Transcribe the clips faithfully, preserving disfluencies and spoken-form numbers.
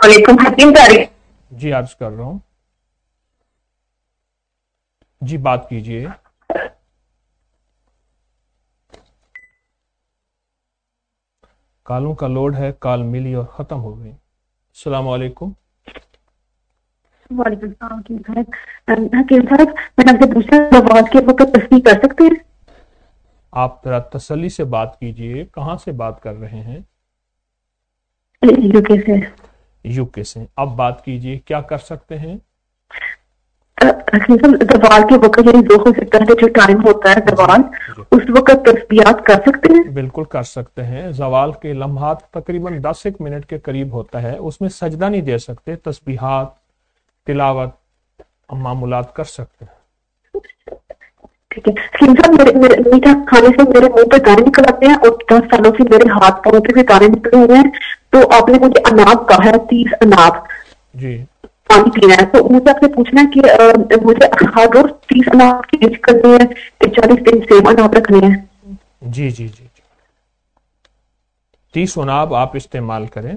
وعلیکم حکیم طارق. جی عرض کر رہا ہوں. جی بات کیجئے. کالوں کا لوڈ ہے, کال ملی اور ختم ہو گئی. السلام علیکم. وعلیکم السلام حکیم طارق. حکیم طارق میں آپ سے پوچھنا زوال کے وقت تسبیح کر سکتے ہیں؟ آپ ذرا تسلی سے بات کیجئے. کہاں سے بات کر رہے ہیں؟ یو کے سے. یو کے سے. اب بات کیجئے, کیا کر سکتے ہیں؟ حکیم صاحب زوال کے وقت یعنی ظہر سے پہلے جو ٹائم ہوتا ہے زوال, اس وقت تسبیحات کر سکتے ہیں؟ بالکل کر سکتے ہیں. زوال کے لمحات تقریباً دس ایک منٹ کے قریب ہوتا ہے, اس میں سجدہ نہیں دے سکتے, تسبیحات, تلاوت, معمولات کر سکتے ہیں. ٹھیک ہے حکیم صاحب, میرے میٹھا کھانے سے میرے منہ پہ دانے نکل آتے ہیں اور دس سالوں سے میرے ہاتھ پاؤں پہ بھی دانے نکلے ہوئے ہیں. تو آپ نے مجھے اناب کہا ہے, تیس اناب جی پانی پینا ہے. تو مجھے آپ سے پوچھنا ہے کہ مجھے ہر روز تیس اناب کی ڈش کرنی ہے, چالیس دن سیب اناب رکھنے ہیں؟ جی جی جی جی تیس اناب آپ استعمال کریں.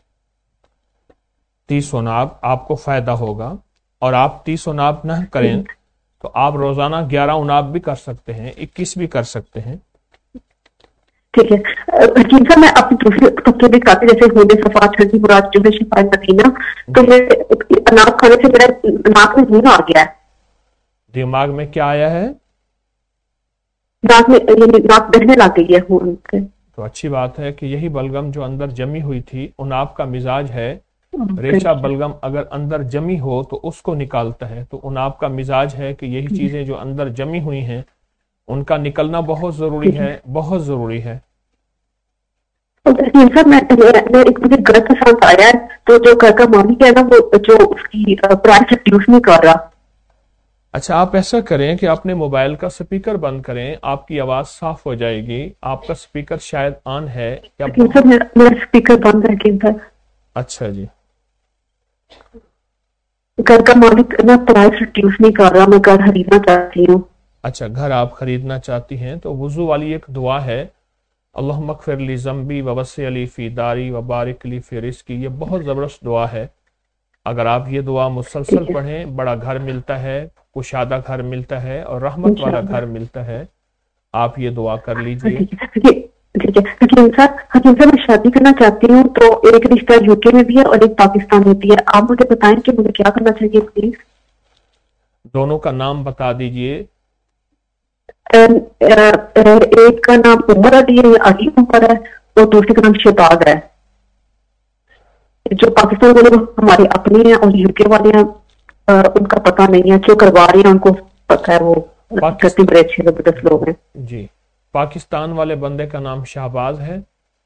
تیس اناب آپ کو فائدہ ہوگا. اور آپ تیس اناب نہ کریں تو آپ روزانہ گیارہ اناب بھی کر سکتے ہیں, اکیس بھی کر سکتے ہیں. ٹھیک ہے حکیم صاحب, میں اپنی دوسری پکے بھی کھاتی جیسے ہونے صفات چھٹی مراد جو ہے شفا مدینہ, تو یہ اناج کھانے سے میرا ناک میں خون آ گیا ہے. دماغ میں کیا آیا ہے؟ ناک میں یعنی ناک بہنے لگ گئی ہے خون سے. تو اچھی بات ہے کہ یہی بلغم جو اندر جمی ہوئی تھی, اناب کا مزاج ہے, ریشہ بلغم اگر اندر جمی ہو تو اس کو نکالتا ہے. تو اناب کا مزاج ہے کہ یہی چیزیں جو اندر جمی ہوئی ہیں ان کا نکلنا بہت ضروری ہے, بہت ضروری ہے. سر میں ایک مجھے غلط پسند آیا ہے, تو جو گھر کا مالک ہے نا وہ جو اس کی پرائز ریڈیوس نہیں کر رہا. اچھا آپ ایسا کریں کہ اپنے موبائل کا سپیکر بند کریں, آپ کی آواز صاف ہو جائے گی. آپ کا سپیکر شاید آن ہے یا سر میرا سپیکر بند ہے حکیم صاحب. اچھا جی. گھر کا مالک نا پرائز ریڈیوس نہیں کر رہا, میں گھر خریدنا چاہتی ہوں. اچھا گھر آپ خریدنا چاہتی ہیں تو وضو والی ایک دعا ہے, اللہم اغفر لی ذنبی ووسع لی فی داری وبارک لی فی رزقی. یہ بہت زبردست دعا ہے. اگر آپ یہ دعا مسلسل پڑھیں, بڑا گھر ملتا ہے, کشادہ گھر ملتا ہے اور رحمت والا گھر ملتا ہے. آپ یہ دعا کر لیجئے. ٹھیک ہے حکیم صاحب, حکیم صاحب میں شادی کرنا چاہتی ہوں, تو ایک رشتہ یو کے میں بھی ہے اور ایک پاکستان میں بھی ہے. آپ مجھے بتائیں کہ مجھے کیا کرنا چاہیے پلیز. دونوں کا نام بتا دیجئے. ایک کا نام عمر علی ہے, علی عمر ہے, اور دوسرے کا نام شہباز ہے. جو پاکستان والے ہمارے اپنے ہیں اور یو کے والے ہیں ان کا پتہ نہیں ہے, جو کروا رہے ہیں ان کو پتہ ہے, وہ کرتے بڑے اچھے زبردست لوگ ہیں. جی پاکستان والے بندے کا نام شہباز ہے.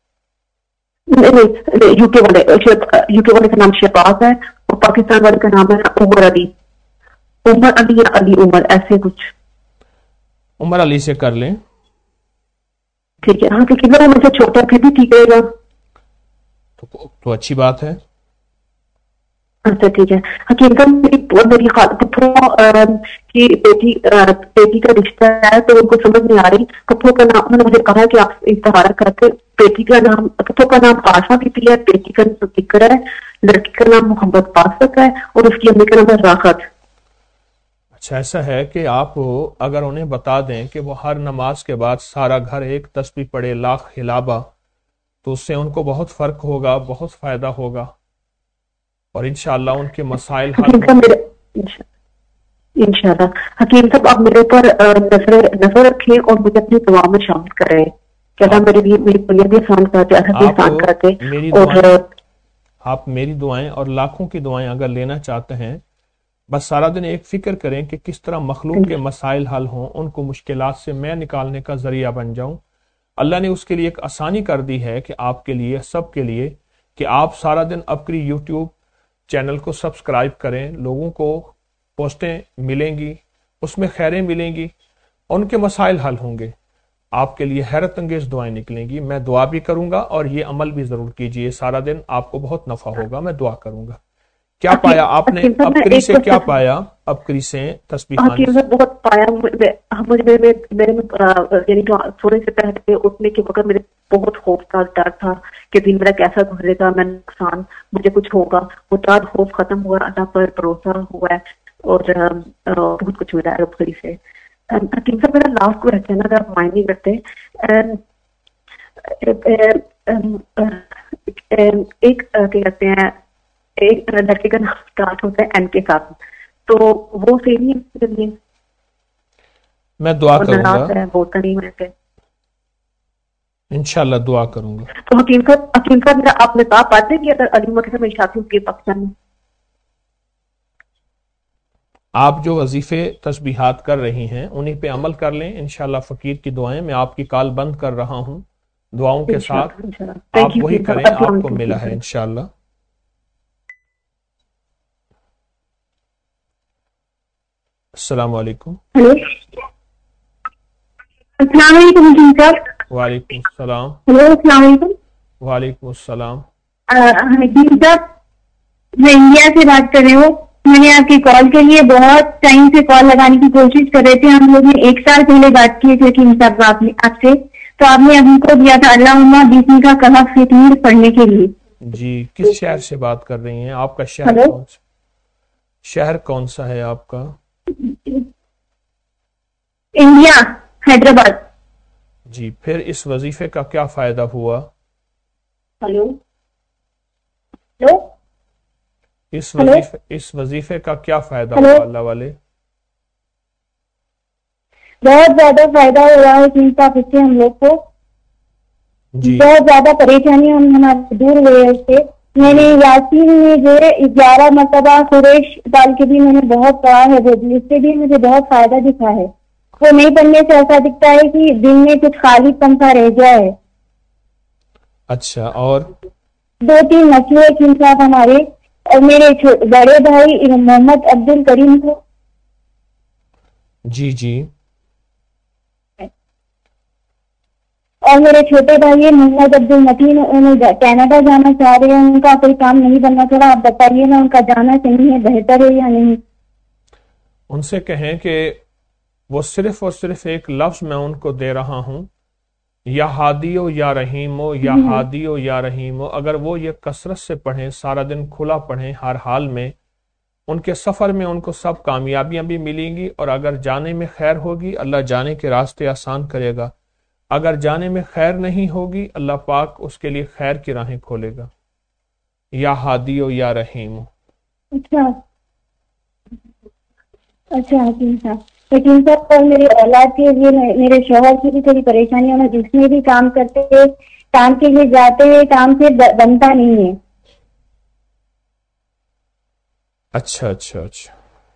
نہیں یو کے والے یو کے والے کا نام شہباز ہے اور پاکستان والے کا نام ہے عمر علی. عمر علی یا علی عمر ایسے کچھ. عمر علی سے کر لیں. ٹھیک ہے. ہاں کہ کتنا مجھے چھوٹا پھر بھی ٹھیک رہے گا. تو اچھی بات ہے. اچھا ٹھیک ہے. حکیم صاحب میری میری پپھو کی بیٹی بیٹی کا رشتہ ہے تو ان کو سمجھ نہیں آ رہی. پپھو کا نام, انہوں نے مجھے کہا کہ آپ اشتہارہ کرتے. بیٹی کا نام پپھو کا نام آشا بی بی ہے, بیٹی کا نام ذکر ہے, لڑکی کا نام محمد باسط ہے اور اس کی امی کا نام ہے راحت. اچھا ایسا ہے کہ آپ اگر انہیں بتا دیں کہ وہ ہر نماز کے بعد سارا گھر ایک تسبیح پڑھے لاکھ ہلابہ, تو اس سے ان کو بہت فرق ہوگا, بہت فائدہ ہوگا اور انشاءاللہ ان کے مسائل حل ہوں گے. انشاءاللہ. حکیم صاحب آپ میرے پر نظر نظر رکھیں اور مجھے اپنی دعا میں شامل کریں کہ اللہ میرے لیے میری پنیا بھی آسان کر دے, احد بھی آسان کر دے. اور آپ میری دعائیں اور لاکھوں کی دعائیں اگر لینا چاہتے ہیں, بس سارا دن ایک فکر کریں کہ کس طرح مخلوق کے مسائل حل ہوں, ان کو مشکلات سے میں نکالنے کا ذریعہ بن جاؤں. اللہ نے اس کے لیے ایک آسانی کر دی ہے کہ آپ کے لیے, سب کے لیے, کہ آپ سارا دن اپنی یوٹیوب چینل کو سبسکرائب کریں. لوگوں کو پوسٹیں ملیں گی, اس میں خیریں ملیں گی, ان کے مسائل حل ہوں گے. آپ کے لیے حیرت انگیز دعائیں نکلیں گی. میں دعا بھی کروں گا اور یہ عمل بھی ضرور کیجئے. سارا دن آپ کو بہت نفع ہوگا, میں دعا کروں گا. کیا پایا آپ نے ابکری سے؟ کیا پایا ابکری سے تسبیحات؟ بہت پایا مجھے، میرے یعنی تھوڑے سے پہلے اٹھنے کے وقت میرے بہت خوف تھا، ڈر تھا کہ دن میرا کیسا گزرے گا، میں نقصان مجھے کچھ ہوگا. وہ ڈر خوف ختم ہوا، اللہ پر بھروسہ ہوا ہے اور بہت کچھ ملا ہے ابکری سے. حکیم صاحب میرا لاسٹ کوشچن ہے، اگر آپ مائنڈ نہیں کرتے. ایک کیا کہتے ہیں، ایک لڑکے کا نام اسٹارٹ ہوتا ہے این کے ساتھ، تو وہ صحیح نہیں ہے؟ میں دعا کروں گا، بولتا نہیں ہے، انشاءاللہ دعا کروں گا. تو حکیم صاحب حکیم صاحب میرا آپ نے کہا پاتے کہ اگر علی کے ساتھ میری شادی ہوتی ہے پاکستان میں، آپ جو وظیفے تسبیحات کر رہی ہیں انہی پہ عمل کر لیں انشاءاللہ. فقیر کی دعائیں، میں آپ کی کال بند کر رہا ہوں، دعاؤں کے ساتھ آپ وہی کریں، آپ کو ملا ہے انشاءاللہ. السلام علیکم. ہلو السلام علیکم حکیم صاحب. وعلیکم السلام. ہلو السلام علیکم. وعلیکم السلام. حکیم صاحب میں انڈیا سے بات کر رہی ہوں. میں نے آپ کی کال کے لیے بہت ٹائم سے کال لگانے کی کوشش کر رہے تھے. ہم لوگ نے ایک سال پہلے بات کی تھی حکیم صاحب آپ نے آپ سے، تو آپ نے ہم کو دیا تھا اللہم بیسویں کا کہف فتیر پڑھنے کے لیے. جی کس شہر سے بات کر رہی ہیں؟ آپ کا شہر کون سا شہر کون سا ہے آپ کا؟ انڈیا، حیدرآباد. جی پھر اس وظیفے کا کیا فائدہ ہوا؟ ہلو ہلو اس وظیفے اس وظیفے کا کیا فائدہ ہوا اللہ والے؟ بہت زیادہ فائدہ ہو رہا ہے حکیم صاحب اس سے ہم لوگ کو. جی بہت زیادہ پریشانی ہم ہمارے دور ہوئے اس سے. میں نے یاسین میں جو ہے گیارہ مرتبہ قریش ڈال کے بھی میں نے بہت پڑھا ہے، وہ اس سے بھی مجھے بہت فائدہ دکھا ہے. وہ نہیں پڑھنے سے ایسا دکھتا ہے کہ دن میں کچھ خالی پن سا رہ گیا ہے. اچھا، اور دو تین مسئلے حکیم صاحب ہمارے اور میرے بڑے بھائی محمد عبد الکریم کو. جی جی اور میرے چھوٹے بھائی محمد عبد المتین، انہیں کینیڈا جانا چاہ رہے ہیں، ان کا کوئی کام نہیں بننا. تھوڑا آپ بتائیے نا ان کا جانا صحیح ہے، بہتر ہے یا نہیں؟ ان سے کہیں کہ وہ صرف اور صرف ایک لفظ میں ان کو دے رہا ہوں، یا ہادیو یا رحیمو، یا ہادیو یا رحیمو. اگر وہ یہ کثرت سے پڑھیں، سارا دن کھلا پڑھیں ہر حال میں، ان کے سفر میں ان کو سب کامیابیاں بھی ملیں گی. اور اگر جانے میں خیر ہوگی اللہ جانے کے راستے آسان کرے گا، اگر جانے میں خیر نہیں ہوگی اللہ پاک اس کے لیے خیر کی راہیں کھولے گا. یا ہادیو یا رحیمو. اچھا اچھا حکیم صاحب حکیم صاحب اور میرے اولاد کے لیے میرے شوہر کی بھی تھوڑی پریشانیاں ہیں، جس میں بھی کام کرتے ہیں، کام کے لیے جاتے ہیں، کام سے بنتا نہیں ہے. اچھا اچھا اچھا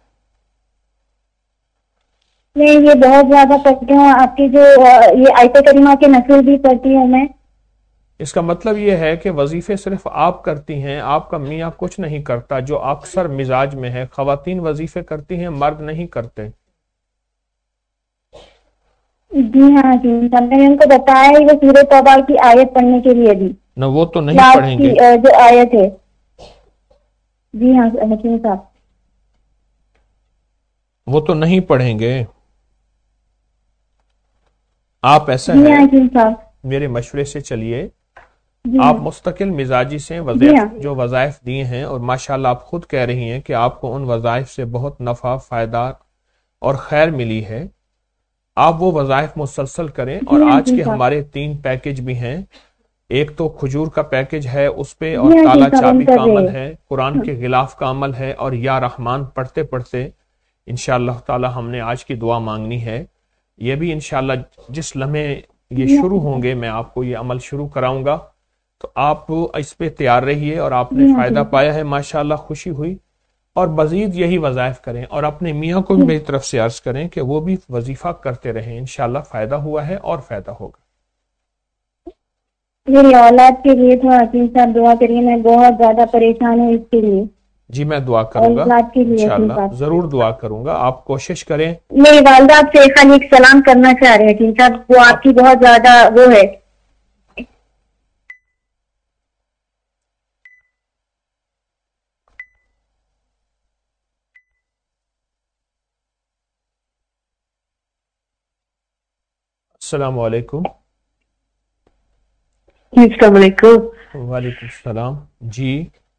میں یہ بہت زیادہ پڑھتی ہوں، آپ کی جو یہ آیت کریمہ کے نقل بھی پڑھتی ہوں میں. اس کا مطلب یہ ہے کہ وظیفے صرف آپ کرتی ہیں، آپ کا میاں کچھ نہیں کرتا، جو اکثر مزاج میں ہے. خواتین وظیفے کرتی ہیں، مرد نہیں کرتے. جی ہاں جی میں نے ان کو بتایا ہے وہ سورۃ توبہ کی آیت پڑھنے کے لیے بھی. نہ وہ تو نہیں پڑھیں گے جو آیت ہے. جی ہاں حکیم صاحب وہ تو نہیں پڑھیں گے. آپ ایسا جی ہے ہاں حکیم صاحب میرے مشورے سے چلیے، جی آپ مستقل مزاجی سے جی وظائف ہاں جو وظائف دیے ہیں، اور ماشاءاللہ آپ خود کہہ رہی ہیں کہ آپ کو ان وظائف سے بہت نفع، فائدہ اور خیر ملی ہے. آپ وہ وظائف مسلسل کریں. اور جی ہاں آج حکیم کے صاحب ہمارے تین پیکج بھی ہیں. ایک تو کھجور کا پیکج ہے، اس پہ اور جی ہاں حکیم تالا صاحب ہم چابی کر کا رہے عمل ہیں. ہے، قرآن کے غلاف کا عمل ہے، اور یا رحمان پڑھتے پڑھتے انشاءاللہ تعالی ہم نے آج کی دعا مانگنی ہے. یہ بھی انشاءاللہ جس لمحے یہ جی شروع ہوں گے میں آپ کو یہ عمل شروع کراؤں گا، تو آپ اس پہ تیار رہیے. اور آپ نے جی ہاں فائدہ حکیم پایا ہے ماشاءاللہ، خوشی ہوئی. اور مزید یہی وظائف کریں، اور اپنے میاں کو بھی میری طرف سے عرض کریں کہ وہ بھی وظیفہ کرتے رہیں. انشاءاللہ فائدہ ہوا ہے اور فائدہ ہوگا. میری اولاد کے لیے تھوڑا حکیم صاحب دعا کریے، میں بہت زیادہ پریشان ہوں اس کے لیے. جی میں دعا کروں گا اولاد کے لیے حکیم انشاءاللہ، صاحب ضرور دعا کروں گا. آپ کوشش کریں. میری والدہ آپ سے خالی ایک سلام کرنا چاہ رہے ہیں حکیم صاحب، وہ آپ کی بہت زیادہ وہ ہے. السلام علیکم. جی السلام علیکم. وعلیکم السلام. جی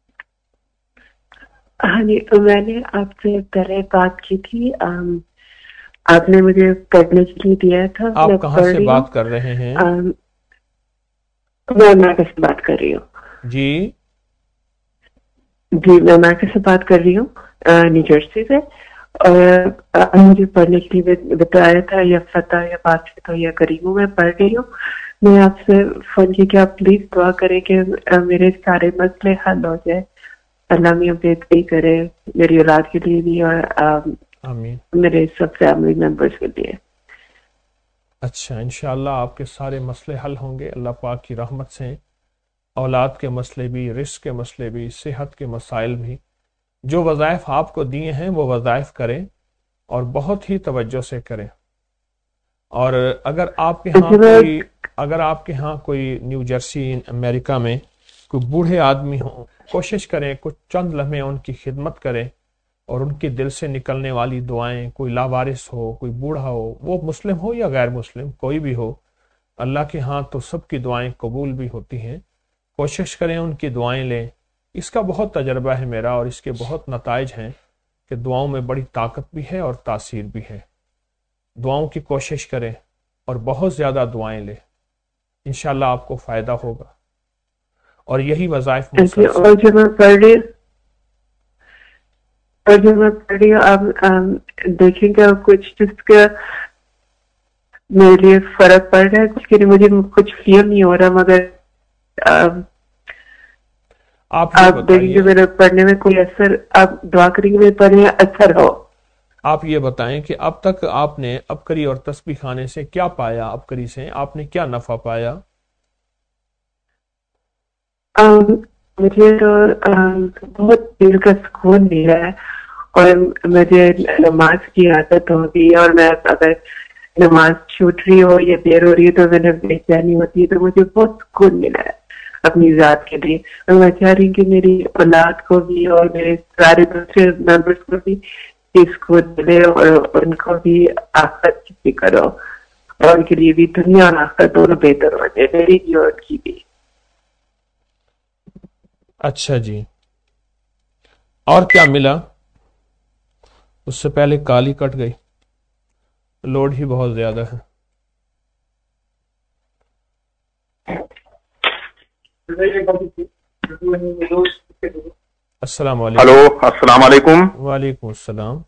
ہاں جی میں نے آپ سے پہلے بات کی تھی, آپ نے مجھے پڑھنے کے لیے دیا تھا. آپ کہاں سے بات کر رہے ہیں؟ میں میکا سے بات کر رہی ہوں. جی جی میں میکا سے بات کر رہی ہوں, نیو جرسی سے. اور مجھے پڑھنے کے لیے بتایا تھا یا فتح یا بات سے تو یا کریم میں پڑھ رہی ہوں. میں آپ سے فون کی کہ آپ پلیز دعا کریں کہ میرے سارے مسئلے حل ہو جائے. اللہ میاں بہتری کرے میری اولاد کے لیے بھی اور آمین. میرے سب فیملی ممبرس کے لیے. اچھا انشاءاللہ آپ کے سارے مسئلے حل ہوں گے اللہ پاک کی رحمت سے. اولاد کے مسئلے بھی, رزق کے مسئلے بھی, صحت کے مسائل بھی. جو وظائف آپ کو دیے ہیں وہ وظائف کریں اور بہت ہی توجہ سے کریں. اور اگر آپ کے ہاں کوئی اگر آپ کے ہاں کوئی نیو جرسی امریکہ میں کوئی بوڑھے آدمی ہوں, کوشش کریں کچھ چند لمحے ان کی خدمت کریں اور ان کے دل سے نکلنے والی دعائیں, کوئی لاوارث ہو, کوئی بوڑھا ہو, وہ مسلم ہو یا غیر مسلم کوئی بھی ہو, اللہ کے ہاں تو سب کی دعائیں قبول بھی ہوتی ہیں. کوشش کریں ان کی دعائیں لیں. اس کا بہت تجربہ ہے میرا اور اس کے بہت نتائج ہیں کہ دعاؤں میں بڑی طاقت بھی ہے اور تاثیر بھی ہے. دعاؤں کی کوشش کریں اور بہت زیادہ دعائیں لیں, انشاءاللہ آپ کو فائدہ ہوگا. اور یہی وظائف مسلسل. اور جو میں پڑھ رہی اور جو میں پڑھ رہی ہوں آپ دیکھیں گے کچھ جس کا میرے لیے فرق پڑ رہا ہے, کچھ کے لیے مجھے کچھ فیل نہیں ہو رہا, مگر آپ آپ دیکھیں گے میرے پڑھنے میں کوئی اثر, آپ دعا کریں گے میرے پڑھنے میں اثر ہو. آپ یہ بتائیں کہ اب تک آپ نے ابکری اور تسبیح خانے سے کیا پایا؟ ابکری سے آپ نے کیا نفع پایا؟ مجھے تو بہت دل کا سکون ملا ہے اور مجھے نماز کی عادت ہوگی, اور میں اگر نماز چھوٹ رہی ہو یا دیر ہو رہی ہے تو میں نے بے چینی ہوتی ہے, تو مجھے بہت سکون ملا ہے اپنی ذات کے لیے. اور میں چاہ رہی ہوں کہ میری اولاد کو بھی اور میرے سارے دوسرے ممبرس کو بھی سکون ملے اور ان کو بھی آخرت کی فکر ہو, اور ان کے لیے بھی دنیا اور آخرت دونوں بہتر ہو جائے, میری بھی اور ان کی بھی. اچھا جی, اور کیا ملا؟ اس سے پہلے کالی کٹ گئی, لوڈ ہی بہت زیادہ ہے. السلام علیکم. ہلو السلام علیکم. وعلیکم السلام.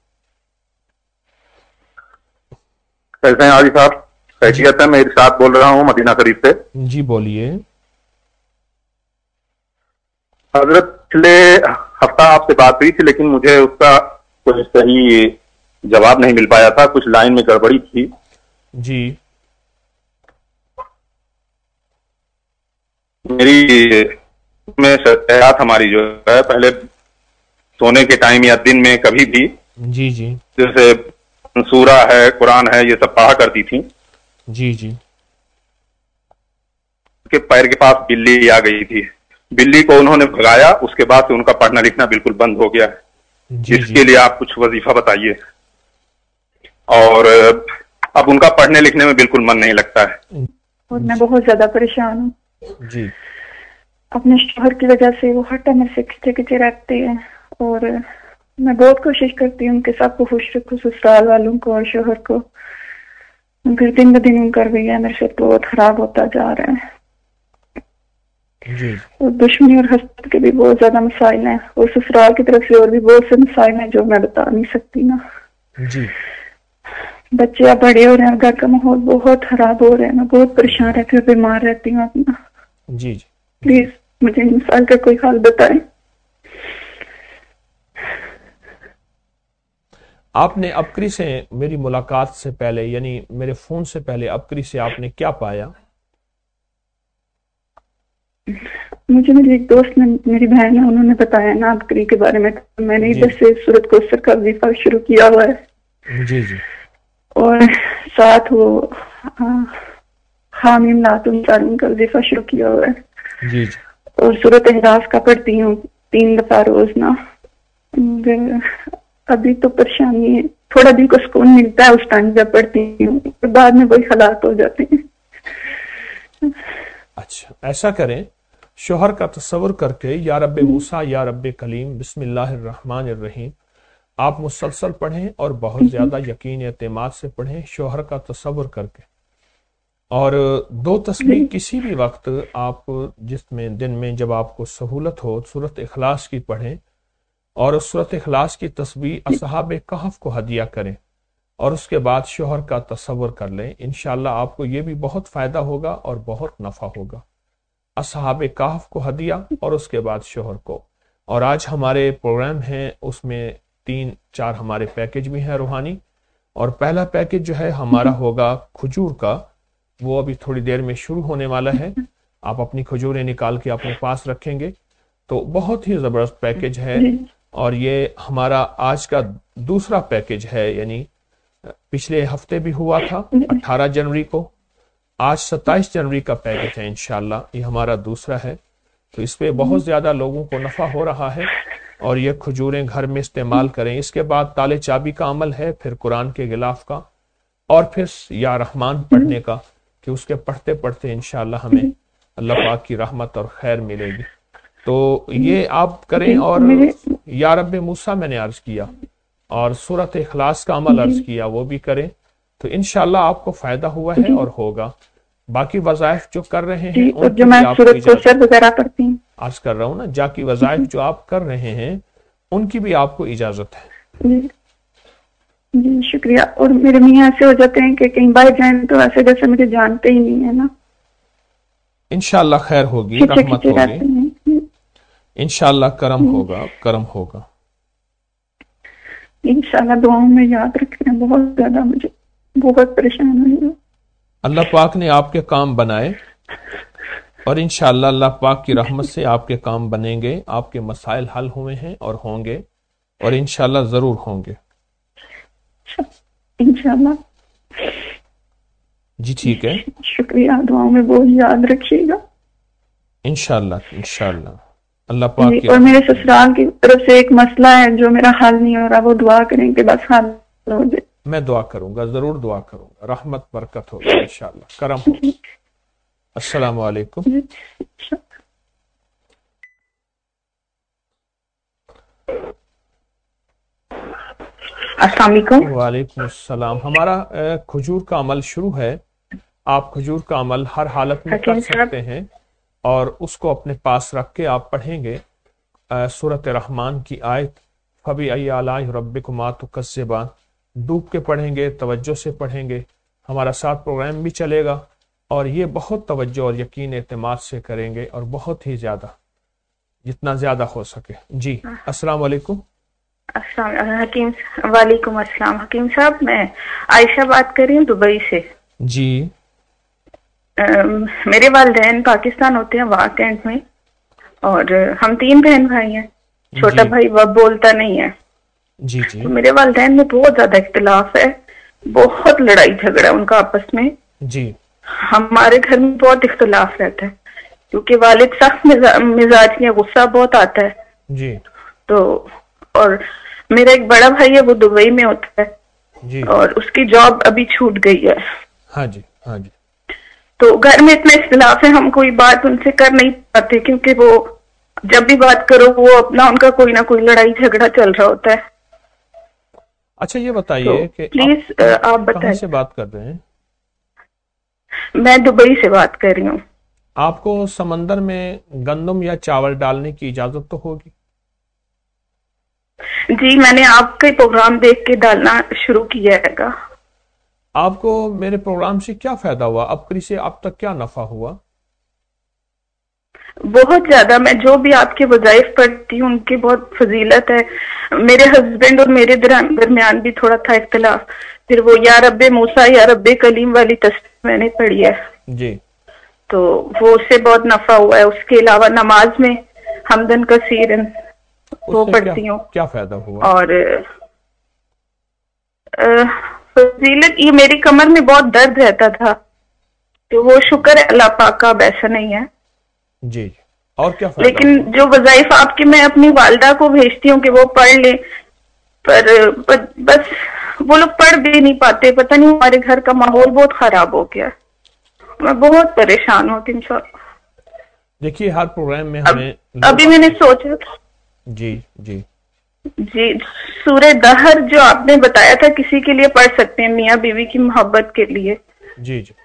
کیسے ہیں عالی صاحب؟ خیریت ہے. میں ارشاد بول رہا ہوں مدینہ شریف سے. جی بولیے. حضرت پچھلے ہفتہ آپ سے بات ہوئی تھی لیکن مجھے اس کا کوئی صحیح جواب نہیں مل پایا تھا, کچھ لائن میں گڑبڑی تھی. جی میری میں حیات ہماری جو ہے پہلے سونے کے ٹائم یا دن میں کبھی بھی جی جی جیسے سورہ ہے, قرآن ہے, یہ سب پڑھا کرتی تھی. جی جی کے پیر کے پاس بلی آ گئی تھی, بلی کو انہوں نے بھگایا, اس کے بعد سے ان کا پڑھنا لکھنا بالکل بند ہو گیا ہے. جی اس جی کے لیے آپ کچھ وظیفہ بتائیے. اور اب ان کا پڑھنے لکھنے میں بالکل من نہیں لگتا ہے. اور میں بہت زیادہ پریشان ہوں. جی اپنے شوہر کی وجہ سے وہ ہر ٹائم سے کھچے کھچے رکھتے ہیں, اور میں بہت کوشش کرتی ہوں کہ سب کو خوش رکھوں, سسرال والوں کو اور شوہر کو, مگر دن ب دن کر گئی ہے, میرے سے بہت خراب ہوتا جا رہا ہے. جی اور دشمنی اور حسد کے بھی بہت زیادہ مسائل ہیں, اور سسرال کی طرف سے اور بھی بہت سے مسائل ہیں جو میں بتا نہیں سکتی نا. جی بچے اب بڑے ہو رہے ہیں, گھر کا ماحول بہت خراب ہو رہا ہے, میں بہت پریشان رہتی ہوں, بیمار رہتی ہوں اپنا. جی جی پلیز مجھے ان مسائل کا کوئی حل بتائیں. آپ نے ابکری سے میری ملاقات سے پہلے یعنی میرے فون سے پہلے ابکری سے آپ نے کیا پایا؟ مجھے میری ایک دوست نے, میری بہن ہے, انہوں نے بتایا نا ابکری کے بارے میں, میں نے ادھر سے سورت کوثر کا وظیفہ شروع کیا ہوا ہے. جی جی اور ساتھ وہ حامیم لاتم تعلیم کا وظیفہ شروع کیا ہوا ہے. جی جی اور سورت احراف کا پڑھتی ہوں تین دفعہ روز نا. ابھی تو پریشانی ہے, تھوڑا دل کو سکون ملتا ہے اس ٹائم جب پڑھتی ہوں، بعد میں وہی حالات ہو جاتے ہیں۔ اچھا ایسا کریں، شوہر کا تصور کر کے یا رب موسیٰ یا رب کلیم بسم اللہ الرحمن الرحیم آپ مسلسل پڑھیں اور بہت زیادہ یقین اعتماد سے پڑھیں شوہر کا تصور کر کے، اور دو تسبیح کسی بھی وقت آپ جس میں دن میں جب آپ کو سہولت ہو سورۃ اخلاص کی پڑھیں، اور اس سورۃ اخلاص کی تسبیح اصحاب کہف کو ہدیہ کریں، اور اس کے بعد شوہر کا تصور کر لیں۔ انشاءاللہ آپ کو یہ بھی بہت فائدہ ہوگا اور بہت نفع ہوگا۔ اصحاب کہف کو ہدیہ اور اس کے بعد شوہر کو۔ اور آج ہمارے پروگرام ہیں اس میں تین چار ہمارے پیکج بھی ہیں روحانی، اور پہلا پیکج جو ہے ہمارا ہوگا کھجور کا، وہ ابھی تھوڑی دیر میں شروع ہونے والا ہے۔ آپ اپنی کھجوریں نکال کے اپنے پاس رکھیں گے تو بہت ہی زبردست پیکج ہے، اور یہ ہمارا آج کا دوسرا پیکج ہے، یعنی پچھلے ہفتے بھی ہوا تھا اٹھارہ جنوری کو، آج ستائیس جنوری کا پیکج ہے انشاءاللہ، یہ ہمارا دوسرا ہے۔ تو اس پہ بہت زیادہ لوگوں کو نفع ہو رہا ہے، اور یہ کھجوریں گھر میں استعمال کریں۔ اس کے بعد تالے چابی کا عمل ہے، پھر قرآن کے غلاف کا، اور پھر یا رحمان پڑھنے کا، کہ اس کے پڑھتے پڑھتے انشاءاللہ ہمیں اللہ پاک کی رحمت اور خیر ملے گی۔ تو یہ آپ کریں، اور یا رب موسیٰ میں نے عرض کیا اور سورۃ اخلاص کا عمل عرض کیا، وہ بھی کریں تو انشاءاللہ آپ کو فائدہ ہوا ہے اور ہوگا۔ باقی وظائف جو کر رہے ہیں ان کی بھی آپ کو اجازت، عرض کر رہا ہوں نا، جاکی وظائف جو آپ کر رہے ہیں ان کی بھی آپ کو اجازت ہے۔ جی شکریہ۔ اور میرے میاں ایسے ہو جاتے ہیں کہ کہیں باہر جائیں تو ایسے جیسے مجھے جانتے ہی نہیں ہے نا۔ انشاءاللہ خیر ہوگی، رحمت ہوگی، انشاءاللہ کرم ہوگا، کرم ہوگا انشاءاللہ۔ دعاؤں میں یاد رکھنا، بہت زیادہ مجھے بہت پریشان ہوئی ہوں۔ اللہ پاک نے آپ کے کام بنائے، اور انشاءاللہ اللہ پاک کی رحمت سے آپ کے کام بنیں گے، آپ کے مسائل حل ہوئے ہیں اور ہوں گے، اور انشاءاللہ ضرور ہوں گے انشاءاللہ۔ جی ٹھیک ہے، شکریہ، دعاؤں میں بہت یاد رکھیے گا انشاءاللہ انشاءاللہ۔ اللہ پاک کی اور میرے سسرال کی طرف سے ایک مسئلہ ہے جو میرا حل نہیں ہو رہا، وہ دعا کریں کہ بس حل ہو جائے۔ میں دعا کروں گا، ضرور دعا کروں گا، رحمت برکت ہوگا انشاءاللہ، کرم ہوگا۔ السلام علیکم۔ السلام علیکم۔ وعلیکم السلام۔ ہمارا کھجور کا عمل شروع ہے، آپ کھجور کا عمل ہر حالت میں کر سکتے ہیں، اور اس کو اپنے پاس رکھ کے آپ پڑھیں گے سورۃ رحمان کی آیت فَبِأَيِّ آلَاءِ رَبِّكُمَا تُكَذِّبَانِ، ڈوب کے پڑھیں گے، توجہ سے پڑھیں گے۔ ہمارا ساتھ پروگرام بھی چلے گا، اور یہ بہت توجہ اور یقین اعتماد سے کریں گے، اور بہت ہی زیادہ، جتنا زیادہ ہو سکے۔ جی السلام علیکم۔ السلام حکیم، وعلیکم السلام۔ حکیم صاحب، میں عائشہ بات کر رہی ہوں دبئی سے۔ جی میرے والدین پاکستان ہوتے ہیں وہاں کینٹ میں، اور ہم تین بہن بھائی ہیں، چھوٹا بھائی وہ بولتا نہیں ہے۔ جی جی میرے والدین میں بہت زیادہ اختلاف ہے، بہت لڑائی جھگڑا ان کا آپس میں۔ جی ہمارے گھر میں بہت اختلاف رہتا ہے، کیونکہ والد سخت مزاج میں، غصہ بہت آتا ہے۔ جی تو اور میرا ایک بڑا بھائی ہے، وہ دبئی میں ہوتا ہے، جی اور اس کی جاب ابھی چھوٹ گئی ہے۔ ہاں جی ہاں جی تو گھر میں اتنا اختلاف ہے، ہم کوئی بات ان سے کر نہیں پاتے، کیونکہ وہ جب بھی بات کرو وہ اپنا ان کا کوئی نہ کوئی لڑائی جھگڑا چل رہا ہوتا ہے۔ اچھا یہ بتائیے کہ پلیز آپ بتائیں، کہاں سے بات کر رہے ہیں؟ میں دبئی سے بات کر رہی ہوں۔ آپ کو سمندر میں گندم یا چاول ڈالنے کی اجازت تو ہوگی؟ جی میں نے آپ کے پروگرام دیکھ کے ڈالنا شروع کیا ہے گا۔ آپ کو میرے پروگرام سے کیا فائدہ ہوا؟ اب تک سے اب تک کیا نفع ہوا؟ بہت زیادہ، میں جو بھی آپ کے وظائف پڑھتی ہوں ان کی بہت فضیلت ہے۔ میرے ہسبینڈ اور میرے درمیان بھی تھوڑا تھا اختلاف، پھر وہ یا رب موسیٰ یا رب کلیم والی تصویر میں نے پڑھی ہے جی، تو وہ اس سے بہت نفع ہوا ہے۔ اس کے علاوہ نماز میں حمدن کثیرن وہ پڑھتی ہوں۔ کیا فائدہ ہوا؟ اور فضیلت یہ میری کمر میں بہت درد رہتا تھا، تو وہ شکر ہے اللہ پاک کا، اب ایسا نہیں ہے۔ جی اور کیا فائدہ؟ لیکن جو وظائف آپ کے میں اپنی والدہ کو بھیجتی ہوں کہ وہ پڑھ لیں، پر بس وہ لوگ پڑھ بھی نہیں پاتے. پتہ نہیں ہمارے گھر کا ماحول بہت خراب ہو گیا. میں بہت پریشان ہوں تین سال. دیکھیے ہر پروگرام میں ہمیں ابھی میں نے سوچا تھا جی جی جی سورہ دہر جو آپ نے بتایا تھا کسی کے لیے پڑھ سکتے ہیں میاں بیوی کی محبت کے لیے. جی جی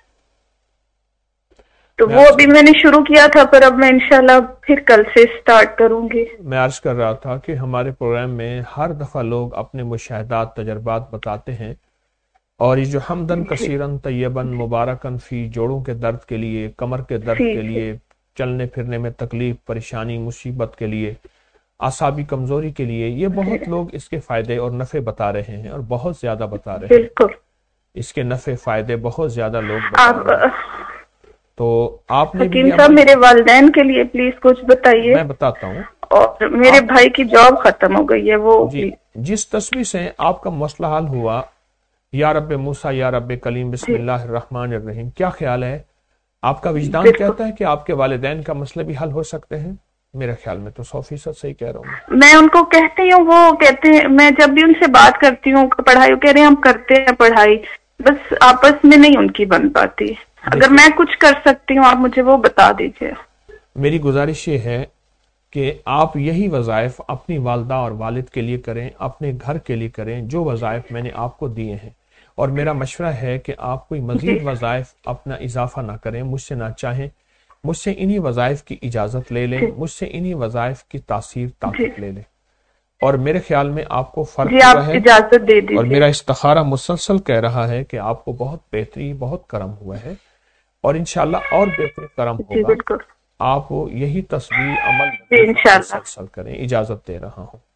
تو وہ ابھی میں نے شروع کیا تھا پر اب میں انشاءاللہ پھر کل سے سٹارٹ کروں گی. میں عرض کر رہا تھا کہ ہمارے پروگرام میں ہر دفعہ لوگ اپنے مشاہدات تجربات بتاتے ہیں اور یہ جو حمدن کثیرن طیبن مبارکن فی جوڑوں کے درد کے لیے, کمر کے درد کے لیے, چلنے پھرنے میں تکلیف پریشانی مصیبت کے لیے, اعصابی کمزوری کے لیے, یہ بہت لوگ اس کے فائدے اور نفع بتا رہے ہیں اور بہت زیادہ بتا رہے ہیں. بالکل اس کے نفع فائدے بہت زیادہ لوگ بتا رہے ہیں. تو آپ نے حکیم صاحب میرے والدین کے لیے پلیز کچھ بتائیے. میں بتاتا ہوں. اور میرے بھائی کی جاب ختم ہو گئی ہے وہ جی جس تصویر سے آپ کا مسئلہ حل ہوا, یا رب موسیٰ یا رب کلیم بسم اللہ الرحمن الرحیم, کیا خیال ہے آپ کا وجدان کہتا ہے کہ آپ کے والدین کا مسئلہ بھی حل ہو سکتے ہیں؟ میرے خیال میں تو سو فیصد صحیح کہہ رہا ہوں. میں ان کو کہتی ہوں, وہ کہتے ہیں, میں جب بھی ان سے بات کرتی ہوں پڑھائی, وہ کہہ رہے ہیں ہم کرتے ہیں پڑھائی, بس آپس میں نہیں ان کی بن پاتی. اگر میں کچھ کر سکتی ہوں آپ مجھے وہ بتا دیجیے. میری گزارش یہ ہے کہ آپ یہی وظائف اپنی والدہ اور والد کے لیے کریں, اپنے گھر کے لیے کریں جو وظائف میں نے آپ کو دیے ہیں. اور میرا مشورہ ہے کہ آپ کوئی مزید وظائف اپنا اضافہ نہ کریں, مجھ سے نہ چاہیں, مجھ سے انہی وظائف کی اجازت لے لیں, مجھ سے انہی وظائف کی تاثیر طاقت لے لیں. اور میرے خیال میں آپ کو فرق ہوا ہے اجازت دے دیجیے. اور میرا استخارہ مسلسل کہہ رہا ہے کہ آپ کو بہت بہتری بہت کرم ہوا ہے اور انشاءاللہ اور بہتر کرم ہوگا. بالکل آپ یہی تصویر عمل مسلسل کریں, اجازت دے رہا ہوں.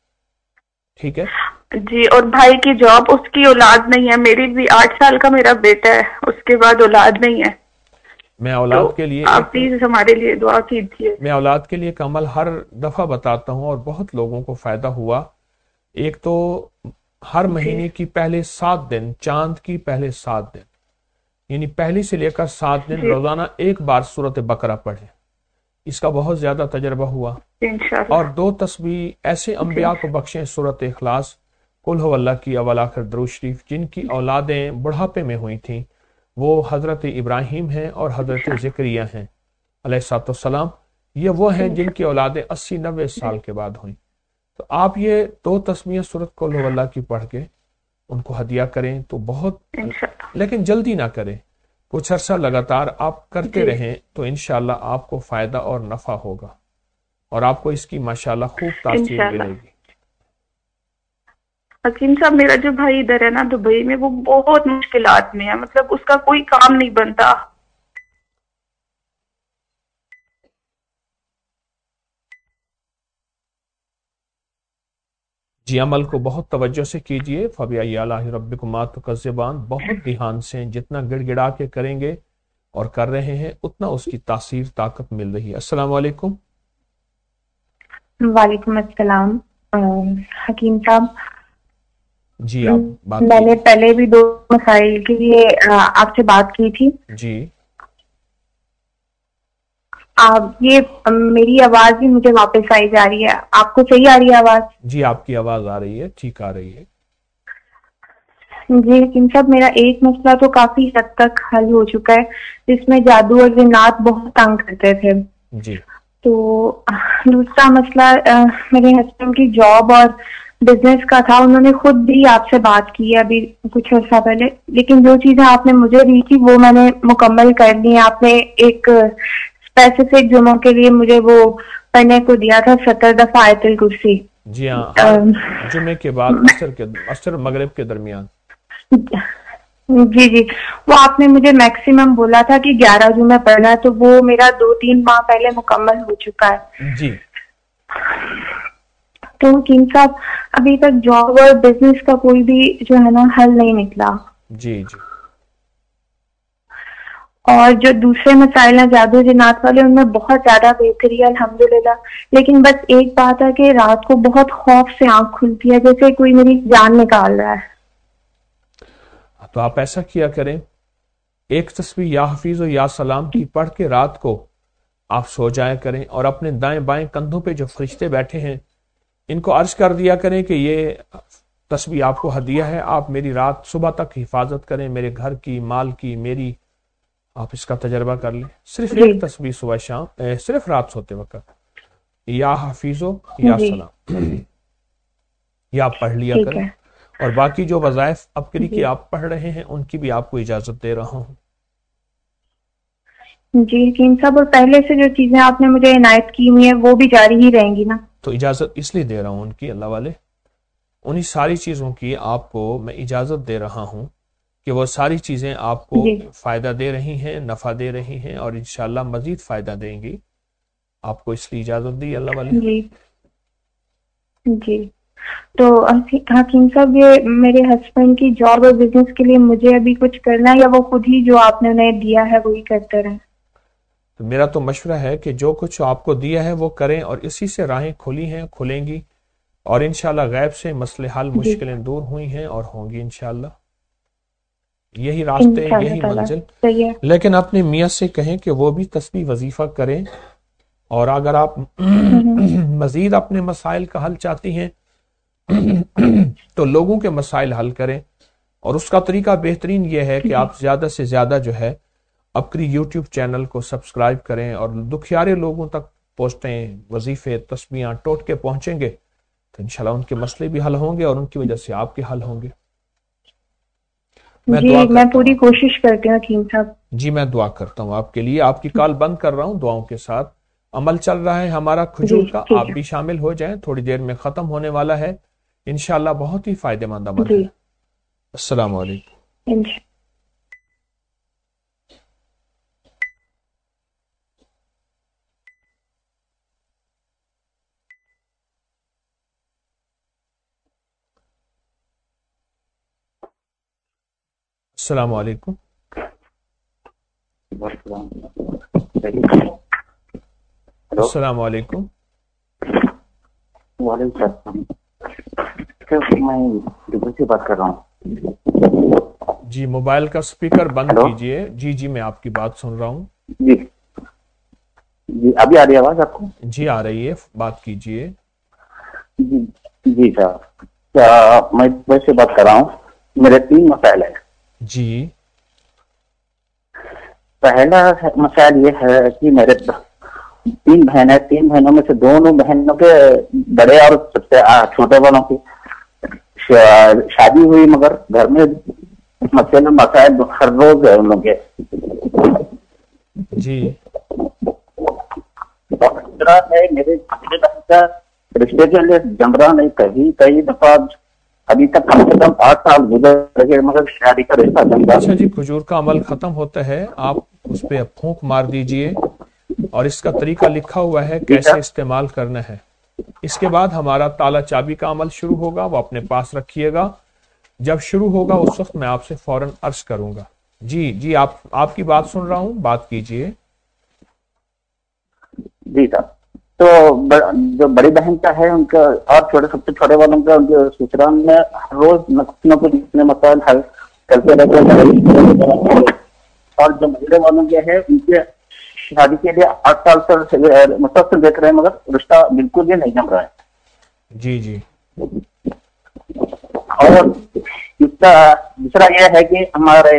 ٹھیک ہے جی. اور بھائی کی جاب, اس کی اولاد نہیں ہے, میری بھی آٹھ سال کا میرا بیٹا ہے, اس کے بعد اولاد نہیں ہے. میں اولاد کے لیے آپ پلیز ہمارے لیے دعا کیجیے. میں اولاد کے لیے ایک عمل ہر دفعہ بتاتا ہوں اور بہت لوگوں کو فائدہ ہوا. ایک تو ہر مہینے کی پہلے سات دن, چاند کی پہلے سات دن, یعنی پہلی سے لے کر سات دن روزانہ ایک بار سورۃ بقرہ پڑھیں. اس کا بہت زیادہ تجربہ ہوا. اور دو تسبیح ایسے انبیاء کو بخشیں, سورۃ اخلاص, قل هو اللہ کی اول آخر درود شریف, جن کی اولادیں بڑھاپے میں ہوئی تھیں, وہ حضرت ابراہیم ہیں اور حضرت زکریا ہیں علیہ الصلوۃ والسلام. یہ وہ ہیں جن کی اولادیں اسی نوے سال کے بعد ہوئیں. تو آپ یہ دو تسبیحیں سورۃ قل هو اللہ کی پڑھ کے ان کو ہدیہ کریں تو بہت, لیکن جلدی نہ کریں, کچھ عرصہ لگاتار آپ کرتے رہیں تو انشاءاللہ آپ کو فائدہ اور نفع ہوگا اور آپ کو اس کی ماشاءاللہ خوب تاثیر ملے گی. حکیم صاحب میرا جو بھائی ادھر ہے نا دبئی میں, وہ بہت مشکلات میں ہے, مطلب اس کا کوئی کام نہیں بنتا. جی عمل کو بہت توجہ سے کیجئے. فَبِأَيِّ آلَاءِ رَبِّكُمَا تُكَذِّبَانِ, بہت دھیان سے, جتنا گڑ گڑا کے کریں گے اور کر رہے ہیں اتنا اس کی تاثیر طاقت مل رہی ہے. السلام علیکم. وعلیکم السلام. حکیم صاحب جی آپ بات میں نے پہلے بھی دو مسائل کے لیے آپ سے بات کی تھی. جی آپ یہ میری آواز بھی مجھے واپس آئی جا رہی ہے, آپ کو صحیح آ رہی ہے آواز؟ جی آپ کی آواز آ رہی ہے, ٹھیک آ رہی ہے. جی لیکن سب میرا ایک مسئلہ تو کافی حد تک حل ہو چکا ہے, جس میں جادو اور جنات بہت تنگ کرتے تھے. جی تو دوسرا مسئلہ میرے ہسبینڈ کی جاب اور بزنس کا تھا. انہوں نے خود بھی آپ سے بات کی ہے ابھی کچھ عرصہ پہلے, لیکن جو چیزیں آپ نے مجھے دی تھی وہ میں نے مکمل کر لی. آپ نے ایک اسپیسیفک جمعوں کے لیے مجھے وہ پڑھنے کو دیا تھا, ستر دفعہ آیت الکرسی. جی ہاں, جمعے کے بعد عصر کے عصر مغرب کے درمیان. جی جی وہ آپ نے مجھے میکسیمم بولا تھا کہ گیارہ جمعے پڑھنا ہے, تو وہ میرا دو تین ماہ پہلے مکمل ہو چکا ہے. جی تو حکیم صاحب ابھی تک جاب اور بزنس کا کوئی بھی جو ہے نا حل نہیں نکلا. جی جی اور جو دوسرے مسائل ہیں جادو جنات والے, ان میں بہت زیادہ بہتری ہے الحمدللہ. لیکن بس ایک بات ہے کہ رات کو بہت خوف سے آنکھ کھلتی ہے, جیسے کوئی میری جان نکال رہا ہے. تو آپ ایسا کیا کریں, ایک تسبیح یا حفیظ و یا سلام کی پڑھ کے رات کو آپ سو جایا کریں, اور اپنے دائیں بائیں کندھوں پہ جو فرشتے بیٹھے ہیں ان کو عرض کر دیا کریں کہ یہ تسبیح آپ کو ہدیہ ہے، آپ میری رات صبح تک حفاظت کریں، میرے گھر کی، مال کی، میری، آپ اس کا تجربہ کر لیں. صرف ایک تسبیح صبح شام، صرف رات سوتے وقت، یا حفیظو یا سلام، یہ آپ پڑھ لیا کریں. اور باقی جو وظائف عبقری کی آپ پڑھ رہے ہیں ان کی بھی آپ کو اجازت دے رہا ہوں. جی حکیم صاحب، اور پہلے سے جو چیزیں آپ نے مجھے عنایت کی ہوئی ہیں وہ بھی جاری ہی رہیں گی نا؟ تو اجازت اس لیے دے رہا ہوں ان کی، اللہ والے، انہی ساری چیزوں کی آپ کو میں اجازت دے رہا ہوں کہ وہ ساری چیزیں آپ کو فائدہ دے رہی ہیں، نفع دے رہی ہیں، اور انشاءاللہ مزید فائدہ دیں گی. آپ کو اس لیے اجازت دی اللہ والے. جی جی. تو حکیم صاحب، یہ میرے ہسبینڈ کی جاب اور بزنس کے لیے مجھے ابھی کچھ کرنا ہے یا وہ خود ہی جو آپ نے انہیں دیا ہے وہی کرتے رہیں؟ تو میرا تو مشورہ ہے کہ جو کچھ آپ کو دیا ہے وہ کریں، اور اسی سے راہیں کھلی ہیں، کھلیں گی، اور انشاءاللہ غیب سے مسئلے حل، مشکلیں دور ہوئی ہیں اور ہوں گی انشاءاللہ. یہی راستے، یہی منزل. لیکن اپنے میاں سے کہیں کہ وہ بھی تسبیح وظیفہ کریں، اور اگر آپ مزید اپنے مسائل کا حل چاہتی ہیں تو لوگوں کے مسائل حل کریں. اور اس کا طریقہ بہترین یہ ہے کہ آپ زیادہ سے زیادہ جو ہے عبقری یوٹیوب چینل کو سبسکرائب کریں، اور دکھیارے لوگوں تک پوسٹیں، وظیفے، تسبیحاں ٹوٹ کے پہنچیں گے تو انشاءاللہ ان کے مسئلے بھی حل ہوں گے، اور ان کی وجہ سے آپ کے حل ہوں گے. میں جی میں پوری کوشش کرتی ہوں حکیم صاحب. جی میں دعا کرتا ہوں آپ کے لیے. آپ کی کال بند کر رہا ہوں. دعاؤں کے ساتھ عمل چل رہا ہے ہمارا کھجور کا، آپ بھی شامل ہو جائیں، تھوڑی دیر میں ختم ہونے والا ہے انشاءاللہ. بہت ہی فائدہ مند عمل ہے. السلام علیکم. السلام علیکم. السلام علیکم. وعلیکم السلام. میں دبئی سے بات کر رہا ہوں. جی موبائل کا اسپیکر بند کیجئے. جی جی میں آپ کی بات سن رہا ہوں. جی جی ابھی آ رہی ہے آواز آپ کو؟ جی آ رہی ہے، بات کیجئے. جی جی صاحب، میں دبئی سے بات کر رہا ہوں. میرے تین مسائل ہیں. جی پہلا مسائل یہ ہے کہ میرے تین بہن ہیں، تین بہنوں میں سے دونوں بہنوں کے بڑے اور سب سے چھوٹے والوں کی شادی ہوئی، مگر گھر میں مسئلے مسائل ہر روز ہے ان لوگ کے. جی دوسرا ہے میرے چھوٹے بہن کا رشتے کے لیے جمرہ نہیں، کہیں کئی دفعہ ابھی تک کم سے کم آٹھ سال گزر گئے مگر شادی کا رشتہ جمرہ. اچھا جی، کھجور کا عمل ختم ہوتا ہے، آپ اس پہ پھونک مار دیجئے، اور اس کا طریقہ لکھا ہوا ہے کیسے استعمال کرنا ہے. اس کے بعد ہمارا تالا چابی کا عمل شروع ہوگا، وہ اپنے پاس رکھیے گا. جب شروع ہوگا اس وقت میں آپ سے فوراً عرض کروں گا. جی جی آپ آپ کی بات سن رہا ہوں، بات کیجئے. جی صاحب، تو جو بڑی بہن کا ہے ان کا اور چھوٹے سب سے چھوٹے والوں کا سسرال میں ہر روز کچھ نہ کچھ اتنے مسائل حل کرتے رہتے ہیں. اور جو مہیلے والوں کے ہے ان کے شادی کے لیے آٹھ سال سے مسلسل دیکھ رہے ہیں مگر رشتہ بالکل بھی نہیں جم رہا ہے. جی جی اور اس کا دوسرا یہ ہے کہ ہمارے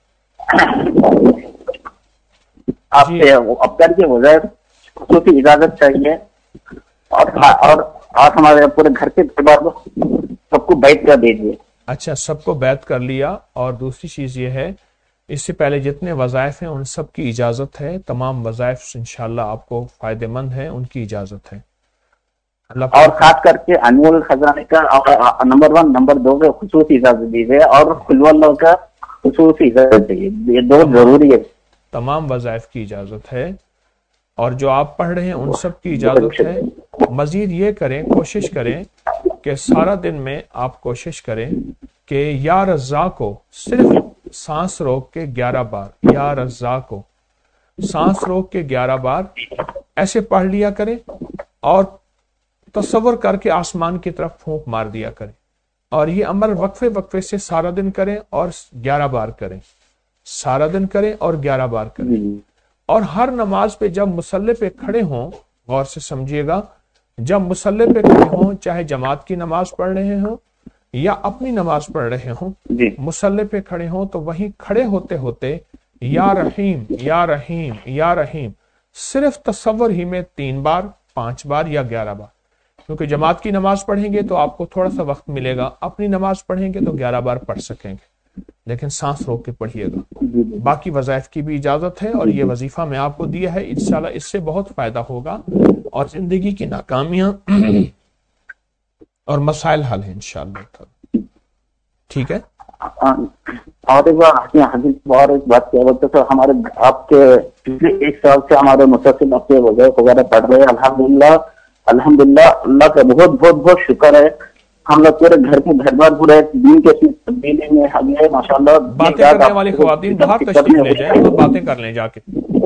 آپ سے افطار کی وظائف خصوصی اجازت چاہیے، اور اور ہمارے پورے گھر کے دربار کو سب کو بیعت کر دیجیے. اچھا، سب کو بیعت کر لیا. اور دوسری چیز یہ ہے، اس سے پہلے جتنے وظائف ہیں ان سب کی اجازت ہے. تمام وظائف انشاءاللہ آپ کو فائدہ مند ہیں، ان کی اجازت ہے. اللہ اور خاص کر کے انمول خزانے کا نمبر ون نمبر دو کا خصوصی اجازت دیجیے، اور خلو اللہ کا خصوصی اجازت دیجیے. یہ دو ضروری ہے. تمام وظائف کی اجازت ہے، اور جو آپ پڑھ رہے ہیں ان سب کی اجازت ہے. مزید یہ کریں، کوشش کریں کہ سارا دن میں آپ کوشش کریں کہ یا رضا کو صرف سانس روک کے گیارہ بار، یا رضا کو سانس روک کے گیارہ بار ایسے پڑھ لیا کریں، اور تصور کر کے آسمان کی طرف پھونک مار دیا کریں. اور یہ عمل وقفے وقفے سے سارا دن کریں اور گیارہ بار کریں. سارا دن کریں اور گیارہ بار کریں. اور ہر نماز پہ جب مصلی پہ کھڑے ہوں، غور سے سمجھیے گا، جب مصلی پہ کھڑے ہوں، چاہے جماعت کی نماز پڑھ رہے ہوں یا اپنی نماز پڑھ رہے ہوں جی مصلی پہ کھڑے ہوں تو وہیں کھڑے ہوتے ہوتے یا رحیم یا رحیم یا رحیم صرف تصور ہی میں تین بار، پانچ بار یا گیارہ بار، کیونکہ جماعت کی نماز پڑھیں گے تو آپ کو تھوڑا سا وقت ملے گا، اپنی نماز پڑھیں گے تو گیارہ بار پڑھ سکیں گے، لیکن سانس روک کے پڑھیے گا۔ باقی وظائف کی بھی اجازت ہے، اور یہ وظیفہ میں آپ کو دیا ہے، انشاءاللہ اس سے بہت فائدہ ہوگا اور زندگی کی ناکامیاں اور مسائل حل ہیں انشاءاللہ۔ ٹھیک ہے؟ اور ایک بار حدیث اور ایک بات کیا بولتے تو ہمارے آپ کے پچھلے ایک سال سے ہمارے مسلسل اپنے وظائف وغیرہ پڑھ رہے ہیں، الحمدللہ الحمدللہ اللہ کا بہت بہت بہت شکر ہے۔ ہم لوگ پورے گھر کے گھر بار پورے دین کے تبدیلی میں ہم ہے ماشاء اللہ۔ باتیں کرنے والی خواتین باہر تشریف لے جائیں، وہاں باتیں کر لیں، جا کے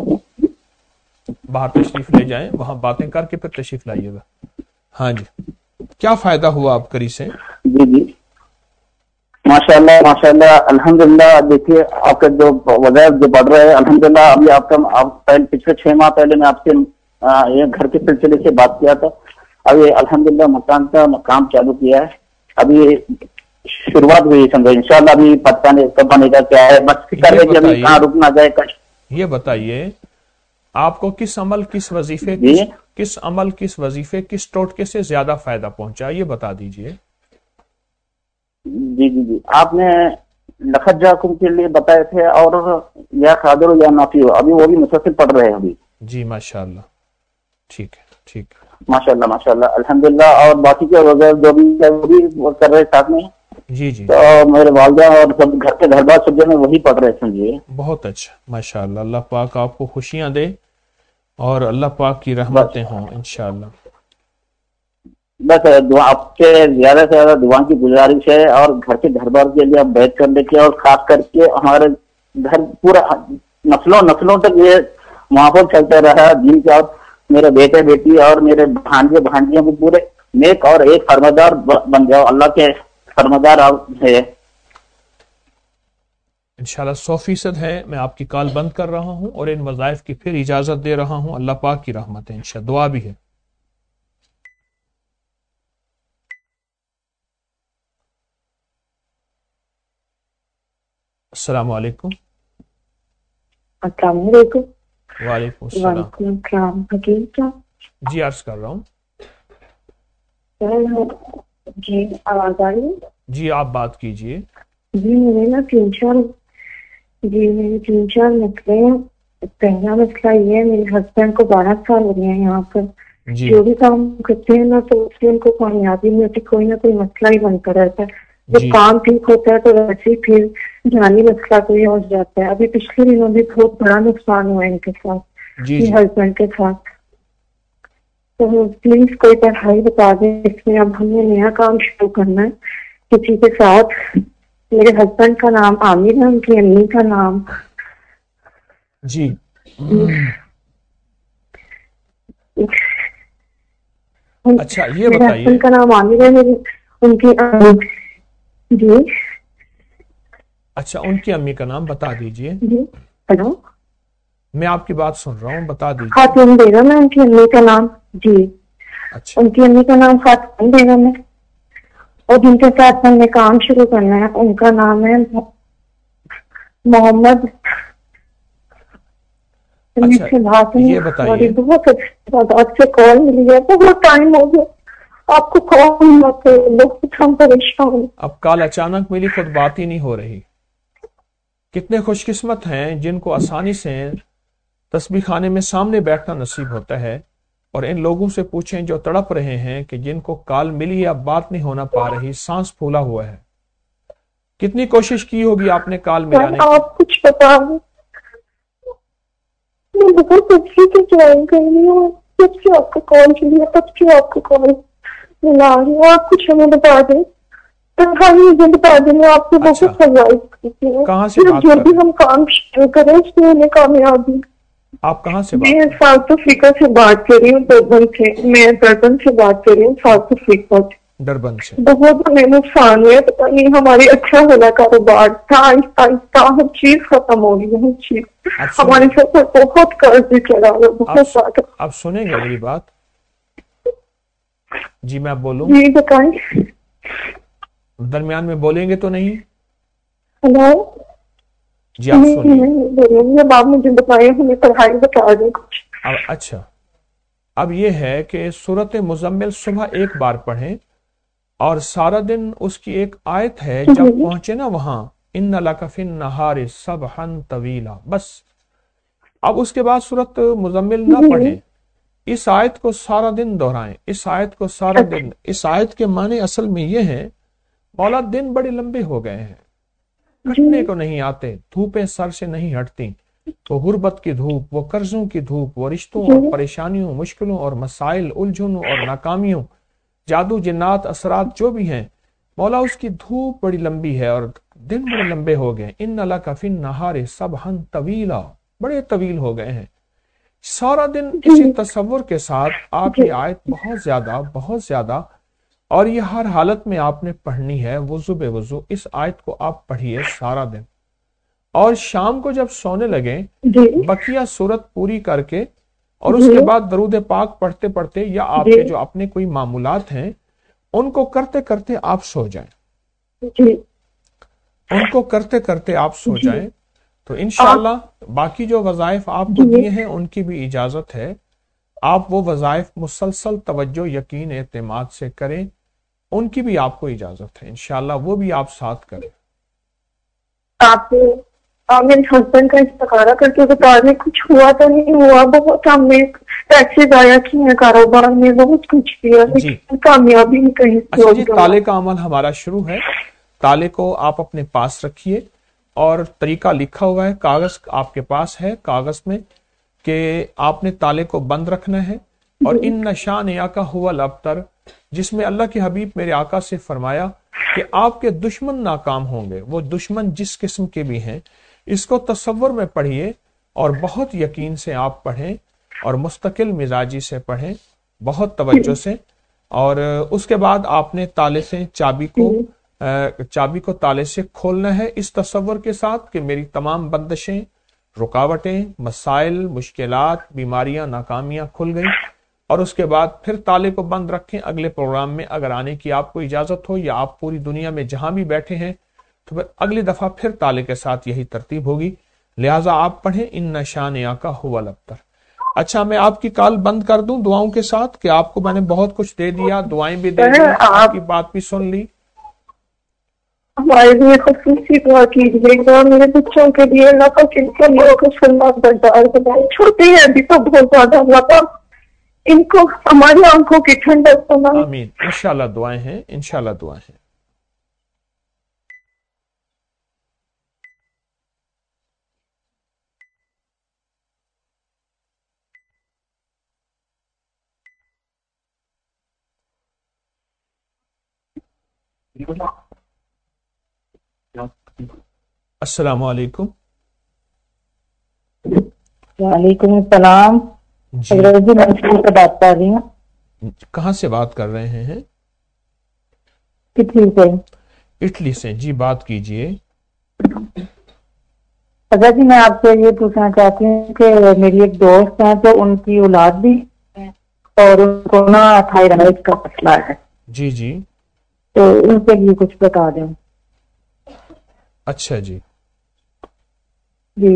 باہر تشریف لے جائیں، وہاں باتیں کر کے پھر تشریف لائیے گا۔ ہاں جی، کیا فائدہ ہوا آپ کری سے؟ جی جی ماشاء اللہ ماشاء اللہ الحمدللہ۔ دیکھیے آپ کے جو وظائف جو بڑھ رہے ہیں الحمدللہ، ابھی آپ کا آپ پچھلے چھ ماہ پہلے میں آپ سے یہ گھر کے سلسلے سے بات کیا تھا، ابھی الحمدللہ مکان کا کام چالو کیا ہے، ابھی شروعات ہوئی سمجھے، انشاءاللہ ابھی پتہ نہیں کب بنے گا کیا ہے، بس فکر ہے کہ ابھی کہاں رک نہ جائے کچھ۔ یہ بتائیے آپ کو کس عمل کس وظیفے جی کس, کس عمل کس وظیفے کس ٹوٹکے سے زیادہ فائدہ پہنچا، یہ بتا دیجئے۔ جی جی جی آپ نے لخت جاکم کے لیے بتائے تھے، اور یا خادر یا نافی ہو، ابھی وہ بھی مسلسل پڑھ رہے ہیں ابھی۔ جی ماشاءاللہ، ٹھیک ہے ٹھیک ہے ماشاء اللہ ماشاء اللہ الحمدللہ۔ اور باقی کے وغیرہ جو بھی وہ بھی وہ کر رہے ساتھ میں، جی جی تو میرے والدہ اور سب گھر کے گھر بار سب جگہ وہی پڑھ رہے سمجھیے۔ بہت اچھا ماشاءاللہ، اللہ پاک آپ کو خوشیاں دے اور اللہ پاک کی رحمتیں ہوں انشاءاللہ۔ بس دعا آپ سے زیادہ سے زیادہ دعا کی گزارش ہے، اور گھر کے گھر بار کے لیے آپ بیٹھ کر دیکھیں، اور خاص کر کے ہمارے گھر پورا نسلوں نسلوں تک یہ ماحول چلتا رہا دین کا، میرے بیٹے بیٹی اور میرے بھانجے بھانجیوں کو پورے نیک اور ایک فرمادار بن جاؤ، اللہ کے فرمادار آپ ہے انشاءاللہ سو فیصد ہے۔ میں آپ کی کال بند کر رہا ہوں اور ان وظائف کی پھر اجازت دے رہا ہوں، اللہ پاک کی رحمت ہے انشاءاللہ، دعا بھی ہے۔ السلام علیکم۔ السلام علیکم۔ وعلیکم السلام۔ وعلیکم السلام۔ حکیم صاحب جی عرض کر رہا ہوں۔ جی آواز آ رہی ہے؟ جی آپ بات کیجئے۔ جی میرے نا تین چار جی میرے تین چار مسئلے ہیں۔ پہلا مسئلہ یہ ہے، میرے ہسبینڈ کو بارہ سال ہو گئے ہیں یہاں پر، جی جو بھی کام کرتے ہیں نا تو اس سے ان کو کامیابی میں کوئی نہ کوئی مسئلہ ہی بنتا رہتا ہے۔ جب جی کام ٹھیک ہوتا ہے تو ویسے ہی پھر جانی مسئلہ کوئی ہو جاتا ہے۔ ابھی پچھلے دنوں بھی بہت بڑا نقصان ہوا ہے ان کے ساتھ، جی میرے جی ہسبینڈ کے ساتھ۔ تو پلیز کوئی پڑھائی بتا دیں، اس میں اب ہم نے نیا کام شروع کرنا ہے کسی کے ساتھ۔ میرے ہسبینڈ کا نام عامر ہے، ان کی امی کا نام جی اچھا یہ میرے بتائیے، ہسبینڈ کا نام عامر ہے، میری ان کی جی اچھا ان کی امی کا نام بتا دیجئے۔ جی ہلو میں آپ کی بات سن رہا ہوں، بتا دیجئے۔ خاتون بیگم ہے ان کی امی کا نام۔ جی اچھا ان کی امی کا نام خاتون بیگم ہے، اور جن کے ساتھ ہم نے کام شروع کرنا ہے ان کا نام ہے محمد۔ اچھا یہ بتائیے، بہت اچھے کال ملی ہے، بہت ٹائم ہو گیا آپ کو کال مت بہت ہم پریشان۔ اب کال اچانک ملی، خود بات ہی نہیں ہو رہی۔ کتنے خوش قسمت ہیں جن کو آسانی سے تسبیح خانے میں سامنے بیٹھنا نصیب ہوتا ہے، اور ان لوگوں سے پوچھیں جو تڑپ رہے ہیں کہ جن کو کال ملی یا بات نہیں ہونا پا رہی، سانس پھولا ہوا ہے۔ کتنی کوشش کی ہوگی آپ نے کال ملانے کی؟ آپ کچھ بتا دیں، میں بہت اچھی سے جوائن کر رہی ہوں، جب سے آپ کا کال چلی ہے تب سے آپ کا کال ملا رہی ہوں، آپ کچھ ہمیں بتا دیں، مجھے بتا دیں، میں آپ کو بہت فرمائش کرتی ہوں، کہاں سے بات جو کر بھی رہے ہم کام شروع کریں اس میں ہمیں کامیابی۔ آپ کہاں سے بات میں کر رہے ساؤتھ افریقہ سے بات کر رہی ہوں، ڈربن سے، میں ڈربن سے بات کر رہی ہوں، ساؤتھ افریقہ سے۔ ڈربن سے؟ بہت ہمیں نقصان ہوا، پتہ نہیں ہماری اچھا والا کاروبار تھا، آہستہ آہستہ ہر چیز ختم ہو گئی، ہر چیز ہمارے سب پر بہت قرض چلا ہوا، بہت زیادہ۔ آپ سنیں گے میری بات؟ جی میں بولوں؟ جی بتائیں۔ درمیان میں بولیں گے تو نہیں؟ ہلو جی آپ سنیے. آپ مجھے بتائیں ہمیں پڑھائی بتا دیں کچھ. اب اچھا اب یہ ہے کہ سورت مزمل صبح ایک بار پڑھیں اور سارا دن اس کی ایک آیت ہے جب پہنچے نا وہاں ان لک فی النہار سبحا طویلا، بس. اب اس کے بعد سورت مزمل نہ پڑھیں، اس آیت کو سارا دن دہرائیں، اس آیت کو سارا دن. اس آیت کے معنی اصل میں یہ ہیں مولا دن بڑے لمبے ہو گئے ہیں، کٹنے کو نہیں آتے، دھوپیں سر سے نہیں ہٹتی، وہ غربت کی دھوپ، وہ قرضوں کی دھوپ، وہ رشتوں اور پریشانیوں، مشکلوں اور مسائل، الجھنوں اور ناکامیوں، جادو جنات اثرات جو بھی ہیں، مولا اس کی دھوپ بڑی لمبی ہے اور دن بڑے لمبے ہو گئے. ان لک فی النہار سبحا طویلا، بڑے طویل ہو گئے ہیں. سارا دن اسی تصور کے ساتھ آپ یہ آیت بہت زیادہ بہت زیادہ اور یہ ہر حالت میں آپ نے پڑھنی ہے. وضو بے وضو اس آیت کو آپ پڑھیے سارا دن، اور شام کو جب سونے لگیں بقیہ سورت پوری کر کے اور اس کے بعد درود پاک پڑھتے پڑھتے یا آپ کے جو اپنے کوئی معمولات ہیں ان کو کرتے کرتے آپ سو جائیں، ان کو کرتے کرتے آپ سو جائیں. تو انشاءاللہ باقی جو وظائف آپ کو دیے ہیں ان کی بھی اجازت ہے، آپ وہ وظائف مسلسل توجہ یقین اعتماد سے کریں، ان کی بھی آپ کو اجازت ہے انشاءاللہ، وہ بھی آپ ساتھ کریں. آپ میرے ہسبینڈ کا استخارہ کر کے بتا دیں، کچھ ہوا تو نہیں ہوا، بہت ہم نے پیسے ضائع کیے کاروبار میں، بہت کچھ کیا لیکن کامیابی نہیں کہیں. اچھا جی، تالے کا عمل ہمارا شروع ہے. تالے کو آپ اپنے پاس رکھیے اور طریقہ لکھا ہوا ہے، کاغذ آپ کے پاس ہے، کاغذ میں کہ آپ نے تالے کو بند رکھنا ہے. اور ان نشانیہ کا ہوا الابتر، جس میں اللہ کے حبیب میرے آقا سے فرمایا کہ آپ کے دشمن ناکام ہوں گے. وہ دشمن جس قسم کے بھی ہیں اس کو تصور میں پڑھیے اور بہت یقین سے آپ پڑھیں اور مستقل مزاجی سے پڑھیں، بہت توجہ سے. اور اس کے بعد آپ نے تالے سے چابی کو چابی کو تالے سے کھولنا ہے اس تصور کے ساتھ کہ میری تمام بندشیں، رکاوٹیں، مسائل، مشکلات، بیماریاں، ناکامیاں کھل گئیں. اور اس کے بعد پھر تالے کو بند رکھیں. اگلے پروگرام میں اگر آنے کی آپ کو اجازت ہو یا آپ پوری دنیا میں جہاں بھی بیٹھے ہیں تو پھر اگلی دفعہ پھر تالے کے ساتھ یہی ترتیب ہوگی. لہٰذا آپ پڑھیں ان نشانیہ کا ہوا الابتر. اچھا میں آپ کی کال بند کر دوں دعاؤں کے ساتھ کہ آپ کو میں نے بہت کچھ دے دیا، دعائیں بھی دے دی، آپ کی بات بھی سن لی. ہمارے لیے خصوصی دعا کیجیے گا، میرے بچوں کے لیے اللہ کا کن کو سننا بردار بنائے، چھوٹے ہیں ابھی تو بہت زیادہ، اللہ کا ان کو ہماری آنکھوں کی ٹھنڈک بنائے. آمین. انشاءاللہ دعائیں ہیں، انشاءاللہ دعائیں ہیں. السلام علیکم. وعلیکم السلام. جی جی میں بات کر رہی ہوں. کہاں سے بات کر رہے ہیں؟ اٹلی سے. اٹلی سے، جی بات کیجئے. اگر جی میں آپ سے یہ پوچھنا چاہتی ہوں کہ میری ایک دوست ہے تو ان کی اولاد بھی ہے اور ان کو نا تھائرائڈ کا مسئلہ ہے. جی جی. تو ان کے لیے کچھ بتا دیں. اچھا جی. جی.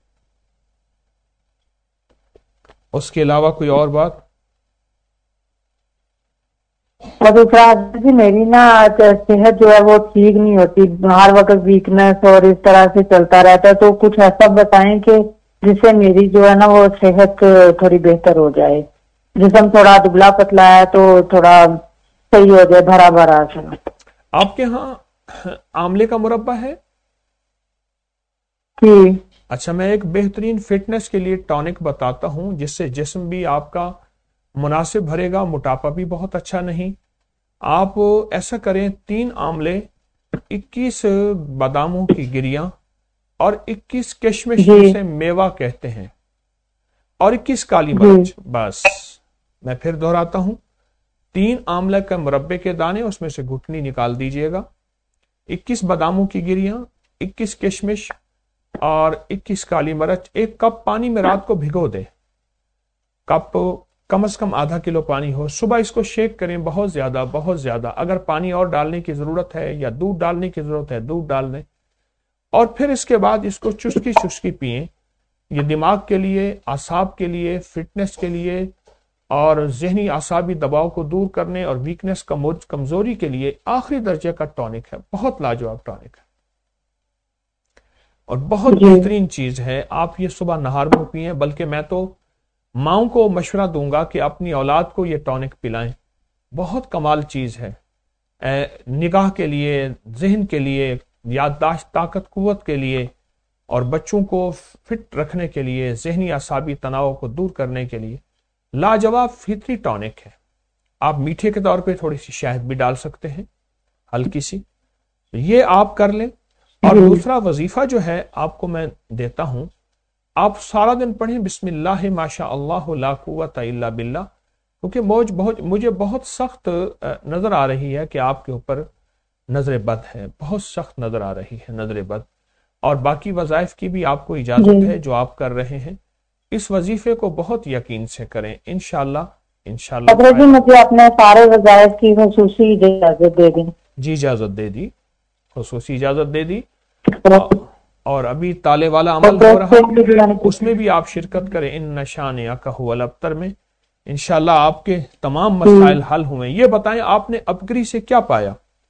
اس کے علاوہ کوئی اور بات؟ اور دوسرا جی میری نا صحت جو ہے وہ ٹھیک نہیں ہوتی، ہر وقت ویکنس اور اس طرح سے چلتا رہتا ہے، تو کچھ ایسا بتائیں کہ جس سے میری جو ہے نا وہ صحت تھوڑی بہتر ہو جائے. جسم تھوڑا دبلا پتلا ہے تو تھوڑا صحیح ہو جائے، بھرا بھرا. آپ کے ہاں آملے کا مربع ہے؟ جی. اچھا میں ایک بہترین فٹنس کے لیے ٹونک بتاتا ہوں جس سے جسم بھی آپ کا مناسب بھرے گا، موٹاپا بھی بہت اچھا نہیں. آپ ایسا کریں، تین آملے، اکیس باداموں کی گریاں اور اکیس کشمش جسے میوہ کہتے ہیں اور اکیس کالی مرچ. بس میں پھر دہراتا ہوں، تین آملہ کا مربے کے دانے، اس میں سے گھٹنی نکال دیجئے گا، اکیس باداموں کی گریاں، اکیس کشمش اور اکیس کالی مرچ. ایک کپ پانی میں رات کو بھگو دے. کپ کم از کم آدھا کلو پانی ہو. صبح اس کو شیک کریں بہت زیادہ بہت زیادہ. اگر پانی اور ڈالنے کی ضرورت ہے یا دودھ ڈالنے کی ضرورت ہے دودھ ڈال دیں, اور پھر اس کے بعد اس کو چسکی چسکی پئیں. یہ دماغ کے لیے, اعصاب کے لیے, فٹنس کے لیے اور ذہنی اعصابی دباؤ کو دور کرنے اور ویکنس کمزوری کے لیے آخری درجے کا ٹونک ہے. بہت لاجواب ٹونک ہے اور بہت بہترین چیز ہے. آپ یہ صبح نہار میں پئیں. بلکہ میں تو ماؤں کو مشورہ دوں گا کہ اپنی اولاد کو یہ ٹونک پلائیں. بہت کمال چیز ہے نگاہ کے لیے, ذہن کے لیے, یادداشت طاقت قوت کے لیے اور بچوں کو فٹ رکھنے کے لیے, ذہنی اعصابی تناؤ کو دور کرنے کے لیے لاجواب فطری ٹونک ہے. آپ میٹھے کے طور پہ تھوڑی سی شہد بھی ڈال سکتے ہیں, ہلکی سی. یہ آپ کر لیں. اور دوسرا وظیفہ جو ہے آپ کو میں دیتا ہوں, آپ سارا دن پڑھیں بسم اللہ ما شاء اللہ لا قوت الا باللہ, کیونکہ موج بہت مجھے بہت سخت نظر آ رہی ہے کہ آپ کے اوپر نظر بد ہے, بہت سخت نظر آ رہی ہے نظر بد. اور باقی وظائف کی بھی آپ کو اجازت ہے جو آپ کر رہے ہیں. اس وظیفے کو بہت یقین سے کریں, انشاءاللہ انشاءاللہ. حضرت جی مجھے اپنے سارے وظائف کی خصوصی اجازت دے دیں. جی اجازت دے دی, خصوصی اجازت دے دی. اور ابھی تالے والا عمل ہو رہا ہے, اس میں بھی آپ شرکت کریں. ان نشانیک هو الابتر میں انشاءاللہ آپ کے تمام مسائل حل ہوئے. یہ بتائیں آپ نے اپگری سے کیا پایا؟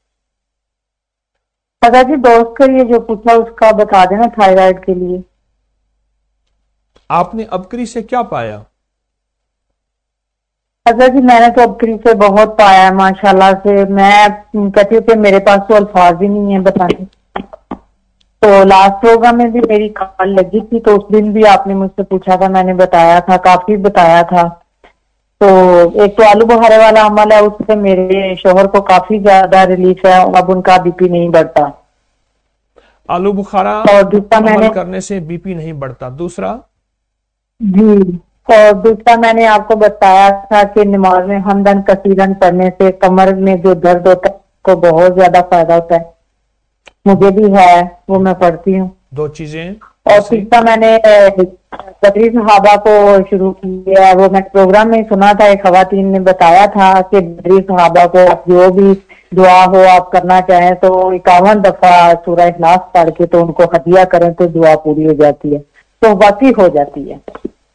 حضرت جی دوست کے لیے جو پوچھا اس کا بتا دینا, تھائرائیڈ کے لیے. آپ نے اپگری سے کیا پایا؟ حضرت جی میں نے تو اپگری سے بہت پایا ہے ماشاءاللہ سے. میں کہتی ہوں کہ میرے پاس تو الفاظ ہی نہیں ہے بتانے. تو لاسٹ پروگرام میں بھی میری کال لگی تھی تو اس دن بھی آپ نے مجھ سے پوچھا تھا, میں نے بتایا تھا, کافی بتایا تھا. تو ایک تو آلو بخارے والا عمل ہے, اس سے میرے شوہر کو کافی زیادہ ریلیف ہے, اب ان کا بی پی نہیں بڑھتا. آلو بخارا اور دوسرا میں نے کرنے سے بی پی نہیں بڑھتا. دوسرا جی, اور دوسرا میں نے آپ کو بتایا تھا کہ نماز میں حمدن کثیرن پڑھنے سے کمر میں جو درد ہوتا ہے اس کو بہت زیادہ فائدہ ہوتا ہے. مجھے بھی ہے, وہ میں پڑھتی ہوں. دو چیزیں. اور تیسرا میں نے بدری صحابہ کو شروع کیا, وہ میں پروگرام میں سنا تھا, ایک خواتین نے بتایا تھا کہ بدری صحابہ کو جو بھی دعا ہو آپ کرنا چاہیں تو اکاون دفعہ سورہ اخلاص پڑھ کے تو ان کو ہدیہ کریں تو دعا پوری ہو جاتی ہے. تو واقعی ہو جاتی ہے.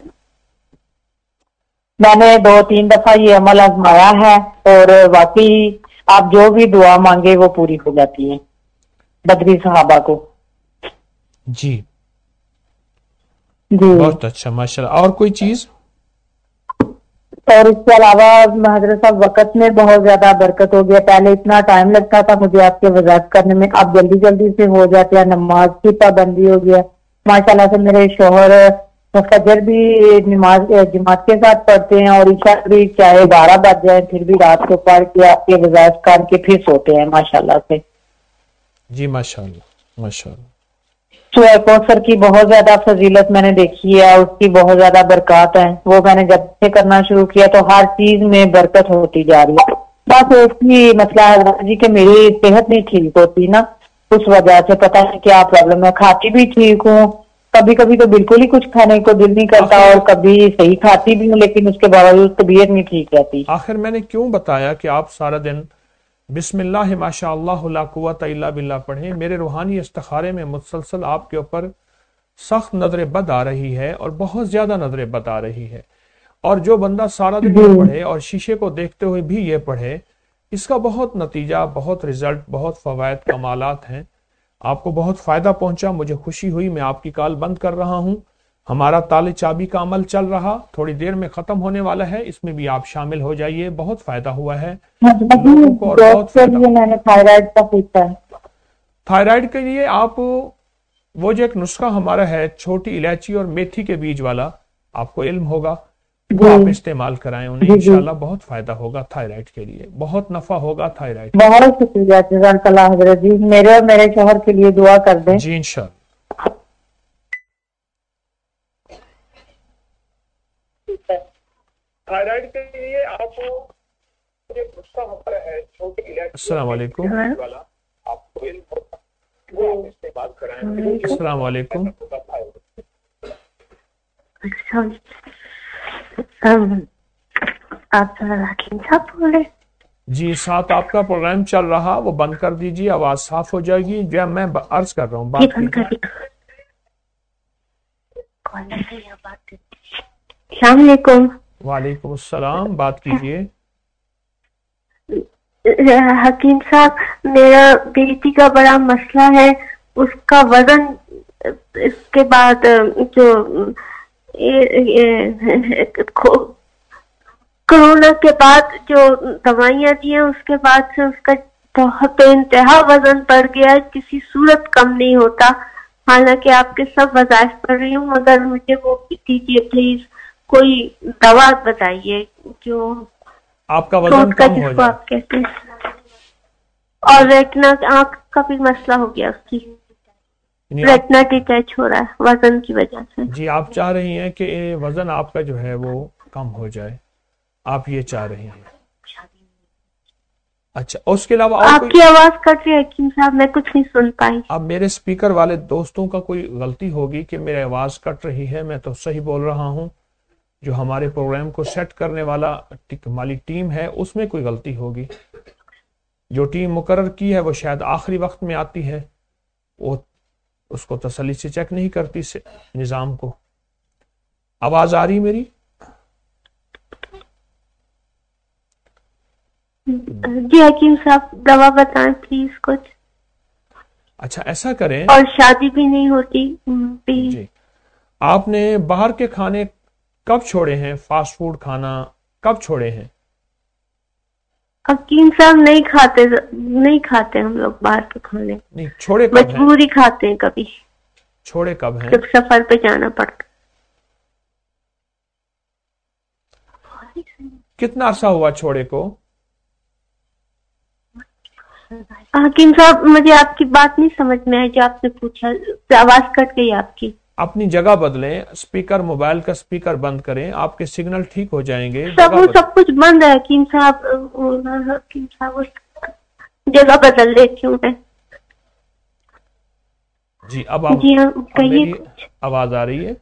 میں نے دو تین دفعہ یہ عمل آزمایا ہے اور واقعی آپ جو بھی دعا مانگے وہ پوری ہو جاتی ہے بدری صحابہ کو. جی جی بہت اچھا ماشاءاللہ. اور کوئی چیز؟ اور اس کے علاوہ حضرت صاحب وقت میں بہت زیادہ برکت ہو گیا. پہلے اتنا ٹائم لگتا تھا مجھے آپ کے وضاحت کرنے میں, اب جلدی جلدی سے ہو جاتے ہیں. نماز کی پابندی ہو گیا ماشاءاللہ سے. میرے شوہر فجر بھی نماز جماعت کے ساتھ پڑھتے ہیں اور عشاء بھی چاہے بارہ بج جائے پھر بھی رات کو پڑھ کے آپ کے وضاحت کر کے پھر سوتے ہیں ماشاءاللہ سے. جی ماشاءاللہ ماشاءاللہ. سورہ کوثر کی بہت زیادہ فضیلت میں نے دیکھی ہے, اس کی بہت زیادہ برکات ہیں. وہ میں نے جب سے کرنا شروع کیا تو ہر چیز میں برکت ہوتی جا رہی ہے. بس ایک ہی مسئلہ ہے جی کہ میری صحت نہیں ٹھیک ہوتی نا, اس وجہ سے پتہ نہیں کیا پرابلم ہے. کھاتی بھی ٹھیک ہوں, کبھی کبھی تو بالکل ہی کچھ کھانے کو دل نہیں کرتا, اور کبھی صحیح کھاتی بھی ہوں لیکن اس کے باوجود طبیعت نہیں ٹھیک رہتی. آخر میں نے کیوں بتایا کہ آپ سارا دن بسم اللہ ما شاء اللہ لا قوت الا باللہ پڑھیں. میرے روحانی استخارے میں مسلسل آپ کے اوپر سخت نظر بد آ رہی ہے اور بہت زیادہ نظر بد آ رہی ہے. اور جو بندہ سارا دن یہ پڑھے اور شیشے کو دیکھتے ہوئے بھی یہ پڑھے, اس کا بہت نتیجہ, بہت رزلٹ, بہت فوائد کمالات ہیں. آپ کو بہت فائدہ پہنچا, مجھے خوشی ہوئی. میں آپ کی کال بند کر رہا ہوں. ہمارا تالے چابی کا عمل چل رہا, تھوڑی دیر میں ختم ہونے والا ہے. اس میں بھی آپ شامل ہو جائیے, بہت فائدہ ہوا ہے لوگوں کو. اور بہت فائدہ تھائرائیڈ کے لیے آپ وہ جو ایک نسخہ ہمارا ہے چھوٹی الائچی اور میتھی کے بیج والا, آپ کو علم ہوگا, وہ آپ استعمال کرائیں انہیں, انشاءاللہ بہت فائدہ ہوگا تھائرائیڈ کے لیے, بہت نفع ہوگا تھائرائیڈ. بہت شکریہ جزاک اللہ حضرت جی. میرے اور میرے شوہر کے لیے دعا کر دیں. جی انشاءاللہ. تھائرائیڈ کے لیے آپ السلام علیکم. السلام علیکم. آپ حکیم صاحب بول رہے؟ جی، ساتھ آپ کا پروگرام چل رہا، وہ بند کر دیجیے، آواز صاف ہو جائے گی. جو میں عرض کر رہا ہوں بات کیجیے. السلام علیکم. وعلیکم السلام، بات کیجیے. حکیم صاحب، میرا بیٹی کا بڑا مسئلہ ہے. اس کا وزن اس کے بعد جو کرونا کے بعد جو دوائیاں دی ہیں اس کے بعد سے اس کا بہت بے انتہا وزن بڑھ گیا ہے. کسی صورت کم نہیں ہوتا. حالانکہ آپ کے سب وظائف پڑھ رہی ہوں، مگر مجھے وہ دیجیے پلیز، کوئی دوا بتائیے جو آپ کا وزن کم ہو جائے. آپ کہتے ہیں. اور ریٹنا آنکھ کا بھی مسئلہ ہو گیا، اس کی ریٹنا ڈیٹیچ ہو رہا ہے وزن کی وجہ سے. جی، آپ چاہ رہی ہیں کہ وزن آپ کا جو ہے وہ کم ہو جائے، آپ یہ چاہ رہی ہیں. اچھا، اس کے علاوہ آپ کی آواز کٹ رہی ہے حکیم صاحب، میں کچھ نہیں سن پائی. اب میرے اسپیکر والے دوستوں کا کوئی غلطی ہوگی کہ میری آواز کٹ رہی ہے. میں تو صحیح بول رہا ہوں. جو ہمارے پروگرام کو سیٹ کرنے والا ہماری ٹیم ہے اس میں کوئی غلطی ہوگی. جو ٹیم مقرر کی ہے وہ شاید آخری وقت میں آتی ہے، وہ اس کو تسلی سے چیک نہیں کرتی نظام کو. آواز آ رہی میری؟ جی حکیم صاحب، دوا بتائیں پلیز کچھ. اچھا، ایسا کریں. اور شادی بھی نہیں ہوتی. جی، آپ نے باہر کے کھانے کب چھوڑے ہیں؟ فاسٹ فوڈ کھانا کب چھوڑے ہیں؟ حکیم صاحب نہیں کھاتے، نہیں کھاتے ہم لوگ باہر کے کھانے. نہیں چھوڑے کب؟ مجبوری کھاتے ہیں کبھی. چھوڑے کب ہیں؟ جب سفر پہ جانا پڑتا. کتنا عرصہ ہوا چھوڑے کو؟ حکیم صاحب، مجھے آپ کی بات نہیں سمجھ میں آئی جو آپ نے پوچھا، آواز کٹ گئی آپ کی. اپنی جگہ بدلیں، اسپیکر موبائل کا اسپیکر بند کریں، آپ کے سگنل ٹھیک ہو جائیں گے. سب سب کچھ بند ہے حکیم صاحب. حکیم صاحب جگہ بدل دیتی ہوں میں. جی، اب آپ جی ہاں میری آواز آ رہی ہے؟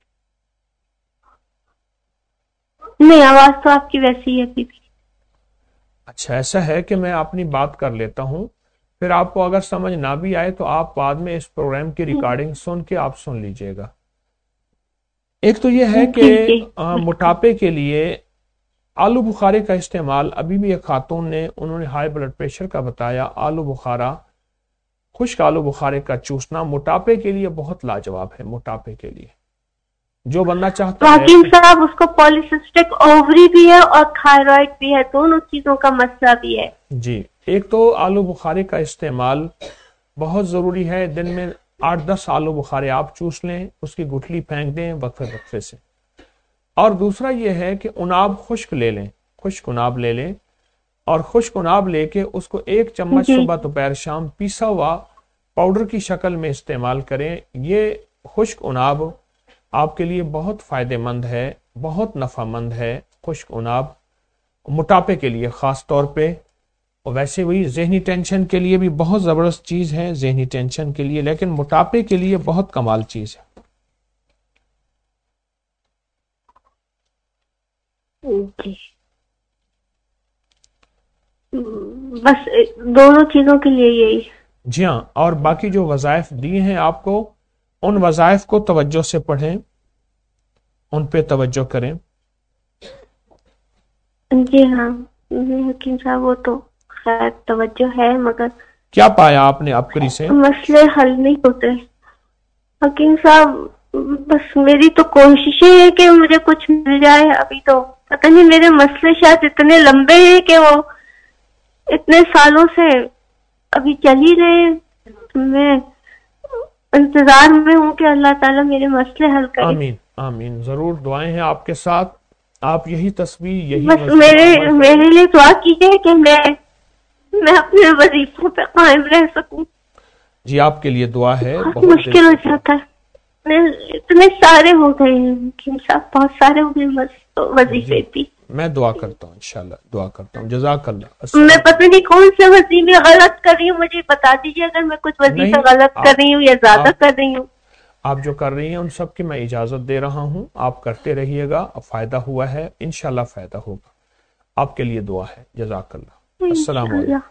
نہیں، آواز تو آپ کی ویسی ہی ہے ابھی بھی. اچھا، ایسا ہے کہ میں اپنی بات کر لیتا ہوں، پھر آپ کو اگر سمجھ نہ بھی آئے تو آپ بعد میں اس پروگرام کی ریکارڈنگ سن کے آپ سن لیجئے گا. ایک تو یہ ہے کہ موٹاپے کے لیے آلو بخارے کا استعمال، ابھی بھی ایک خاتون نے انہوں نے ہائی بلڈ پریشر کا بتایا، آلو بخارا، خشک آلو بخارے کا چوسنا موٹاپے کے لیے بہت لاجواب ہے. موٹاپے کے لیے جو بننا چاہتا ہے. حکیم صاحب، اس کو پالیسسٹک اووری بھی ہے اور تھائرائڈ بھی ہے، دونوں چیزوں کا مسئلہ بھی ہے. جی، ایک تو آلو بخارے کا استعمال بہت ضروری ہے. دن میں آٹھ دس آلو بخارے آپ چوس لیں، اس کی گٹھلی پھینک دیں وقفے وقفے سے. اور دوسرا یہ ہے کہ اناب خشک لے لیں، خشک اناب لے لیں، اور خشک اناب لے کے اس کو ایک چمچ صبح دوپہر شام پیسا ہوا پاؤڈر کی شکل میں استعمال کریں. یہ خشک اناب آپ کے لیے بہت فائدہ مند ہے، بہت نفع مند ہے. خشک اناب موٹاپے کے لیے خاص طور پہ، اور ویسے وہی ذہنی ٹینشن کے لیے بھی بہت زبردست چیز ہے، ذہنی ٹینشن کے لیے، لیکن موٹاپے کے لیے بہت کمال چیز ہے. جی، بس دونوں چیزوں کے لیے یہی. جی ہاں، اور باقی جو وظائف دیے ہیں آپ کو، ان وظائف کو توجہ سے پڑھیں، ان پہ توجہ کریں. جی ہاں حکیم صاحب، وہ تو خیر توجہ ہے، مگر کیا پایا آپ نے عبقری سے؟ مسئلے حل نہیں ہوتے حکیم صاحب. بس میری تو کوشش ہے کہ مجھے کچھ مل جائے. ابھی تو پتہ نہیں، میرے مسئلے شاید اتنے لمبے ہیں کہ وہ اتنے سالوں سے ابھی چل ہی رہے. میں انتظار میں ہوں کہ اللہ تعالیٰ میرے مسئلے حل کرے. آمین آمین. ضرور دعائیں ہیں آپ کے ساتھ. آپ یہی تصویر، یہی بس میرے میرے لیے دعا کیجیے کہ میں میں اپنے وظیفوں پہ قائم رہ سکوں. جی، آپ کے لیے دعا ہے. بہت مشکل ہو جاتا ہے، اتنے سارے ہو گئے ہیں صاحب، بہت سارے ہو گئے وظیفے بھی. میں دعا کرتا ہوں، انشاءاللہ دعا کرتا ہوں. جزاک اللہ. میں پتہ نہیں کون سے وظیفے غلط کر رہی ہوں، مجھے بتا دیجیے اگر میں کچھ وظیفے غلط کر رہی ہوں یا زیادہ کر رہی ہوں. آپ جو کر رہی ہیں ان سب کی میں اجازت دے رہا ہوں، آپ کرتے رہیے گا. اب فائدہ ہوا ہے، انشاءاللہ فائدہ ہوگا. آپ کے لیے دعا ہے. جزاک اللہ. السلام علیکم.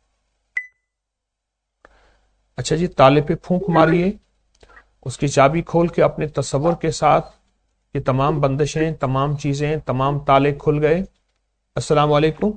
اچھا جی، تالے پہ پھونک ماریے، اس کی چابی کھول کے اپنے تصور کے ساتھ یہ تمام بندشیں، تمام چیزیں، تمام تالے کھل گئے. السلام علیکم.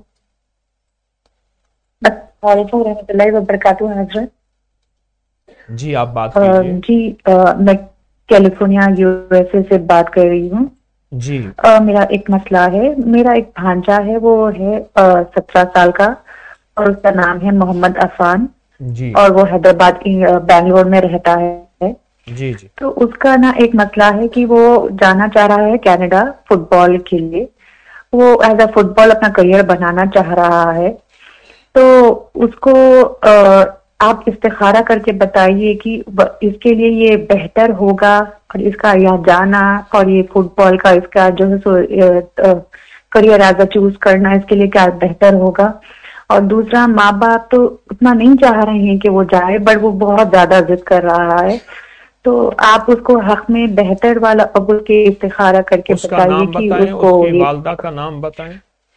وعلیکم ورحمۃ اللہ وبرکاتہ. حضرت جی آپ بات کیجیے. جی میں کیلیفورنیا یو ایس اے سے بات کر رہی ہوں. جی میرا ایک مسئلہ ہے. میرا ایک بھانجا ہے، وہ ہے سترہ سال کا اور اس کا نام ہے محمد عفان. جی اور وہ حیدرآباد بنگلور میں رہتا ہے. جی جی تو اس کا نا ایک مسئلہ ہے کہ وہ جانا چاہ رہا ہے کینیڈا فٹ بال کے لیے. وہ ایز اے فٹ بال اپنا کریئر بنانا چاہ رہا ہے. تو اس کو آپ استخارہ کر کے بتائیے کہ اس کے لیے یہ بہتر ہوگا، اور اس کا یہاں جانا اور یہ فٹ بال کا اس کا جو ہے کریئر ایز اے چوز کرنا، اس کے لیے کیا بہتر ہوگا. اور دوسرا، ماں باپ تو اتنا نہیں چاہ رہے ہیں کہ وہ جائے، بٹ وہ بہت زیادہ ضد کر رہا ہے. تو آپ اس کو حق میں بہتر والا قبول کے استخارہ کر کے بتائیے کہ اس کو. اس کی والدہ کا نام بتائیں.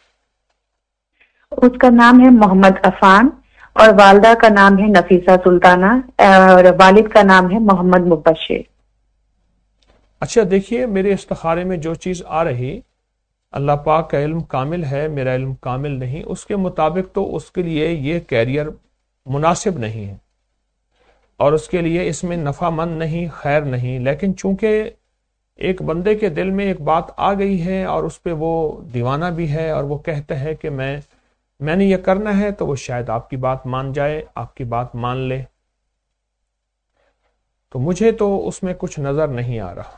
اس کا نام ہے محمد عفان اور والدہ کا نام ہے نفیسہ سلطانہ اور والد کا نام ہے محمد مبشر. اچھا دیکھیے، میرے استخارے میں جو چیز آ رہی، اللہ پاک کا علم کامل ہے، میرا علم کامل نہیں، اس کے مطابق تو اس کے لیے یہ کیریئر مناسب نہیں ہے اور اس کے لیے اس میں نفع مند نہیں، خیر نہیں. لیکن چونکہ ایک بندے کے دل میں ایک بات آ گئی ہے اور اس پہ وہ دیوانہ بھی ہے اور وہ کہتا ہے کہ میں میں نے یہ کرنا ہے، تو وہ شاید آپ کی بات مان جائے، آپ کی بات مان لے. تو مجھے تو اس میں کچھ نظر نہیں آ رہا،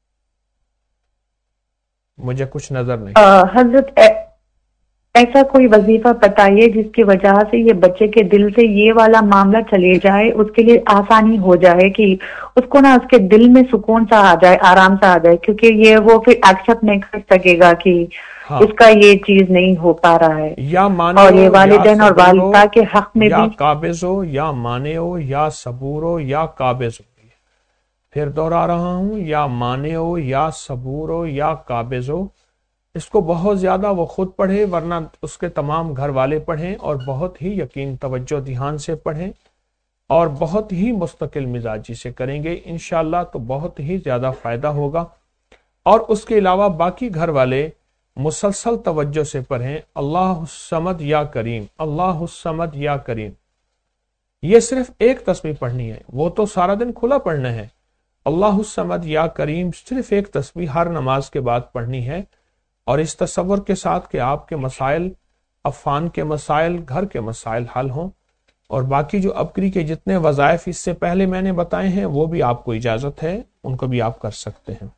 مجھے کچھ نظر نہیں. حضرت ایسا کوئی وظیفہ بتائیے جس کی وجہ سے یہ بچے کے دل سے یہ والا معاملہ چلے جائے، اس کے لیے آسانی ہو جائے کہ اس کو نا اس کے دل میں سکون سا آ جائے، آرام سا آ جائے. کیونکہ یہ وہ پھر ایکسپٹ نہیں کر سکے گا کہ ہاں اس کا یہ چیز نہیں ہو پا رہا ہے. یا مانے اور یہ والدین اور والدہ کے حق میں یا بھی قابض ہو، یا مانے ہو، یا صبور ہو، یا قابض ہو. پھر دوہرا رہا ہوں، یا مانے ہو، یا صبور ہو، یا قابض ہو. اس کو بہت زیادہ وہ خود پڑھے، ورنہ اس کے تمام گھر والے پڑھیں، اور بہت ہی یقین توجہ دھیان سے پڑھیں اور بہت ہی مستقل مزاجی سے کریں گے انشاءاللہ تو بہت ہی زیادہ فائدہ ہوگا. اور اس کے علاوہ باقی گھر والے مسلسل توجہ سے پڑھیں، اللہ الصمد یا کریم، اللہ الصمد یا کریم. یہ صرف ایک تسبیح پڑھنی ہے، وہ تو سارا دن کھلا پڑھنا ہے. اللہ الصمد یا کریم صرف ایک تسبیح ہر نماز کے بعد پڑھنی ہے، اور اس تصور کے ساتھ کہ آپ کے مسائل، عفان کے مسائل، گھر کے مسائل حل ہوں. اور باقی جو ابکری کے جتنے وظائف اس سے پہلے میں نے بتائے ہیں وہ بھی آپ کو اجازت ہے، ان کو بھی آپ کر سکتے ہیں.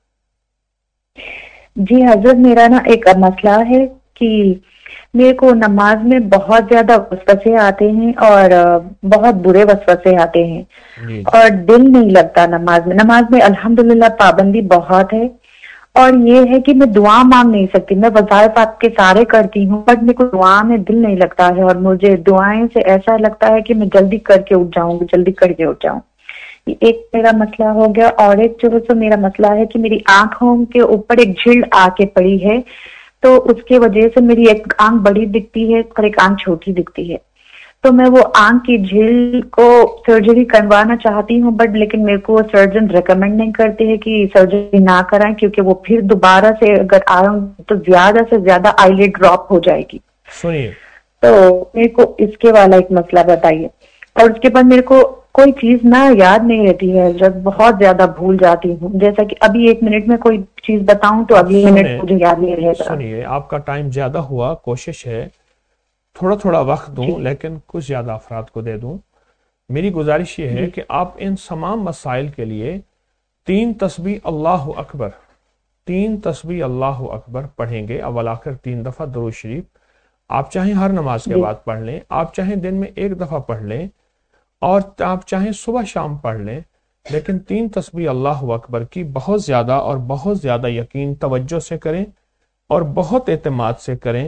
جی حضرت، میرا نا ایک مسئلہ ہے کہ میرے کو نماز میں بہت زیادہ وسوسے آتے ہیں اور بہت برے وسوسے آتے ہیں جی. اور دل نہیں لگتا نماز میں. نماز میں الحمدللہ پابندی بہت ہے، اور یہ ہے کہ میں دعا مانگ نہیں سکتی. میں وظائف آپ کے سارے کرتی ہوں، بٹ میرے کو دعا میں دل نہیں لگتا ہے، اور مجھے دعائیں سے ایسا لگتا ہے کہ میں جلدی کر کے اٹھ جاؤں جلدی کر کے اٹھ جاؤں. یہ ایک میرا مسئلہ ہو گیا. اور ایک جو ہے میرا مسئلہ ہے کہ میری آنکھوں کے اوپر ایک جھل آ کے پڑی ہے، تو اس کی وجہ سے میری ایک آنکھ بڑی دکھتی ہے اور ایک آنکھ چھوٹی دکھتی ہے. تو میں وہ آنکھ کی جھل کو سرجری کروانا چاہتی ہوں، بٹ لیکن میرے کو سرجن ریکمینڈ نہیں کرتے ہیں کہ سرجری نہ کرائیں، کیونکہ وہ پھر دوبارہ سے اگر آؤں تو زیادہ سے زیادہ آئی لڈ ڈراپ ہو جائے گی. سنیے، تو میرے کو اس کے والا ایک مسئلہ بتائیے. اور اس کے بعد میرے کو کوئی چیز نہ یاد نہیں رہتی ہے حضرت، بہت زیادہ بھول جاتی ہوں. جیسا کہ ابھی ایک منٹ میں کوئی چیز بتاؤں تو اگلی منٹ مجھے یاد نہیں رہے گا. سنیے، آپ کا ٹائم زیادہ ہوا، کوشش ہے تھوڑا تھوڑا وقت دوں لیکن کچھ زیادہ افراد کو دے دوں. میری گزارش یہ ہے کہ آپ ان تمام مسائل کے لیے تین تسبیح اللہ اکبر تین تسبیح اللہ اکبر پڑھیں گے اول آخر تین دفعہ درود شریف. آپ چاہیں ہر نماز کے بعد پڑھ لیں، آپ چاہیں دن میں ایک دفعہ پڑھ لیں، اور آپ چاہیں صبح شام پڑھ لیں، لیکن تین تسبیح اللہ اکبر کی بہت زیادہ اور بہت زیادہ یقین توجہ سے کریں اور بہت اعتماد سے کریں،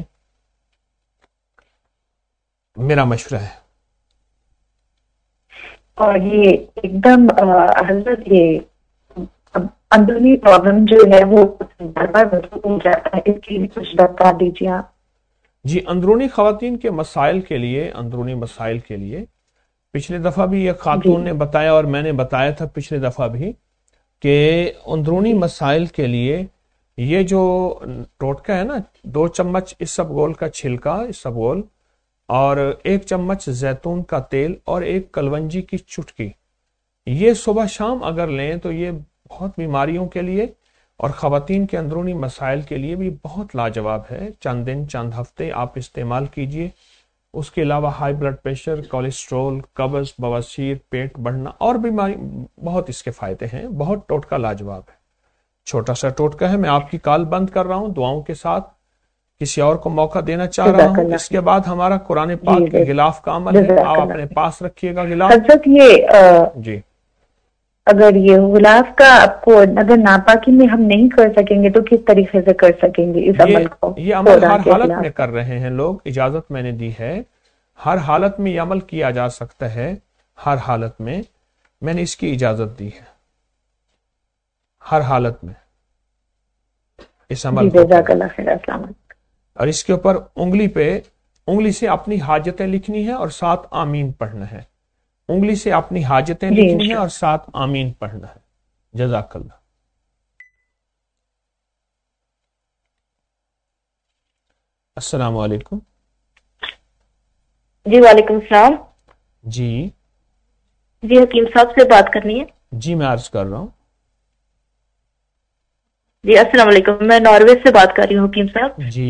میرا مشورہ ہے. اور یہ ایک دم حضرت یہ اندرونی پرابلم جو ہے وہ بار بار ہو جاتا ہے، اس کی بھی کچھ بتا دیجیے آپ. جی اندرونی خواتین کے مسائل کے لیے اندرونی مسائل کے لیے پچھلے دفعہ بھی ایک خاتون نے بتایا اور میں نے بتایا تھا پچھلے دفعہ بھی کہ اندرونی مسائل کے لیے یہ جو ٹوٹکا ہے نا، دو چمچ اسبگول کا چھلکا اسبگول اور ایک چمچ زیتون کا تیل اور ایک کلونجی کی چٹکی، یہ صبح شام اگر لیں تو یہ بہت بیماریوں کے لیے اور خواتین کے اندرونی مسائل کے لیے بھی بہت لاجواب ہے۔ چند دن چند ہفتے آپ استعمال کیجئے۔ اس کے علاوہ ہائی بلڈ پریشر، کولیسٹرول، قبض، بواسیر، پیٹ بڑھنا اور بیماری بہت اس کے فائدے ہیں۔ بہت ٹوٹکا لاجواب ہے، چھوٹا سا ٹوٹکا ہے۔ میں آپ کی کال بند کر رہا ہوں، دعاؤں کے ساتھ کسی اور کو موقع دینا چاہ رہا ہوں۔ اس کے بعد ہمارا قرآن پاک کے غلاف کا عمل ہے، آپ اپنے پاس رکھیے گا غلاف۔ حضرت یہ جی اگر یہ غلاف کا آپ کو اگر ناپاکی میں ہم نہیں کر سکیں گے تو کس طریقے سے کر سکیں گے اس عمل کو؟ یہ عمل ہر حالت میں کر رہے ہیں لوگ، اجازت میں نے دی ہے، ہر حالت میں یہ عمل کیا جا سکتا ہے، ہر حالت میں میں نے اس کی اجازت دی ہے، ہر حالت میں اس عمل کو۔ جزاک اللہ خیر، السلام علیکم۔ اور اس کے اوپر انگلی پہ انگلی سے اپنی حاجتیں لکھنی ہے اور ساتھ آمین پڑھنا ہے، انگلی سے اپنی حاجتیں لکھنی ہیں اور ساتھ آمین پڑھنا ہے۔ جزاک اللہ۔ السلام علیکم۔ جی وعلیکم السلام۔ جی جی حکیم صاحب سے بات کرنی ہے؟ جی میں عرض کر رہا ہوں۔ جی السلام علیکم، میں ناروے سے بات کر رہی ہوں حکیم صاحب۔ جی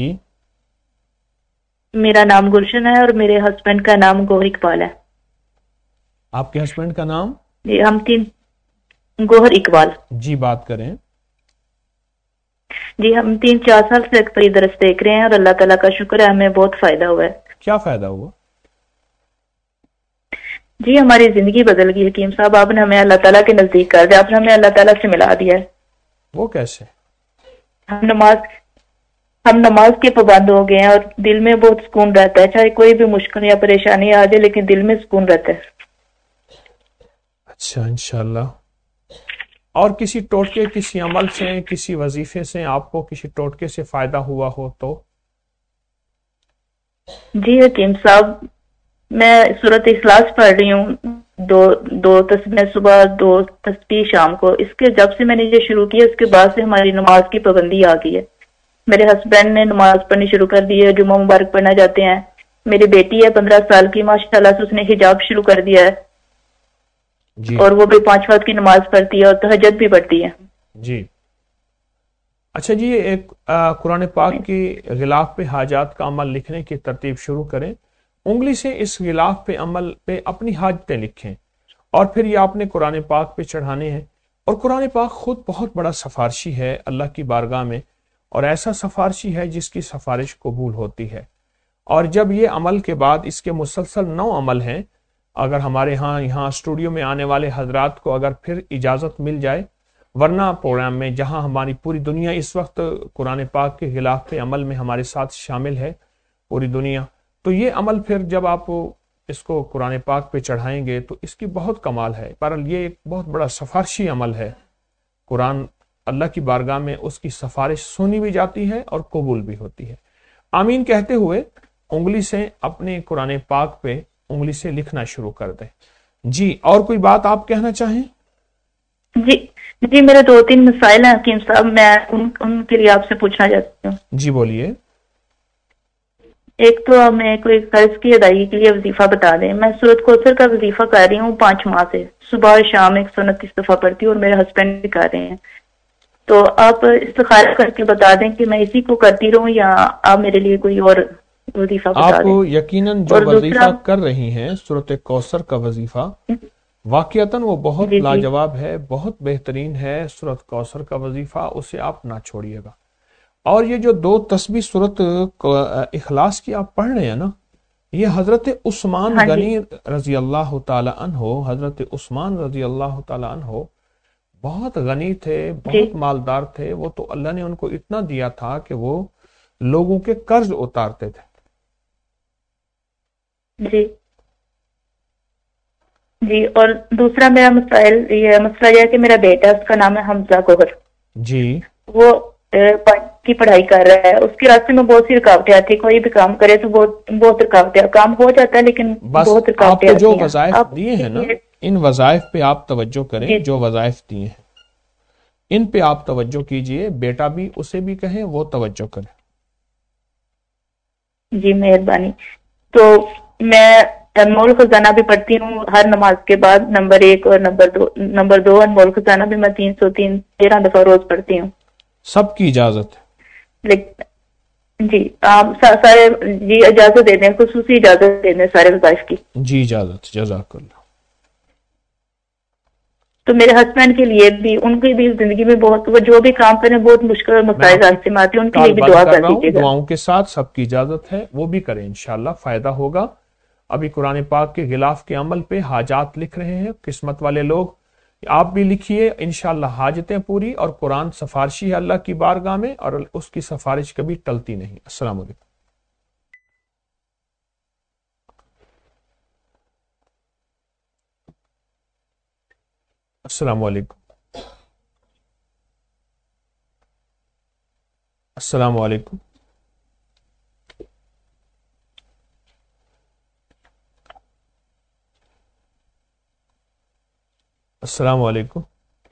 میرا نام گلشن ہے اور میرے ہسبینڈ کا نام گوہر اقبال ہے۔ آپ کے ہسبینڈ کا نام؟ جی ہم تین گوہر اقبال۔ جی بات کریں۔ جی ہم تین چار سال سے ایک پری درس دیکھ رہے ہیں اور اللہ تعالیٰ کا شکر ہے ہمیں بہت فائدہ ہوا ہے۔ کیا فائدہ ہوا؟ جی ہماری زندگی بدل گئی حکیم صاحب، آپ نے ہمیں اللہ تعالیٰ کے نزدیک کر دیا، آپ نے ہمیں اللہ تعالیٰ سے ملا دیا ہے۔ وہ کیسے؟ ہم نماز ہم نماز کے پابند ہو گئے ہیں اور دل میں بہت سکون رہتا ہے، چاہے کوئی بھی مشکل یا پریشانی آ جائے لیکن دل میں سکون رہتا ہے۔ اچھا انشاءاللہ۔ اور کسی ٹوٹکے، کسی عمل سے، کسی وظیفے سے آپ کو کسی ٹوٹکے سے فائدہ ہوا ہو تو؟ جی حکیم صاحب میں سورۃ اخلاص پڑھ رہی ہوں، دو دو تسبیح صبح، دو تسبیح شام کو۔ اس کے جب سے میں نے یہ شروع کیا اس کے بعد سے ہماری نماز کی پابندی آ گئی ہے۔ میرے ہسبینڈ نے نماز پڑھنی شروع کر دی ہے، جمعہ مبارک پڑھنا جاتے ہیں۔ میری بیٹی ہے پندرہ سال کی، ماشاء اللہ سے اس نے حجاب شروع کر دیا ہے جی۔ اور وہ بھی پانچ وقت کی نماز پڑھتی ہے اور تہجد بھی پڑھتی ہے۔ جی اچھا جی، ایک قرآن پاک کی غلاف پہ حاجات کا عمل لکھنے کی ترتیب شروع کریں۔ انگلی سے اس غلاف پہ عمل پہ اپنی حاجتیں لکھیں اور پھر یہ آپ نے قرآن پاک پہ چڑھانے ہیں۔ اور قرآن پاک خود بہت بڑا سفارشی ہے اللہ کی بارگاہ میں، اور ایسا سفارشی ہے جس کی سفارش قبول ہوتی ہے۔ اور جب یہ عمل کے بعد اس کے مسلسل نو عمل ہیں، اگر ہمارے ہاں یہاں اسٹوڈیو میں آنے والے حضرات کو اگر پھر اجازت مل جائے، ورنہ پروگرام میں جہاں ہماری پوری دنیا اس وقت قرآن پاک کے غلاف پہ عمل میں ہمارے ساتھ شامل ہے پوری دنیا، تو یہ عمل پھر جب آپ اس کو قرآن پاک پہ چڑھائیں گے تو اس کی بہت کمال ہے۔ پر یہ ایک بہت بڑا سفارشی عمل ہے، قرآن اللہ کی بارگاہ میں اس کی سفارش سنی بھی جاتی ہے اور قبول بھی ہوتی ہے۔ آمین کہتے ہوئے انگلی سے اپنے قرآن پاک پہ انگلی سے لکھنا شروع کر دیں۔ جی اور کوئی بات آپ کہنا چاہیں؟ جی جی میرے دو تین مسائل ہیں حکیم صاحب، میں ان, ان کے لیے آپ سے پوچھنا چاہتی ہوں۔ جی بولیے۔ ایک تو میں کوئی قرض کی ادائیگی کے لیے وظیفہ بتا دیں۔ میں سورۃ کوثر کا وظیفہ کر رہی ہوں پانچ ماہ سے، صبح شام ایک سو انتیس دفعہ پڑھتی ہوں اور میرے ہسبینڈ بھی کر رہے ہیں، تو آپ استخارہ کر کے بتا دیں کہ میں اسی کو کرتی رہوں یا آپ میرے لیے کوئی اور وظیفہ بتا دیں۔ آپ یقیناً جو وظیفہ کر رہی ہیں سورۃ کوثر کا وظیفہ، واقعتاً وہ بہت جی جی لاجواب ہے، بہت بہترین ہے سورۃ کوثر کا وظیفہ، اسے آپ نہ چھوڑیے گا۔ اور یہ جو دو تسبیح سورۃ اخلاص کی آپ پڑھ رہے ہیں نا، یہ حضرت عثمان ہاں جی غنی رضی اللہ تعالی عنہ، حضرت عثمان رضی اللہ تعالی عنہ بہت غنی تھے، جی بہت مالدار تھے، وہ تو اللہ نے ان کو اتنا دیا تھا کہ وہ لوگوں کے قرض اتارتے تھے۔ جی جی اور دوسرا میرا مسائل یہ مسئلہ یہ ہے کہ میرا بیٹا، اس کا نام ہے حمزہ گوہر، جی وہ کی پڑھائی کر رہا ہے، اس کے راستے میں بہت سی رکاوٹیں آتی ہیں، کوئی بھی کام کرے تو بہت بہت رکاوٹیں، کام ہو جاتا ہے لیکن بہت رکاوٹیں آتی ہیں۔ جو وظائف دیے ہیں نا ان وظائف پہ آپ توجہ کریں، جو وظائف دیے ہیں ان پہ آپ توجہ کیجئے، بیٹا بھی اسے بھی کہیں وہ توجہ کرے۔ جی مہربانی۔ تو میں انمول خزانہ بھی پڑھتی ہوں ہر نماز کے بعد، نمبر ایک اور نمبر دو نمبر دو انمول خزانہ بھی میں تین سو تین تیرہ دفعہ روز پڑھتی ہوں۔ سب کی اجازت ہے؟ لیکن جی آپ سارے جی اجازت دے دیں، خصوصی اجازت دے دیں سارے وظائف کی۔ جی اجازت، جزاک اللہ۔ تو میرے ہسبینڈ کے لیے بھی، ان کی بھی زندگی میں بہت، وہ جو بھی کام کریں بہت مشکل اور مسائل راستے میں آتے ہیں، ان کے لیے بھی دعا کر دیجیے گا۔ دعاؤں کے ساتھ سب کی اجازت ہے، وہ بھی کریں انشاءاللہ فائدہ ہوگا۔ ابھی قرآن پاک کے غلاف کے عمل پہ حاجات لکھ رہے ہیں قسمت والے لوگ، آپ بھی لکھیے انشاءاللہ حاجتیں پوری، اور قرآن سفارشی ہے اللہ کی بارگاہ میں، اور اس کی سفارش کبھی ٹلتی نہیں۔ السلام علیکم۔ السلام علیکم۔ السلام علیکم۔ السلام علیکم۔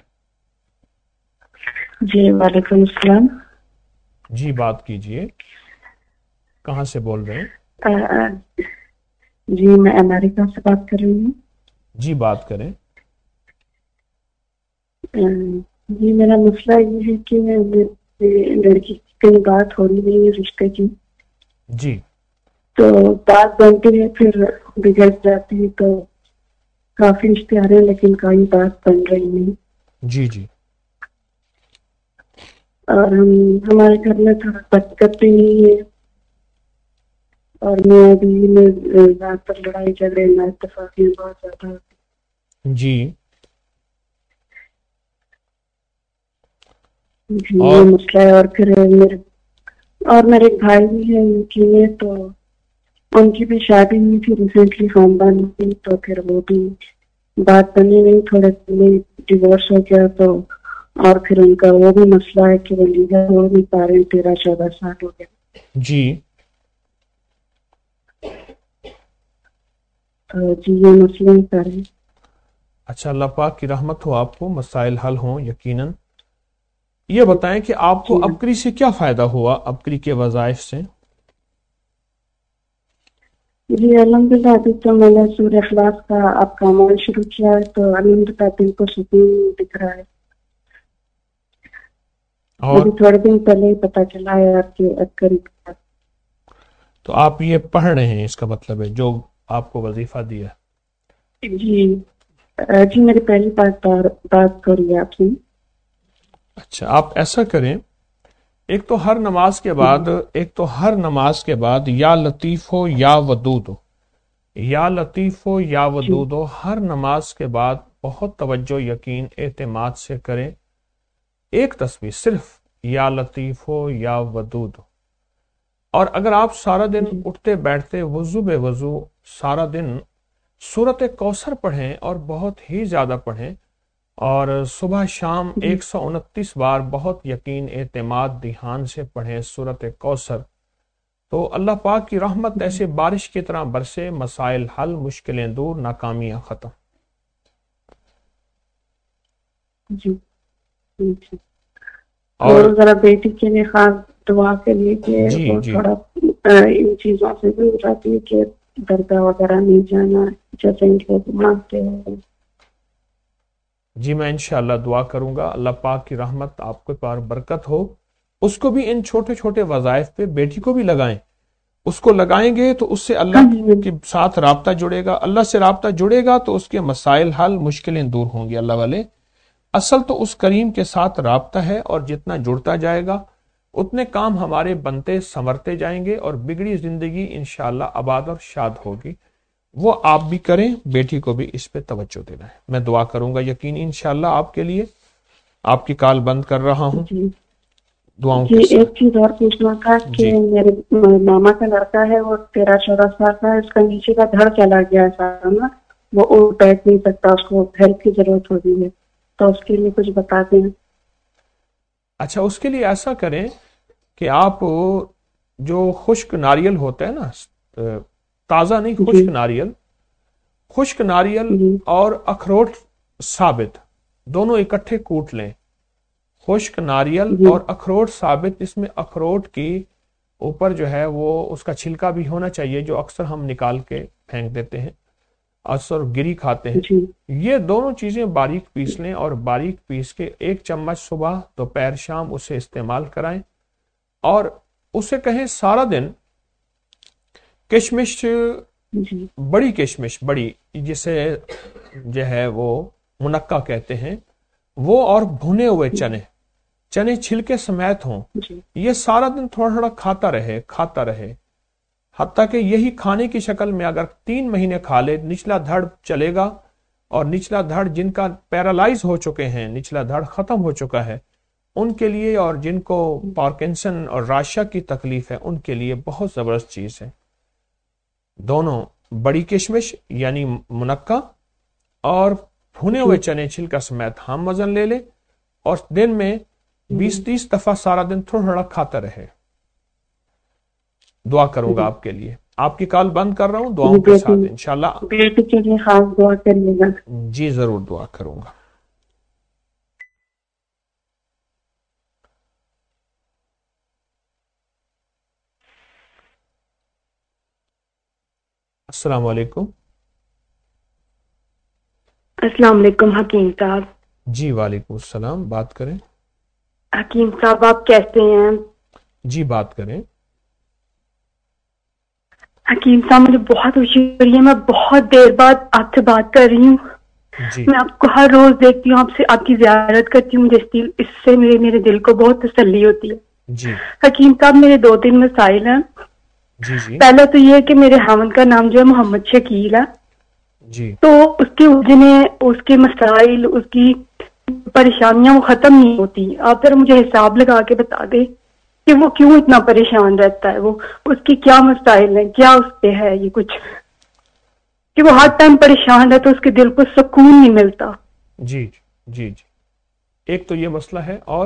جی وعلیکم السلام۔ جی بات کیجئے، کہاں سے بول رہے ہیں؟ جی میں امریکہ سے بات کر رہی ہوں۔ جی بات کریں۔ جی میرا مسئلہ یہ ہے کہ لڑکی کی کئی بات ہو رہی نہیں ہے رشتے کی، جی تو بات بنتی ہے پھر بگڑ جاتی ہے، تو کافی رشتے آ رہے ہیں لیکن کوئی بات بن رہی نہیں۔ جی جی اور ہم ہمارے گھر میں تھوڑا برکت بھی نہیں ہے، اور میں بیوی میں زیادہ تر لڑائی جھگڑے نہ اتفاقیاں بہت زیادہ ہوتی۔ جی جی یہ مسئلہ ہے۔ اور پھر میرے اور میرے بھائی بھی ہیں ان کی میں، تو ان کی بھی شادی ہوئی تھی ریسنٹلی خاندان کی، تو پھر وہ بھی بات بنی نہیں، تھوڑے پہلے ڈیورس ہو گیا، تو اور پھر ان کا وہ بھی مسئلہ ہے کہ وہ لیگل ہو نہیں پا رہے، تیرہ چودہ سال ہو گیا۔ جی تو جی یہ مسئلے کر رہے۔ اچھا، اللہ پاک کی رحمت ہو، آپ کو مسائل حل ہوں یقیناً۔ یہ بتائیں کہ آپ کو ابکری سے کیا فائدہ ہوا، ابکری کے وظائف سے؟ جی الحمدللہ ابھی تو میں نے سورہ اخلاص کا آپ کا عمل شروع کیا ہے، تو الحمدللہ دل کو سکون دکھ رہا ہے۔ اور ابھی تھوڑے دن پہلے ہی پتا چلا ہے آپ کے ابکری کا۔ تو آپ یہ پڑھ رہے ہیں، اس کا مطلب ہے جو آپ کو وظیفہ دیا؟ جی جی میری پہلی بات بات کری آپ سے۔ اچھا، آپ ایسا کریں، ایک تو ہر نماز کے بعد ایک تو ہر نماز کے بعد یا لطیف ہو یا ودود ہو، یا لطیف ہو یا ودود ہو، ہر نماز کے بعد بہت توجہ، یقین، اعتماد سے کریں ایک تسبیح، صرف یا لطیف ہو یا ودود ہو۔ اور اگر آپ سارا دن اٹھتے بیٹھتے وضو بے وضو سارا دن سورۃ کوثر پڑھیں، اور بہت ہی زیادہ پڑھیں، اور صبح شام ایک سو انتیس بار بہت یقین، اعتماد، دھیان سے پڑھیں سورۃ کوثر، تو اللہ پاک کی رحمت ایسے بارش کی طرح برسے، مسائل حل، مشکلیں دور، ناکامیاں ختم۔ جی اور ذرا بیٹی کے لیے خاص دعا کے لیے کہ جی وہ جی تھوڑا ان چیزوں سے دور رہتی ہے کہ درگاہ وغیرہ نہیں جانا جیسے ان کو مانتے ہیں۔ جی میں انشاءاللہ دعا کروں گا، اللہ پاک کی رحمت آپ کے پاس برکت ہو۔ اس کو بھی ان چھوٹے چھوٹے وظائف پہ بیٹی کو بھی لگائیں، اس کو لگائیں گے تو اس سے اللہ کے ساتھ رابطہ جڑے گا، اللہ سے رابطہ جڑے گا تو اس کے مسائل حل، مشکلیں دور ہوں گی۔ اللہ والے اصل تو اس کریم کے ساتھ رابطہ ہے، اور جتنا جڑتا جائے گا اتنے کام ہمارے بنتے سنورتے جائیں گے، اور بگڑی زندگی انشاءاللہ آباد اور شاد ہوگی۔ وہ آپ بھی کریں، بیٹی کو بھی اس پہ توجہ دینا ہے۔ میں دعا کروں گا یقین انشاءاللہ آپ کے لیے۔ آپ کی کال بند کر رہا ہوں دعاؤں کے ساتھ۔ ایک چیز اور پوچھنا تھا کہ میرے ماما کا لڑکا ہے، وہ تیرہ چودہ سال کا ہے، اس کا نیچے کا دھڑ چلا گیا ہے سارا نا، وہ اٹھ بیٹھ نہیں سکتا، اس کو ہیلپ کی ضرورت ہوتی ہے، تو اس کے لیے کچھ بتا دیں۔ اچھا اس کے لیے ایسا کریں کہ آپ جو خشک ناریل ہوتا ہے نا، تازہ نہیں خشک ناریل، خشک ناریل اور اخروٹ ثابت دونوں اکٹھے کوٹ لیں. خشک ناریل اور اخروٹ ثابت، اس میں اخروٹ کی اوپر جو ہے وہ اس کا چھلکا بھی ہونا چاہیے جو اکثر ہم نکال کے پھینک دیتے ہیں، اکثر گری کھاتے ہیں. یہ دونوں چیزیں باریک پیس لیں اور باریک پیس کے ایک چمچ صبح دوپہر شام اسے استعمال کرائیں. اور اسے کہیں سارا دن کشمش، بڑی کشمش، بڑی جسے جو ہے وہ منقع کہتے ہیں، وہ اور بھنے ہوئے چنے، چنے چھلکے سمیت ہوں، یہ سارا دن تھوڑا تھوڑا کھاتا رہے کھاتا رہے حتیٰ کہ یہی کھانے کی شکل میں اگر تین مہینے کھا لے، نچلا دھڑ چلے گا. اور نچلا دھڑ جن کا پیرالائز ہو چکے ہیں، نچلا دھڑ ختم ہو چکا ہے، ان کے لیے، اور جن کو پارکنسن اور راشا کی تکلیف ہے ان کے لیے بہت زبردست چیز ہے. دونوں بڑی کشمش یعنی منقع اور بھنے ہوئے چنے چھلکا سمیت ہم وزن لے لے اور دن میں بیس تیس دفعہ سارا دن تھوڑا تھوڑا کھاتا رہے. دعا کروں گا آپ کے لیے. آپ کی کال بند کر رہا ہوں، دعاؤں کے ساتھ انشاءاللہ. بیٹی کے لیے خاص دعا کریے گا. جی ضرور دعا کروں گا. السلام علیکم. السلام علیکم حکیم صاحب. جی وعلیکم السلام، بات کریں. حکیم صاحب آپ کیسے ہیں؟ جی بات کریں. حکیم صاحب مجھے بہت خوشی ہو رہی ہے، میں بہت دیر بعد آپ سے بات کر رہی ہوں. جی. میں آپ کو ہر روز دیکھتی ہوں، آپ سے آپ کی زیارت کرتی ہوں، مجھے اس سے میرے میرے دل کو بہت تسلی ہوتی ہے. جی. حکیم صاحب میرے دو تین مسائل ہیں. جی جی. پہلا تو یہ ہے کہ میرے خاوند کا نام جو ہے محمد شکیل ہے. جی. تو اس کی الجھنیں، اس کے مسائل، اس کی پریشانیاں وہ ختم نہیں ہوتی. آپ ذرا مجھے حساب لگا کے بتا دیں کہ وہ کیوں اتنا پریشان رہتا ہے، وہ اس کی کیا مسائل ہیں، کیا اس پہ ہے یہ کچھ کہ وہ ہر ٹائم پریشان ہے تو اس کے دل کو سکون نہیں ملتا. جی جی جی. ایک تو یہ مسئلہ ہے. اور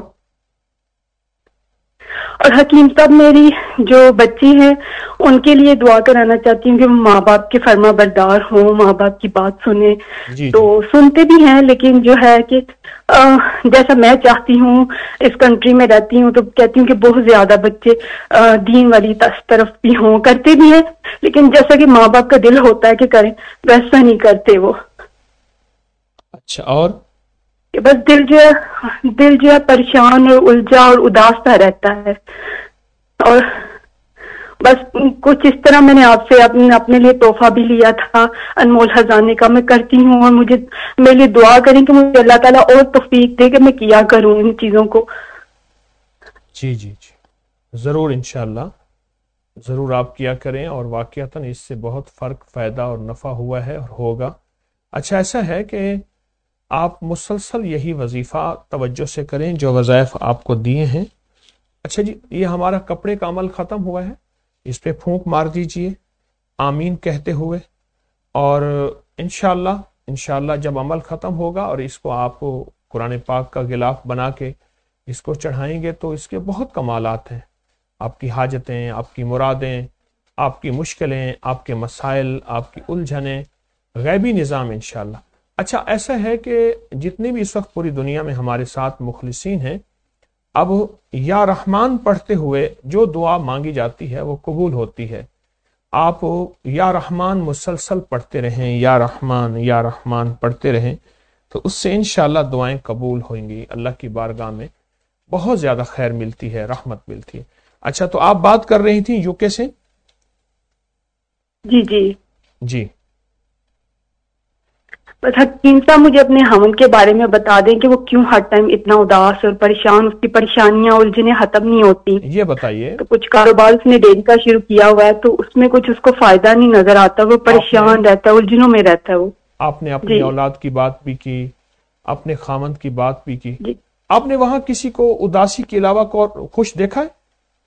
اور حکیم صاحب میری جو بچی ہیں ان کے لیے دعا کرانا چاہتی ہوں کہ وہ ماں باپ کے فرما بردار ہوں، ماں باپ کی بات سنیں. جی تو سنتے بھی ہیں لیکن جو ہے کہ جیسا میں چاہتی ہوں اس کنٹری میں رہتی ہوں تو کہتی ہوں کہ بہت زیادہ بچے دین والی طرف بھی ہوں، کرتے بھی ہیں لیکن جیسا کہ ماں باپ کا دل ہوتا ہے کہ کریں ویسا نہیں کرتے وہ. اچھا. اور بس دل جو ہے دل جو ہے پریشان اور الجھا اور اداس سا رہتا ہے. اور بس کچھ اس طرح میں نے آپ سے اپنے اپنے لیے تحفہ بھی لیا تھا انمول خزانے کا، میں کرتی ہوں اور مجھے میرے لیے دعا کریں کہ مجھے اللہ تعالیٰ اور توفیق دے کہ میں کیا کروں ان چیزوں کو. جی جی جی ضرور انشاءاللہ ضرور آپ کیا کریں، اور واقعتاً اس سے بہت فرق، فائدہ اور نفع ہوا ہے اور ہوگا. اچھا ایسا ہے کہ آپ مسلسل یہی وظیفہ توجہ سے کریں جو وظائف آپ کو دیے ہیں. اچھا جی، یہ ہمارا کپڑے کا عمل ختم ہوا ہے، اس پہ پھونک مار دیجئے آمین کہتے ہوئے، اور انشاءاللہ انشاءاللہ جب عمل ختم ہوگا اور اس کو آپ قرآن پاک کا غلاف بنا کے اس کو چڑھائیں گے تو اس کے بہت کمالات ہیں. آپ کی حاجتیں، آپ کی مرادیں، آپ کی مشکلیں، آپ کے مسائل، آپ کی الجھنیں، غیبی نظام انشاءاللہ. اچھا ایسا ہے کہ جتنے بھی اس وقت پوری دنیا میں ہمارے ساتھ مخلصین ہیں، اب یا رحمان پڑھتے ہوئے جو دعا مانگی جاتی ہے وہ قبول ہوتی ہے. آپ یا رحمان مسلسل پڑھتے رہیں، یا رحمان یا رحمان پڑھتے رہیں تو اس سے انشاءاللہ دعائیں قبول ہوئیں گی. اللہ کی بارگاہ میں بہت زیادہ خیر ملتی ہے، رحمت ملتی ہے. اچھا تو آپ بات کر رہی تھیں یو کے سے؟ جی جی جی. بس حکیم صاحب مجھے اپنے خاوند کے بارے میں بتا دیں کہ وہ کیوں ہر ٹائم اتنا اداس اور پریشان، اس کی پریشانیاں الجھنیں ختم نہیں ہوتی. یہ بتائیے. تو کچھ کاروبار اس نے ڈیری کا شروع کیا ہوا ہے تو اس میں کچھ اس کو فائدہ نہیں نظر آتا، وہ پریشان رہتا ہے، الجھنوں میں رہتا ہے وہ. آپ نے اپنی اولاد کی بات بھی کی، اپنے خاوند کی بات بھی کی. جی. آپ نے وہاں کسی کو اداسی کے علاوہ کو خوش دیکھا ہے؟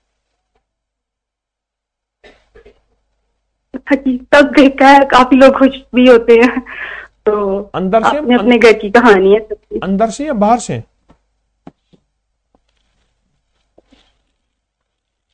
تب دیکھا ہے، کافی لوگ خوش بھی ہوتے ہیں. تو اندر سے اپنے اپنے گھر کی کہانی ہے. اندر سے یا باہر سے؟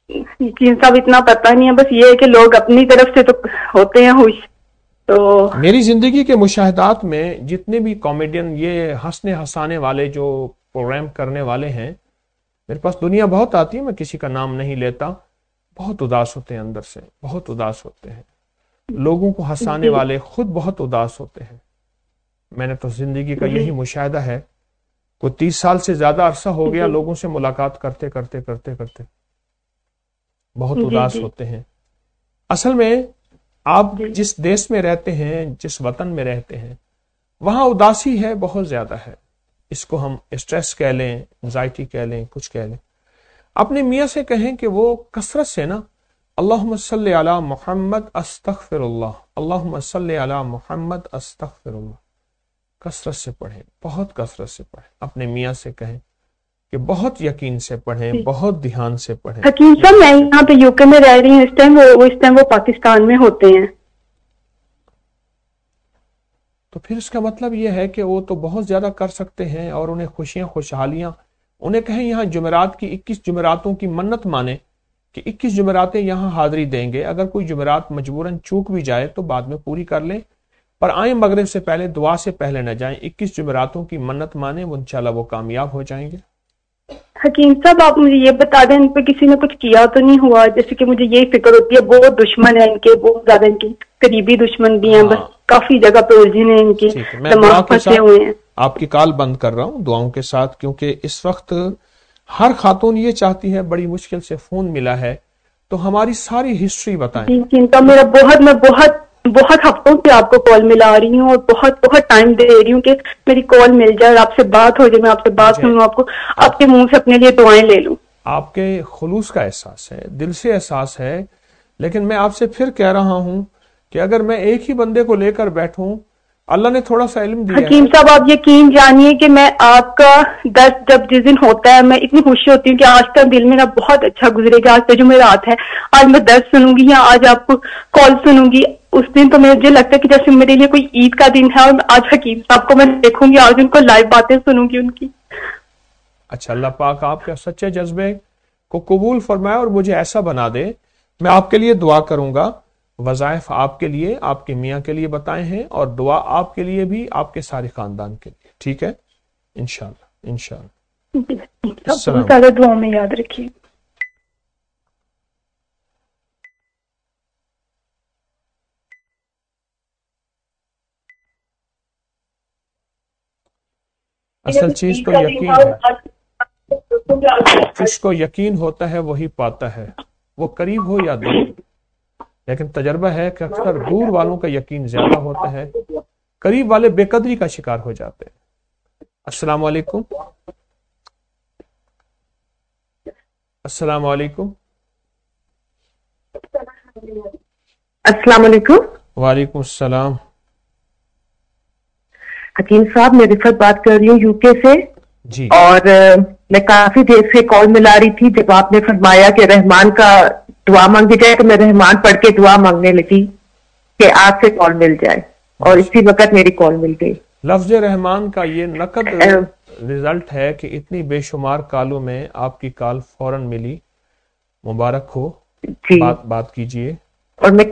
یقین صاحب اتنا پتہ نہیں ہے، بس یہ ہے کہ لوگ اپنی طرف سے تو ہوتے ہیں خوش. تو میری زندگی کے مشاہدات میں جتنے بھی کامیڈین یہ ہنسنے ہنسانے والے جو پروگرام کرنے والے ہیں، میرے پاس دنیا بہت آتی ہے، میں کسی کا نام نہیں لیتا، بہت اداس ہوتے ہیں اندر سے، بہت اداس ہوتے ہیں. لوگوں کو ہنسانے والے خود بہت اداس ہوتے ہیں. میں نے تو زندگی کا یہی مشاہدہ ہے، کوئی تیس سال سے زیادہ عرصہ ہو گیا لوگوں سے ملاقات کرتے کرتے کرتے کرتے بہت اداس ہوتے ہیں. اصل میں آپ جس دیش میں رہتے ہیں، جس وطن میں رہتے ہیں، وہاں اداسی ہے، بہت زیادہ ہے. اس کو ہم اسٹریس کہہ لیں، انزائٹی کہہ لیں، کچھ کہہ لیں. اپنے میاں سے کہیں کہ وہ کثرت سے نا اللہم صلی علی محمد استغفر اللہ، اللہم صلی علی محمد استغفر اللہ، کثرت سے پڑھیں، بہت کثرت سے پڑھیں. اپنے میاں سے کہیں کہ بہت یقین سے پڑھیں، بہت دھیان سے پڑھیں. حکیم صاحب میں یہاں پہ یو کے میں رہ رہی ہوں اس ٹائم، وہ اس ٹائم وہ پاکستان میں ہوتے ہیں. تو پھر اس کا مطلب یہ ہے کہ وہ تو بہت زیادہ کر سکتے ہیں، اور انہیں خوشیاں خوشحالیاں، انہیں کہیں یہاں جمعرات کی اکیس جمعراتوں کی منت مانے کہ اکیس جمعراتیں یہاں حاضری دیں گے. اگر کوئی جمعرات مجبوراً چوک بھی جائے تو بعد میں پوری کر لیں، پر آئیں مغرب سے پہلے، دعا سے پہلے نہ جائیں. اکیس جمعراتوں کی منت مانے، وہ انشاءاللہ وہ کامیاب ہو جائیں گے. حکیم صاحب آپ مجھے یہ بتا دیں ان پہ کسی نے کچھ کیا تو نہیں ہوا؟ جیسے کہ مجھے یہی فکر ہوتی ہے، بہت دشمن ہیں ان کے، بہت زیادہ ان کی قریبی دشمن بھی ہیں، بس کافی جگہ پہ الجھن ہیں ان کی، دماغ پھنسے ہوئے ہیں. آپ کی کال بند کر رہا ہوں دعاؤں کے ساتھ، کیونکہ اس وقت ہر خاتون یہ چاہتی ہے، بڑی مشکل سے فون ملا ہے تو ہماری ساری ہسٹری بتائیں. جن کا میرا بہت میں بہت بہت ہفتوں سے آپ کو کال ملا رہی ہوں، اور بہت بہت ٹائم دے رہی ہوں کہ میری کال مل جائے اور آپ سے بات ہو جائے، میں آپ سے بات سنوں، آپ کو آپ کے منہ سے اپنے لیے دعائیں لے لوں. آپ کے خلوص کا احساس ہے، دل سے احساس ہے، لیکن میں آپ سے پھر کہہ رہا ہوں کہ اگر میں ایک ہی بندے کو لے کر بیٹھوں، اللہ نے تھوڑا سا علم دیا ہے. حکیم صاحب آپ یقین جانیے کہ میں آپ کا درد جب جس دن ہوتا ہے میں اتنی خوشی ہوتی ہوں کہ آج کا دل میرا بہت اچھا گزرے گا. آج کا جو میرا رات ہے، آج میں درد سنوں گی یا آج آپ کو کال سنوں گی، اس دن تو مجھے لگتا ہے کہ جیسے میرے لیے کوئی عید کا دن ہے، اور آج حکیم صاحب کو میں دیکھوں گی، آج ان کو لائیو باتیں سنوں گی ان کی. اچھا، اللہ پاک آپ کے سچے جذبے کو قبول فرمائے اور مجھے ایسا بنا دے. میں آپ کے لیے دعا کروں گا. وظائف آپ کے لیے، آپ کے میاں کے لیے بتائے ہیں، اور دعا آپ کے لیے بھی، آپ کے سارے خاندان کے لیے. ٹھیک ہے؟ انشاءاللہ انشاءاللہ. بہت زیادہ دعا میں یاد رکھیے. اصل چیز تو یقین ہے، جس کو یقین ہوتا ہے وہی پاتا ہے، وہ قریب ہو یا دور. لیکن تجربہ ہے کہ اکثر دور والوں کا یقین زیادہ ہوتا ہے، قریب والے بے قدری کا شکار ہو جاتے ہیں. السلام علیکم. السلام علیکم. السلام علیکم. وعلیکم السلام. حکیم صاحب میں رفت بات کر رہی ہوں یو کے سے جی. اور میں کافی دیر سے کال ملا رہی تھی. جب آپ نے فرمایا کہ رحمان کا دعا مانگی جائے تو میں رحمان پڑھ کے دعا مانگنے لگی کہ آپ سے کال مل جائے، اور اسی وقت میری کال مل گئی. لفظ رحمان کا یہ نقد رزلٹ ہے کہ اتنی بے شمار کالوں میں آپ کی کال فوراً ملی. مبارک ہو. جی بات بات کیجئے. اور میں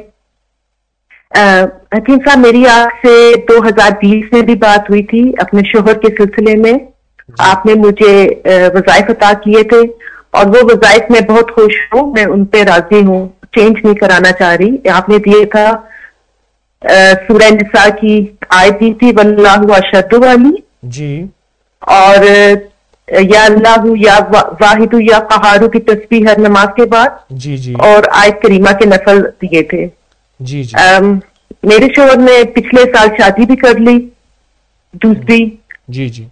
حکیم صاحب میری آپ سے دو ہزار بیس میں بھی بات ہوئی تھی اپنے شوہر کے سلسلے میں. آپ نے مجھے وظائف عطا کیے تھے، اور وہ وظائف میں بہت خوش ہوں، میں ان پہ راضی ہوں، چینج نہیں کرانا چاہ رہی. آپ نے دیے تھا سورہ نساء کی آیت دی تھی واللہ اشد والی جی، اور یا اللہ یا واحد یا قہار کی تسبیح ہر نماز کے بعد جی جی، اور آیت کریمہ کے نفل دیے تھے. جی جی. میرے شوہر نے پچھلے سال شادی بھی کر لی دوسری. جی جی.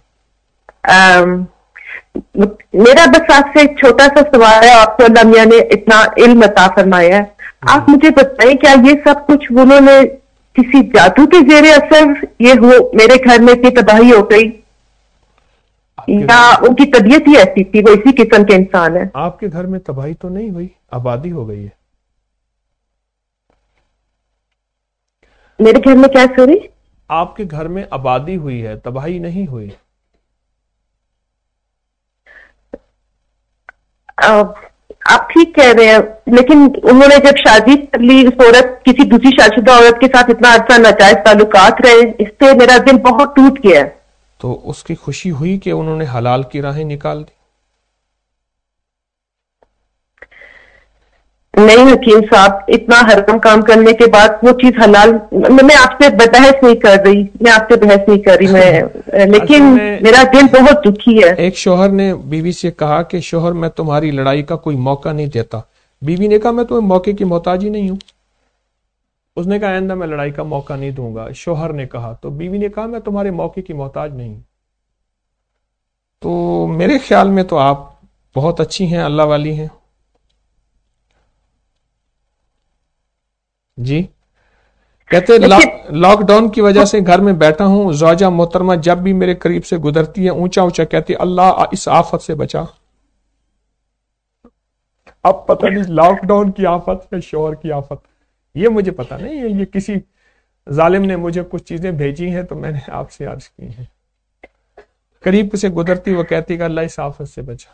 میرا بس آپ سے ایک چھوٹا سا سوال ہے. آپ کو اللہ میاں نے اتنا علم عطا فرمایا ہے، آپ مجھے بتائیں کیا یہ سب کچھ انہوں نے کسی جادو کے زیر اثر یہ ہو میرے گھر میں اتنی تباہی ہو گئی، یا ان کی طبیعت ہی ایسی تھی، وہ اسی قسم کے انسان ہے؟ آپ کے گھر میں تباہی تو نہیں ہوئی، آبادی ہو گئی ہے. میرے گھر میں کیا سوری؟ آپ کے گھر میں آبادی ہوئی ہے، تباہی نہیں ہوئی. آپ ٹھیک کہہ رہے ہیں، لیکن انہوں نے جب شادی کر لی، اس عورت کسی دوسری شادی شدہ عورت کے ساتھ اتنا عرصہ ناجائز تعلقات رہے، اس سے میرا دل بہت ٹوٹ گیا. تو اس کی خوشی ہوئی کہ انہوں نے حلال کی راہیں نکال دی؟ نہیں حکیم صاحب، اتنا حرام کام کرنے کے بعد وہ چیز حلال. میں آپ سے بحث نہیں کر رہی، میں آپ سے بحث نہیں کر رہی میں، لیکن میرا دل بہت دکھی ہے. ایک شوہر نے بیوی سے کہا کہ شوہر میں تمہاری لڑائی کا کوئی موقع نہیں دیتا. بیوی نے کہا میں تمہیں موقع کی محتاج ہی نہیں ہوں. اس نے کہا آئندہ میں لڑائی کا موقع نہیں دوں گا. شوہر نے کہا تو بیوی نے کہا میں تمہارے موقع کی محتاج نہیں ہوں. تو میرے خیال میں تو آپ بہت اچھی ہیں، اللہ والی ہیں. جی کہتے لاک ڈاؤن کی وجہ سے گھر میں بیٹھا ہوں، زوجہ محترمہ جب بھی میرے قریب سے گزرتی ہے اونچا اونچا کہتی اللہ اس آفت سے بچا. اب پتہ نہیں لاک ڈاؤن کی آفت یا شوہر کی آفت، یہ مجھے پتہ نہیں ہے. یہ کسی ظالم نے مجھے کچھ چیزیں بھیجی ہیں تو میں نے آپ سے عرض کی ہیں. قریب سے گزرتی وہ کہتی کہ اللہ اس آفت سے بچا.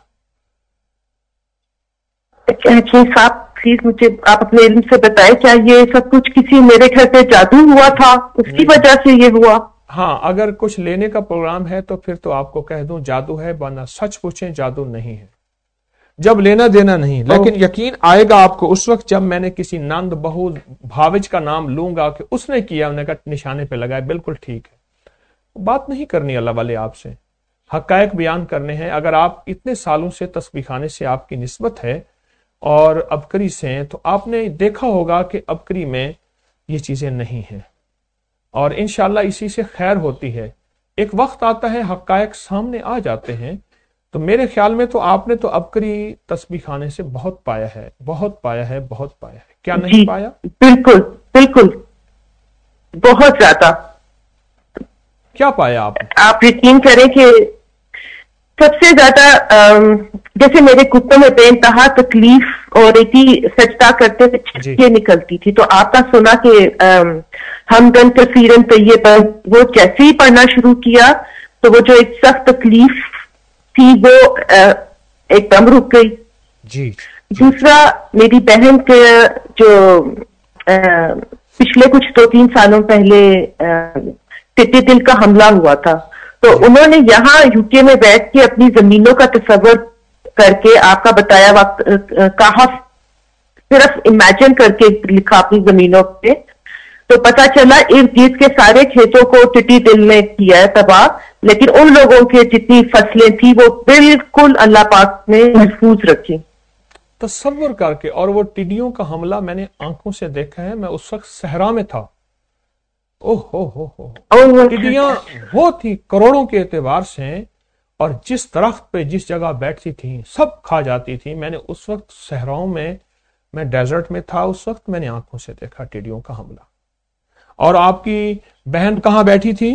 صاحب پلیز مجھے آپ اپنے علم سے بتائیں، کیا یہ سب کچھ کسی میرے گھر پہ جادو ہوا تھا، اس کی وجہ سے یہ ہوا؟ ہاں اگر کچھ لینے کا پروگرام ہے تو پھر تو آپ کو کہہ دوں جادو ہے، ورنہ سچ پوچھیں جادو نہیں ہے. جب لینا دینا نہیں، لیکن یقین آئے گا آپ کو اس وقت جب میں نے کسی نند بہو بھاوج کا نام لوں گا کہ اس نے کیا، انہوں نے کہا نشانے پہ لگائے، بالکل ٹھیک ہے. بات نہیں کرنی اللہ والے آپ سے، حقائق بیان کرنے ہیں. اگر آپ اتنے سالوں سے تسبیح خانے سے آپ کی نسبت ہے اور ابکری سے ہیں تو آپ نے دیکھا ہوگا کہ ابکری میں یہ چیزیں نہیں ہیں، اور انشاءاللہ اسی سے خیر ہوتی ہے. ایک وقت آتا ہے حقائق سامنے آ جاتے ہیں. تو میرے خیال میں تو آپ نے تو ابکری تسبیح خانے سے بہت پایا ہے، بہت پایا ہے، بہت پایا ہے. کیا نہیں پایا؟ بالکل بالکل، بہت زیادہ. کیا پایا آپ نے؟ آپ یقین کریں کہ سب سے زیادہ جیسے میرے کتوں میں بے انتہا تکلیف اور ایتی سجدہ کرتے ہوئے چھٹکیاں نکلتی تھی. تو آپ کا سنا کہ حمدن کثیرن طیبن، وہ جیسے ہی پڑھنا شروع کیا تو وہ جو ایک سخت تکلیف تھی وہ ایک دم رک گئی. جی. دوسرا میری بہن کے جو پچھلے کچھ دو تین سالوں پہلے ٹٹی دل کا حملہ ہوا تھا، تو انہوں نے یہاں یو کے میں بیٹھ کے اپنی زمینوں کا تصور کر کے آپ کا بتایا وقت کہا صرف امیجن کر کے لکھا اپنی زمینوں پہ، تو پتا چلا ارد گرد کے سارے کھیتوں کو ٹٹی دل نے کیا ہے تباہ، لیکن ان لوگوں کے جتنی فصلیں تھی وہ بالکل اللہ پاک نے محفوظ رکھی. تصور کر کے. اور وہ ٹڈیوں کا حملہ میں نے آنکھوں سے دیکھا ہے. میں اس وقت صحرا میں تھا. اوہ ہو ہو ہو ٹڈیاں وہ تھی کروڑوں کے اعتبار سے، اور جس درخت پہ جس جگہ بیٹھتی تھیں سب کھا جاتی تھی. میں نے اس وقت صحراؤں میں، میں ڈیزرٹ میں تھا، اس وقت میں نے آنکھوں سے دیکھا ٹڈیوں کا حملہ. اور آپ کی بہن کہاں بیٹھی تھی؟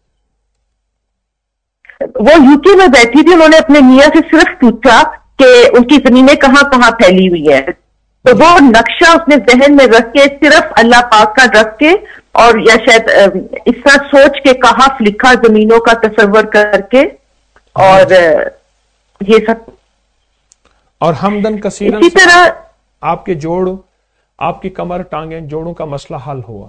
وہ یو کے میں بیٹھی تھی. انہوں نے اپنے میاں سے صرف پوچھا کہ ان کی زمینیں کہاں کہاں پھیلی ہوئی ہیں، تو وہ نقشہ اس نے ذہن میں رکھ کے صرف اللہ پاک کا رکھ کے اور یا شاید اس طرح سوچ کے کہف لکھا زمینوں کا تصور کر کے، اور یہ سب. اور حمدن کثیرن اسی طرح آپ کے جوڑ، آپ کی کمر ٹانگیں جوڑوں کا مسئلہ حل ہوا؟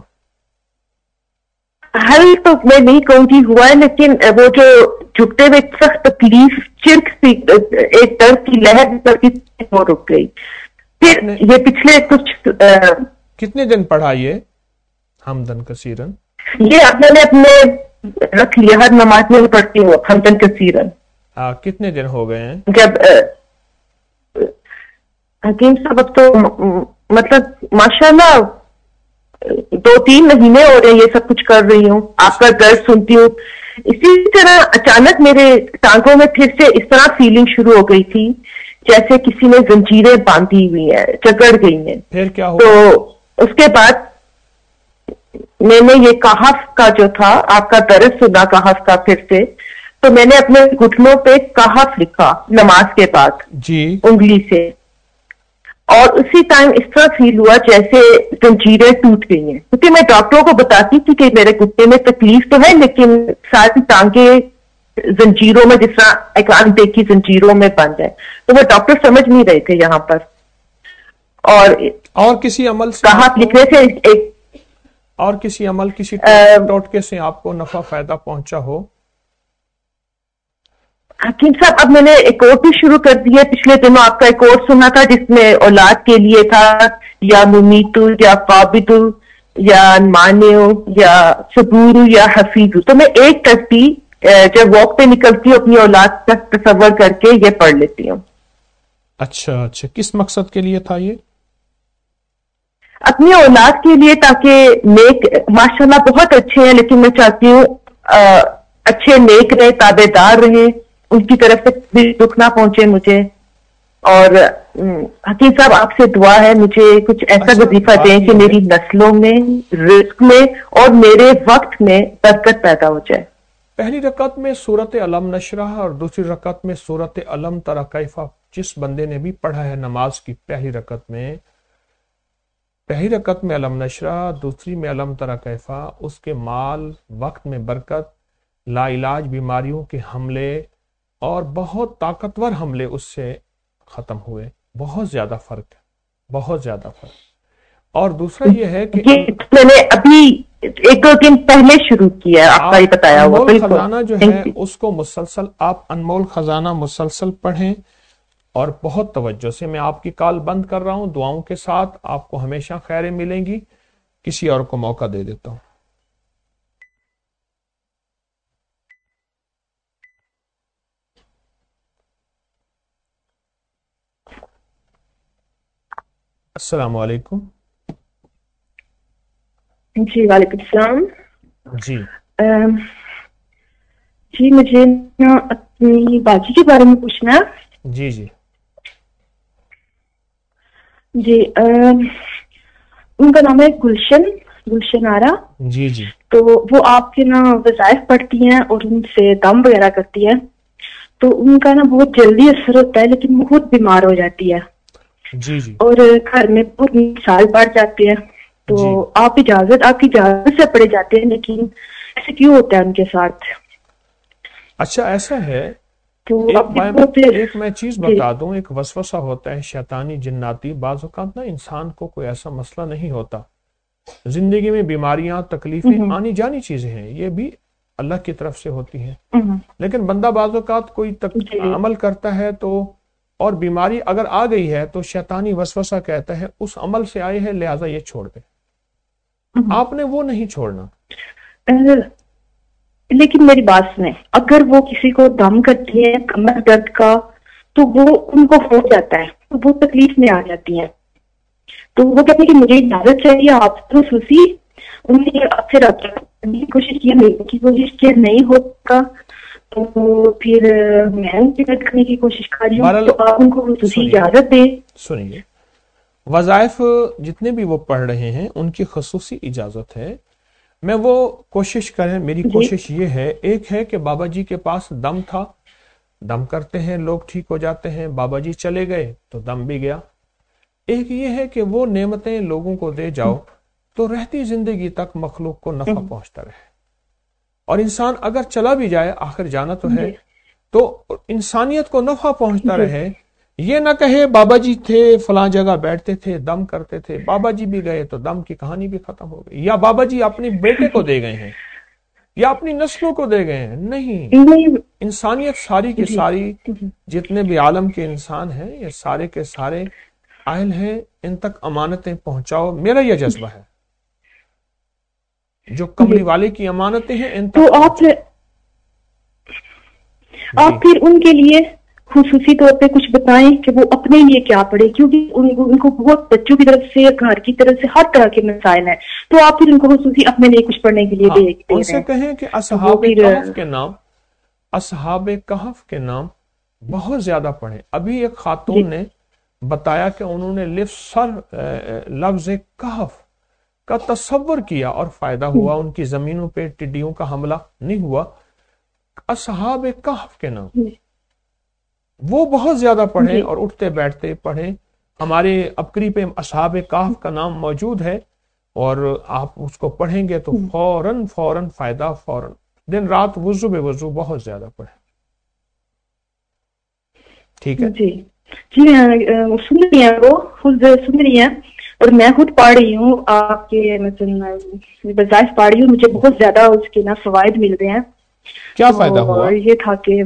حل تو میں نہیں کہوں گی ہوا ہے، لیکن وہ جو جھکتے ہوئے سخت تکلیف چرک سی ایک درد کی لہر وہ رک گئی. پھر یہ پچھلے کچھ کتنے دن پڑھا یہ حمدن کثیرن؟ یہ اب میں نے اپنے رکھ لیا، ہر نماز میں پڑھتی ہوں حمدن کثیرن. کتنے دن ہو گئے ہیں؟ جب حکیم صاحب اب تو مطلب ماشاءاللہ دو تین مہینے ہو رہے ہیں یہ سب کچھ کر رہی ہوں، آپ کا درد سنتی ہوں. اسی طرح اچانک میرے ٹانگوں میں پھر سے اس طرح فیلنگ شروع ہو گئی تھی جیسے کسی نے زنجیریں باندھی ہوئی ہیں، جگڑ گئی ہیں. پھر کیا ہوا؟ تو اس کے بعد میں نے یہ کہف کا جو تھا آپ کا درد سنا کہف کا پھر سے، تو میں نے اپنے گھٹنوں پہ کہف لکھا نماز کے بعد جی انگلی سے، اور اسی ٹائم اس طرح فیل ہوا جیسے زنجیریں ٹوٹ گئی ہیں. کیونکہ میں ڈاکٹروں کو بتاتی تھی کہ میرے گھٹنے میں تکلیف تو ہے لیکن ساری ٹانگیں زنجیروں میں، جس طرح ایک اندیکھی زنجیروں میں بند ہے. تو وہ ڈاکٹر سمجھ نہیں رہے تھے یہاں پر. اور اور کسی عمل سے کہا لکھ رہے تھے ایک اور کسی عمل کسی ٹوٹکے سے آپ کو نفع فائدہ پہنچا ہو؟ حکیم صاحب اب میں نے ایک اور بھی شروع کر دیا. پچھلے دنوں آپ کا ایک اور سنا تھا جس میں اولاد کے لیے تھا، یا ممیتو یا قابضو یا مانعو یا صبورو یا حفیظو. تو میں ایک تسبیح جب واک پہ نکلتی ہوں اپنی اولاد کا تصور کر کے یہ پڑھ لیتی ہوں. اچھا اچھا، کس مقصد کے لیے تھا یہ؟ اپنی اولاد کے لیے، تاکہ نیک ماشاءاللہ بہت اچھے ہیں، لیکن میں چاہتی ہوں اچھے نیک رہے، تابع دار رہے، ان کی طرف سے بھی دکھ نہ پہنچے مجھے. اور حکیم صاحب آپ سے دعا ہے مجھے کچھ ایسا وظیفہ دیں کہ میری نسلوں میں، رزق میں اور میرے وقت میں برکت پیدا ہو جائے. پہلی رکعت میں سورت علم نشرح اور دوسری رکعت میں سورت علم تری کیف جس بندے نے بھی پڑھا ہے نماز کی پہلی رکعت میں، پہلی رکعت میں علم نشرح، دوسری میں علم تری کیف، اس کے مال، وقت میں برکت، لا علاج بیماریوں کے حملے اور بہت طاقتور حملے اس سے ختم ہوئے. بہت زیادہ فرق ہے، بہت زیادہ فرق. اور دوسرا یہ ہے کہ میں نے ابھی ایک دو دن پہلے شروع کیا ہے، آپ کا یہ بتایا ہوا. انمول خزانہ جو ہے اس کو مسلسل آپ انمول خزانہ مسلسل پڑھیں اور بہت توجہ سے. میں آپ کی کال بند کر رہا ہوں، دعاؤں کے ساتھ آپ کو ہمیشہ خیریں ملیں گی. کسی اور کو موقع دے دیتا ہوں. السلام علیکم. جی وعلیکم السلام. جی جی مجھے اپنی باجی کے بارے میں پوچھنا ہے. جی جی جی ان کا نام ہے گلشن، گلشن آرا. جی جی تو وہ آپ کے نا وظائف پڑھتی ہیں اور ان سے دم وغیرہ کرتی ہیں. تو ان کا نا بہت جلدی اثر ہوتا ہے، لیکن بہت بیمار ہو جاتی ہے. جی جی اور گھر میں بہت مثال بڑھ جاتے ہیں. تو جی. آپ اجازت آپ کی اجازت سے پڑے جاتے ہیں، لیکن ایسے کیوں ہوتا ہے ان کے ساتھ؟ اچھا ایسا ہے، تو ایک, ایک میں چیز بتا دوں، ایک وسوسہ ہوتا ہے شیطانی جناتی. بعض اوقات نا انسان کو کوئی ایسا مسئلہ نہیں ہوتا، زندگی میں بیماریاں تکلیفیں آنی جانی چیزیں ہیں، یہ بھی اللہ کی طرف سے ہوتی ہیں. لیکن بندہ بعض اوقات کوئی تک عمل کرتا ہے تو اور بیماری اگر آ گئی ہے تو شیطانی وسوسہ کہتا ہے اس عمل سے آئے ہیں لہٰذا یہ چھوڑ دے. آپ نے وہ نہیں چھوڑنا. لیکن میری بات سنیں، اگر وہ کسی کو دم کرتی ہے کمر درد کا تو وہ ان کو ہو جاتا ہے، تو وہ تکلیف میں آ جاتی ہیں. تو وہ کہتے ہیں کہ مجھے اجازت چاہیے آپ کو خصوصی. انہوں نے آپ سے رابطہ کرنے کی کوشش کی، ملنے کی کوشش کی، نہیں ہوگا تو پھر میں ان کی مدد کرنے کی کوشش کر رہی ہوں. تو آپ ان کو خصوصی اجازت دیں. سنیے، وظائف جتنے بھی وہ پڑھ رہے ہیں ان کی خصوصی اجازت ہے. میں وہ کوشش کریں، میری کوشش یہ ہے، ایک ہے کہ بابا جی کے پاس دم تھا، دم کرتے ہیں لوگ ٹھیک ہو جاتے ہیں، بابا جی چلے گئے تو دم بھی گیا. ایک یہ ہے کہ وہ نعمتیں لوگوں کو دے جاؤ تو رہتی زندگی تک مخلوق کو نفع پہنچتا رہے. اور انسان اگر چلا بھی جائے، آخر جانا تو ہے، تو انسانیت کو نفع پہنچتا رہے. یہ نہ کہے بابا جی تھے فلاں جگہ بیٹھتے تھے دم کرتے تھے، بابا جی بھی گئے تو دم کی کہانی بھی ختم ہو گئی، یا بابا جی اپنی بیٹے کو دے گئے ہیں یا اپنی نسلوں کو دے گئے ہیں. نہیں، انسانیت ساری کی ساری، جتنے بھی عالم کے انسان ہیں یہ سارے کے سارے اہل ہیں، ان تک امانتیں پہنچاؤ. میرا یہ جذبہ ہے، جو کملی والے کی امانتیں ہیں ان تک. تو آپ آپ پھر ان کے لیے خصوصی طور پہ کچھ بتائیں کہ وہ اپنے لیے کیا پڑھے، کیونکہ ان کو بہت بچوں کی طرف سے، گھر کی طرف سے ہر طرح کے مسائل ہیں. تو آپ پھر ان کو خصوصی اپنے لیے کچھ پڑھنے کے لیے دے دیں. ان سے کہیں کہ اصحاب کہف کے نام اصحاب کہف کے نام بہت زیادہ پڑھیں. ابھی ایک خاتون نے بتایا کہ انہوں نے لفظ کہف کا تصور کیا اور فائدہ ہوا، ان کی زمینوں پہ ٹڈیوں کا حملہ نہیں ہوا. اصحاب کہف کے نام وہ بہت زیادہ پڑھیں اور اٹھتے بیٹھتے پڑھیں. ہمارے ابکری پہ اصحاب کہف کا نام موجود ہے اور آپ اس کو پڑھیں گے تو فوراً فوراً فائدہ فوراً दिन रात वुजू बे वुजू बहुत ज्यादा पढ़े। ठीक है जी जी, मैं सुन रही है, वो खुद सुन रही है और मैं खुद पढ़ रही हूँ आपके, मतलब बजाय पढ़ रही हूँ, मुझे बहुत ज्यादा उसके ना फवायद मिल रहे हैं। क्या तो फायदा हुआ? ये था कि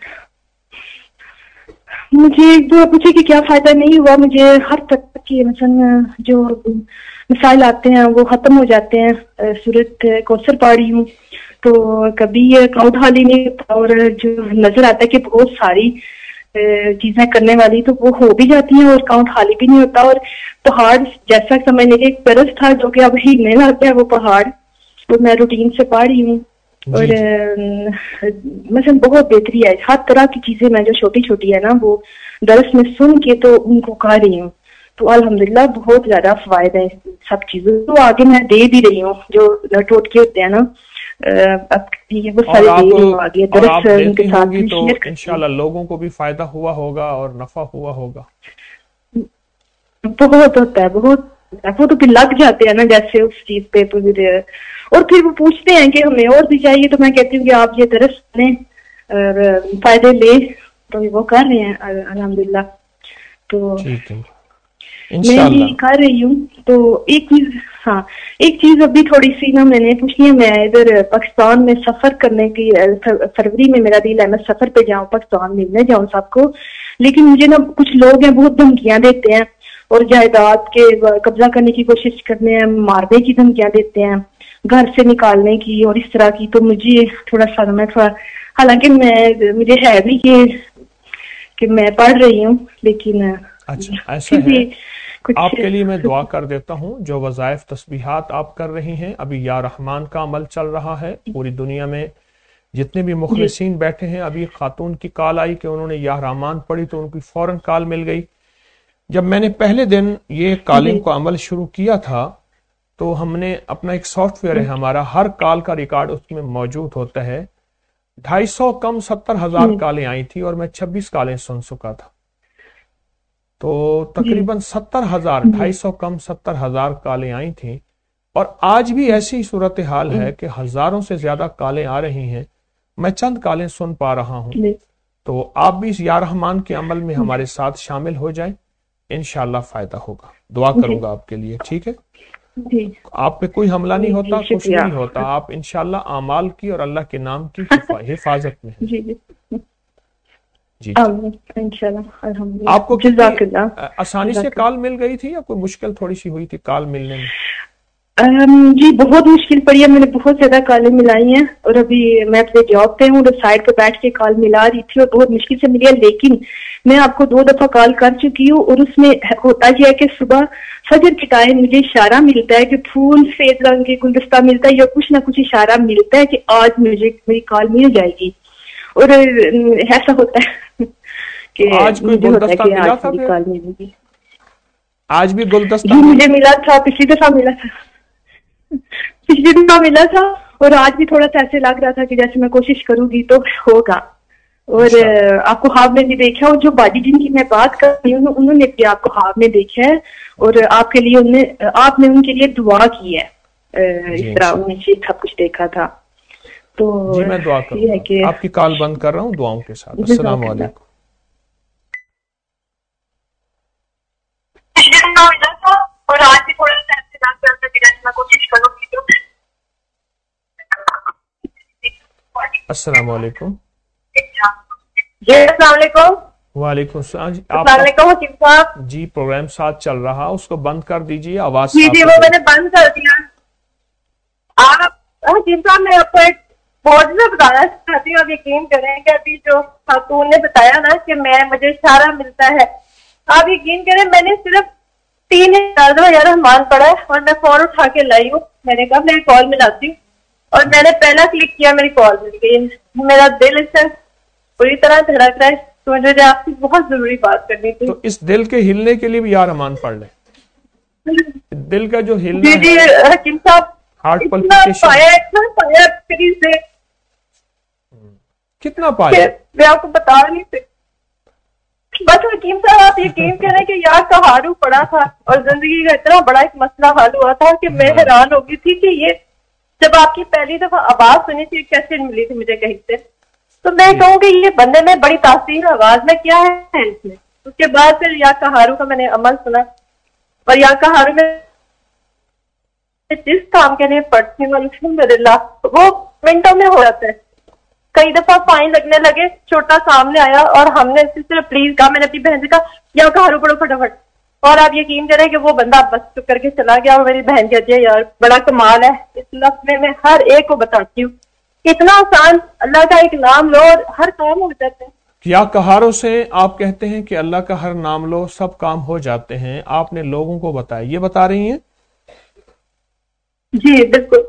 मुझे तो पूछे कि क्या फायदा नहीं हुआ, मुझे हर तरह के मतलब जो मिसाइल आते हैं वो खत्म हो जाते हैं। सूरत कौसर पढ़ रही हूँ तो कभी ये क्राउड हाल ही नहीं होता, और जो नजर आता है कि बहुत सारी चीजें करने वाली तो वो हो भी जाती हैं और काउंट खाली भी नहीं होता। और पहाड़ जैसा समझने के एक तरस था जो कि अब हिलने लग गया वो पहाड़, तो मैं रूटीन से पढ़ रही हूँ। और मतलब बहुत बेहतरी है, हर तरह की चीजें मैं जो छोटी छोटी है ना वो दरस में सुन के तो उनको कर रही हूँ, तो अल्हम्दुलिल्लाह बहुत ज्यादा फायद है सब चीजों। तो आगे मैं दे भी रही हूँ, जो टोटके होते हैं ना अब वो सारे दे रही हूँ आगे दरस उनके साथ भी तो शेयर। इंशाल्लाह लोगों को भी फायदा हुआ होगा और नफा हुआ होगा। बहुत होता है, बहुत वो तो फिर लग जाते हैं ना जैसे उस चीज पे, तो फिर और फिर वो पूछते हैं कि हमें और भी चाहिए, तो मैं कहती हूँ कि आप ये दरस लें और फायदे ले, तो वो कर रहे हैं अल्हम्दुलिल्लाह। तो ठीक है, मैं भी कर रही हूँ। तो एक चीज, हाँ एक चीज अभी थोड़ी सी ना मैंने पूछनी है, मैं इधर पाकिस्तान में सफर करने की फरवरी में मेरा दिल है मैं सफर पे जाऊँ, पाकिस्तान मिलने जाऊँ सबको, लेकिन मुझे ना कुछ लोग हैं बहुत धमकियां देते हैं और जायदाद के कब्जा करने की कोशिश करते हैं, मारने की धमकियां देते हैं, घर से निकालने की और इस तरह की। तो मुझे थोड़ा सा मैं थोड़ा, हालांकि मैं मुझे है भी कि कि मैं पढ़ रही हूँ, लेकिन अच्छा ऐसा है, आपके लिए मैं दुआ कर देता हूँ। जो वज़ाइफ तस्बीहात आप कर रही हैं, अभी या रहमान का अमल चल रहा है पूरी दुनिया में, जितने भी मुखलिसीन बैठे हैं। अभी खातून की कॉल आई कि उन्होंने या रहमान पढ़ी तो उनकी फौरन कॉल मिल गई। जब मैंने पहले दिन ये कॉलिंग का अमल शुरू किया था तो हमने अपना एक सॉफ्टवेयर है हमारा, हर कॉल का रिकॉर्ड उसमें मौजूद होता है। ढाई सौ कम सत्तर हजार कॉलें आई थी और मैं छब्बीस कॉलें सुन चुका था, तो तकरीबन सत्तर हजार ढाई सौ कम सत्तर हजार कॉलें आई थी। और आज भी ऐसी सूरत हाल है कि हजारों से ज्यादा कॉलें आ रही हैं, मैं चंद कॉलें सुन पा रहा हूं। तो आप भी इस या रहमान के अमल में हमारे साथ शामिल हो जाएं, इंशाल्लाह फायदा होगा। दुआ करूंगा आपके लिए, ठीक है? आप पे कोई हमला नहीं होता, कुछ नहीं होता, आप इंशाल्लाह आमाल की और अल्लाह के नाम की हिफाजत में है। जी जी जी इंशाल्लाह अल्हम्दुलिल्लाह। आपको आसानी से कॉल मिल गई थी या कोई मुश्किल थोड़ी सी हुई थी कॉल मिलने में? जी बहुत मुश्किल पड़ी है, मैंने बहुत ज्यादा कॉलें मिलाई हैं और अभी मैं अपने जॉब पे हूँ, साइड पे बैठ के कॉल मिला रही थी और बहुत मुश्किल से मिली है। लेकिन मैं आपको दो दफा कॉल कर चुकी हूँ और उसमें होता यह है कि सुबह फजर के टाइम मुझे इशारा मिलता है कि फूल सफेद रंग के गुलदस्ता मिलता है या कुछ ना कुछ इशारा मिलता है कि आज मुझे मेरी कॉल मिल जाएगी। और ऐसा होता है कि आज कोई गुलदस्ता मिला था? कॉल मिलेगी। आज भी गुलदस्ता मुझे मिला था, पिछली दफा मिला था पिछली दफा मिला था और आज भी थोड़ा सा ऐसे लग रहा था कि जैसे मैं कोशिश करूंगी तो होगा। और आपको ख्वाब में भी देखा, और जो बाजी जिनकी मैं बात कर रही हूँ उन्होंने भी आपको ख्वाब में देखा है और आपके लिए उन्होंने आपने उनके लिए दुआ की है, इस तरह उन्होंने सब कुछ देखा था। तो जी मैं दुआ करूंगा कि आपकी कॉल बंद कर रहा हूँ दुआओं के साथ। अस्सलाम वालेकुम। और आज भी थोड़ा सा मैं कोशिश करूंगी तो। अस्सलाम वालेकुम। जी अस्सलाम वालेकुम। वालेकुम सलाम। अस्सलाम वालेकुम हकीम साहब। जी प्रोग्राम साथ चल रहा, उसको बंद कर दीजिए, आवाज। जी जी वो मैंने बंद कर दिया। आप हकीम साहब मैं आपको एक बहुत से बताना चाहती हूँ, आप यकीन करें कि अभी जो खातून ने बताया ना कि मैं मुझे इशारा मिलता है, आप यकीन करें मैंने सिर्फ तीन हजार या रहमान पड़ा है और मैं फोन उठा के लाई हूँ। मैंने कहा मेरी कॉल मिलाती हूँ और मैंने पहला क्लिक किया, मेरी कॉल मिल गई। मेरा दिल इससे पूरी तरह धड़क रहा है, तो मुझे आपसे बहुत जरूरी बात करनी थी। तो इस दिल के हिलने के लिए भी या रहमान पढ़ ले। दिल का जो हिलना जी जी हकीम साहब, हार्ट पल्पिटेशन पाया, इतना पाया से कितना पाया मैं आपको बता नहीं सकती। बस हकीम साहब आप यकीन करें कि यार सहारू पड़ा था और जिंदगी का इतना बड़ा एक मसला हल हुआ था कि मैं हैरान हो गई थी कि ये جب آپ کی پہلی دفعہ آواز سنی تھی، کیسٹ ملی تھی مجھے کہیں سے، تو میں کہوں کہ یہ بندے میں بڑی تاثیر آواز میں کیا ہے اس میں. اس کے بعد پھر یا کہارو کا میں نے عمل سنا، اور یا کہارو میں جس کام کے لیے پڑھتی ہوں الحمدللہ وہ منٹوں میں ہو جاتا ہے. کئی دفعہ فائن لگنے لگے، چھوٹا سامنے آیا اور ہم نے صرف پلیز کہا، میں نے اپنی بہن سے کہا یا کہارو پڑھو فٹافٹ، اور آپ یقین کریں کہ وہ بندہ بس چپ کر کے چلا گیا. اور میری بہن کہتی ہے یار بڑا کمال ہے اس لفظ میں، میں ہر ایک کو بتاتی ہوں اتنا آسان اللہ کا ایک نام لو اور ہر کام ہو جاتا ہے. کیا کہاروں سے آپ کہتے ہیں کہ اللہ کا ہر نام لو سب کام ہو جاتے ہیں، آپ نے لوگوں کو بتایا، یہ بتا رہی ہیں؟ جی بالکل.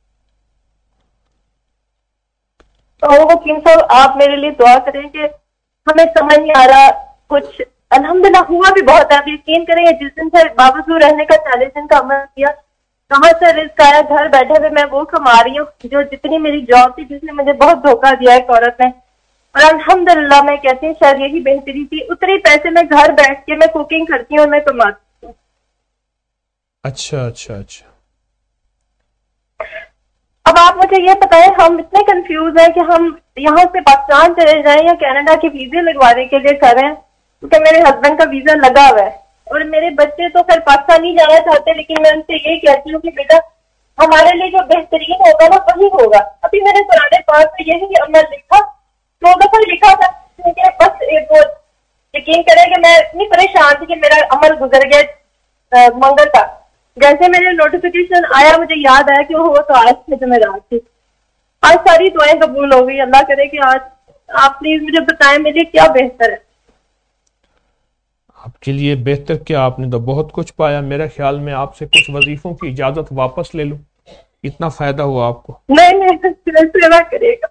تو وکیل صاحب آپ میرے لیے دعا کریں کہ ہمیں سمجھ نہیں آ رہا کچھ. الحمدللہ ہوا بھی بہت ہے. آپ یقین کریں جس دن سے باوجود رہنے کا چالیس دن کا عمل کیا، کہاں سے رزق آیا، گھر بیٹھے ہوئے میں وہ کما رہی ہوں جو جتنی میری جاب تھی جس نے مجھے بہت دھوکہ دیا ایک عورت نے. اور الحمدللہ میں کہتی ہوں شاید یہی بہتری تھی، اتنے پیسے میں گھر بیٹھ کے میں کوکنگ کرتی ہوں اور میں کماتی ہوں. اچھا اچھا اچھا. اب آپ مجھے یہ بتائیں، ہم اتنے کنفیوز ہیں کہ ہم یہاں سے پاکستان چلے جائیں یا کینیڈا کے ویزے لگوانے کے لیے کریں، کیونکہ میرے ہسبینڈ کا ویزا لگا ہوا ہے اور میرے بچے تو پھر پاکستان نہیں جانا چاہتے، لیکن میں ان سے یہی کہتی ہوں کہ بیٹا ہمارے لیے جو بہترین ہوگا نا وہی ہوگا. ابھی میرے قرآن پاک میں یہی عمل لکھا، دو دفعہ لکھا تھا، بس ایک وہ یقین کریں کہ میں اتنی پریشان تھی کہ میرا عمل گزر گیا منگل تک. جیسے میرے نوٹیفیکیشن آیا مجھے یاد آیا کہ وہ تو آج سے جمعرات تھی. آج ساری دعائیں قبول ہو گئی. اللہ کرے کہ آج آپ پلیز مجھے بتائیں میرے لیے کیا بہتر ہے. آپ کے لیے بہتر کیا، آپ نے تو بہت کچھ پایا. میرے خیال میں آپ سے کچھ وظیفوں کی اجازت واپس لے لوں، اتنا فائدہ ہوا آپ کو. نہیں نہیں سیوا کرے گا،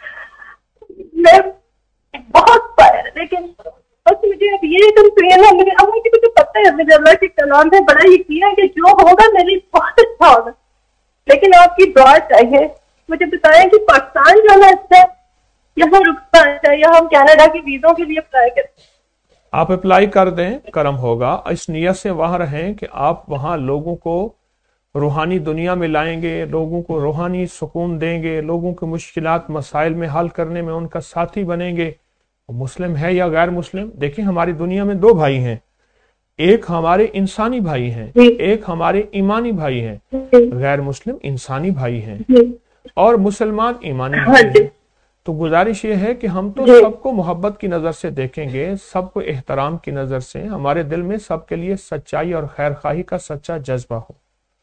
میں بہت پایا، لیکن بس مجھے اب یہ کنفیوژن ہے. مجھے اللہ کی مجھے پتہ ہے، مجھے اللہ کے کلام میں بڑا یقین ہے کہ جو ہوگا میرے لیے بہت اچھا ہوگا، لیکن آپ کی دعا چاہیے. مجھے بتائیں کہ پاکستان جانا اچھا ہے، یہاں رکنا اچھا ہے، یا ہم کینیڈا کے ویزوں کے لیے اپلائی کریں؟ آپ اپلائی کر دیں، کرم ہوگا. اس نیت سے وہاں رہیں کہ آپ وہاں لوگوں کو روحانی دنیا میں لائیں گے، لوگوں کو روحانی سکون دیں گے، لوگوں کے مشکلات مسائل میں حل کرنے میں ان کا ساتھی بنیں گے. مسلم ہے یا غیر مسلم، دیکھیں ہماری دنیا میں دو بھائی ہیں، ایک ہمارے انسانی بھائی ہیں، ایک ہمارے ایمانی بھائی ہیں. غیر مسلم انسانی بھائی ہیں اور مسلمان ایمانی بھائی ہیں. تو گزارش یہ ہے کہ ہم تو سب کو محبت کی نظر سے دیکھیں گے، سب کو احترام کی نظر سے. ہمارے دل میں سب کے لیے سچائی اور خیر خواہی کا سچا جذبہ ہو،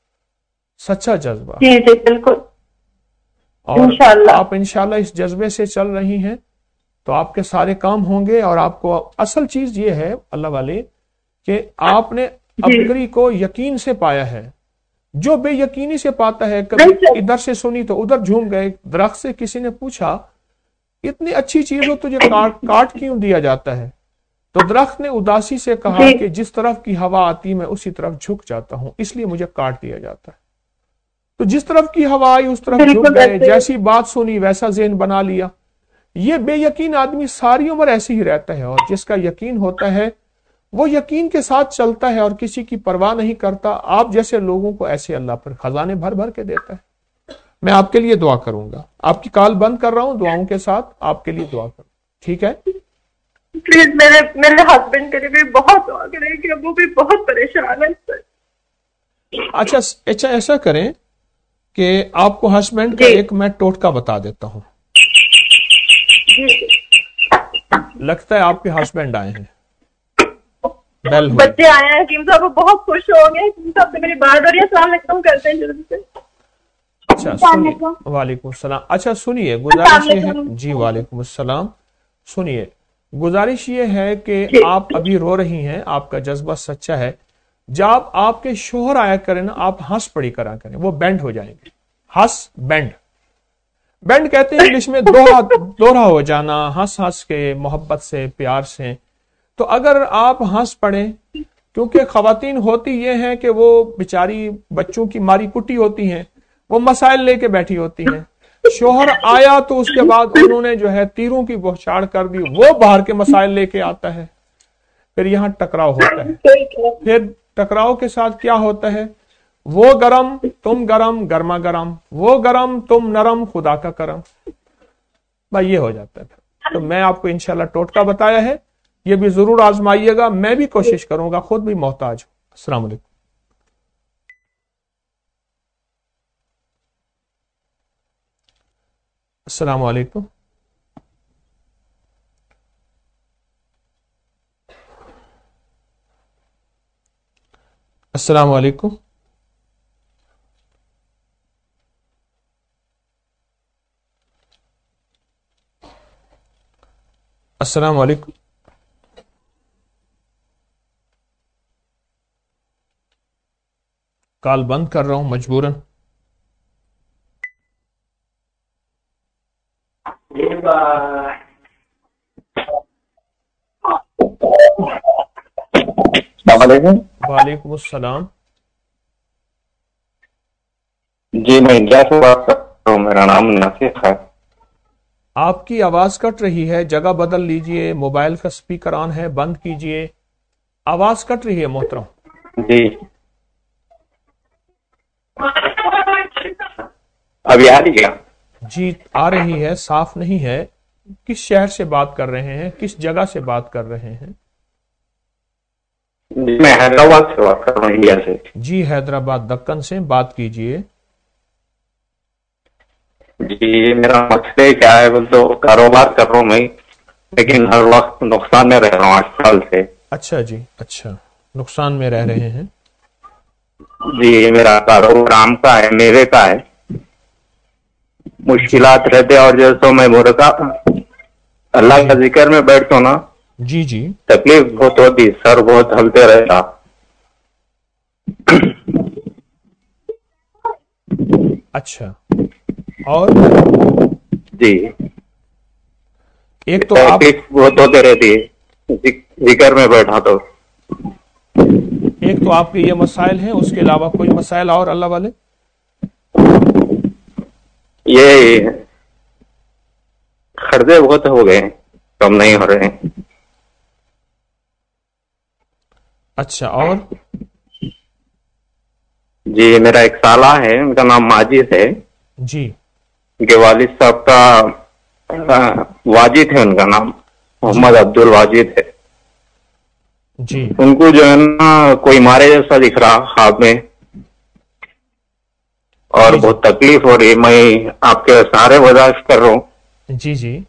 سچا جذبہ. جی جی بالکل. اور آپ انشاءاللہ اس جذبے سے چل رہی ہیں تو آپ کے سارے کام ہوں گے. اور آپ کو اصل چیز یہ ہے اللہ والے کہ آپ نے اپگری کو یقین سے پایا ہے. جو بے یقینی سے پاتا ہے، کبھی ادھر سے سنی تو ادھر جھوم گئے. درخت سے کسی نے پوچھا اتنی اچھی چیز ہو تجھے کاٹ کاٹ کیوں دیا جاتا ہے؟ تو درخت نے اداسی سے کہا کہ جس طرف کی ہوا آتی میں اسی طرف جھک جاتا ہوں، اس لیے مجھے کاٹ دیا جاتا ہے. تو جس طرف کی ہوا آئی اس طرف جھک گئے، جیسی بات سنی ویسا ذہن بنا لیا. یہ بے یقین آدمی ساری عمر ایسے ہی رہتا ہے، اور جس کا یقین ہوتا ہے وہ یقین کے ساتھ چلتا ہے اور کسی کی پرواہ نہیں کرتا. آپ جیسے لوگوں کو ایسے اللہ پر خزانے بھر بھر کے دیتا ہے. میں آپ کے لیے دعا کروں گا. آپ کی کال بند کر رہا ہوں، دعاؤں کے ساتھ آپ کے لیے دعا کروں. ٹھیک ہے؟ پلیز میرے میرے ہسبینڈ کے لیے بھی بہت دعا کریں کہ وہ بھی بہت پریشان ہے. اچھا اچھا ایسا کریں کہ آپ کو ہسبینڈ کا ایک میں ٹوٹکا بتا دیتا ہوں. لگتا ہے آپ کے ہسبینڈ آئے ہیں، بچے آئے ہیں. حکیم صاحب بہت خوش ہو گئے. حکیم صاحب سے میری بات ہو رہی ہے. السلام علیکم کرتے ہیں جلدی سے. اچھا سنیے. وعلیکم السلام. اچھا سنیے، گزارش یہ ہے. جی وعلیکم السلام. سنیے، گزارش یہ ہے کہ آپ ابھی رو رہی ہیں، آپ کا جذبہ سچا ہے. جب آپ کے شوہر آیا کریں نا، آپ ہنس پڑی کرا کریں، وہ بینڈ ہو جائیں گے. ہنس بینڈ بینڈ کہتے ہیں انگلش میں دوہرا دوہرا ہو جانا، ہنس ہنس کے محبت سے پیار سے. تو اگر آپ ہنس پڑیں، کیونکہ خواتین ہوتی یہ ہیں کہ وہ بیچاری بچوں کی ماری کٹی ہوتی ہیں، وہ مسائل لے کے بیٹھی ہوتی ہیں. شوہر آیا تو اس کے بعد انہوں نے جو ہے تیروں کی بوچھاڑ کر دی، وہ باہر کے مسائل لے کے آتا ہے. پھر یہاں ٹکراؤ ہوتا ہے. پھر ٹکراؤ کے ساتھ کیا ہوتا ہے، वो गरम तुम गरम गर्मा गरम, वो गरम तुम नरम खुदा का करम। भाई ये हो जाता है। तो मैं आपको इंशाल्लाह टोटका बताया है, ये भी जरूर आजमाइएगा। मैं भी कोशिश करूंगा, खुद भी मोहताज हूं। अस्सलाम वालेकुम। अस्सलाम वालेकुम। अस्सलाम वालेकुम। अस्सलाम वालेकुम। कॉल बंद कर रहा हूं मजबूरन। वालेकुम अस्सलाम। जी मैं इंडिया से बात कर रहा हूँ, मेरा नाम नासिर है। आपकी आवाज कट रही है, जगह बदल लीजिए। मोबाइल का स्पीकर ऑन है, बंद कीजिए। आवाज कट रही है मोहतरम। जी अभी आ रही है? जी आ रही है, साफ नहीं है। किस शहर से बात कर रहे हैं, किस जगह से बात कर रहे हैं? जी मैं हैदराबाद से बात कर रहा हूँ, इंडिया से। जी हैदराबाद दक्कन से बात कीजिए। जी मेरा मसले क्या है बोल तो कारोबार कर रहा हूँ मैं, लेकिन हर वक्त नुकसान में रह रहा हूँ आठ साल से। अच्छा जी, अच्छा नुकसान में रह रहे हैं। जी मेरा कारोबार आम का है, मेवे का है। मुश्किलात रहते और जैसे मैं मुर्गा अल्लाह का जिक्र में बैठता ना, जी जी तकलीफ बहुत होती, सर बहुत हलते रहता। अच्छा और जी एक तो आप तकलीफ बहुत होते रहती है जिक्र में बैठा तो। एक तो आपके ये मसाइल हैं, उसके अलावा कोई मसाइल और अल्लाह वाले? ये खर्चे बहुत हो गए, कम नहीं हो रहे हैं। अच्छा और? जी मेरा एक साला है, उनका नाम माजिद है। जी उनके वालिद साहब का वाजिद है, उनका नाम मोहम्मद अब्दुल वाजिद है जी। उनको जो है ना कोई मारे जैसा दिख रहा ख्वाब में, और जी, बहुत तकलीफ हो रही। मैं आपके सारे वजाइफ कर रहा हूँ। जी जी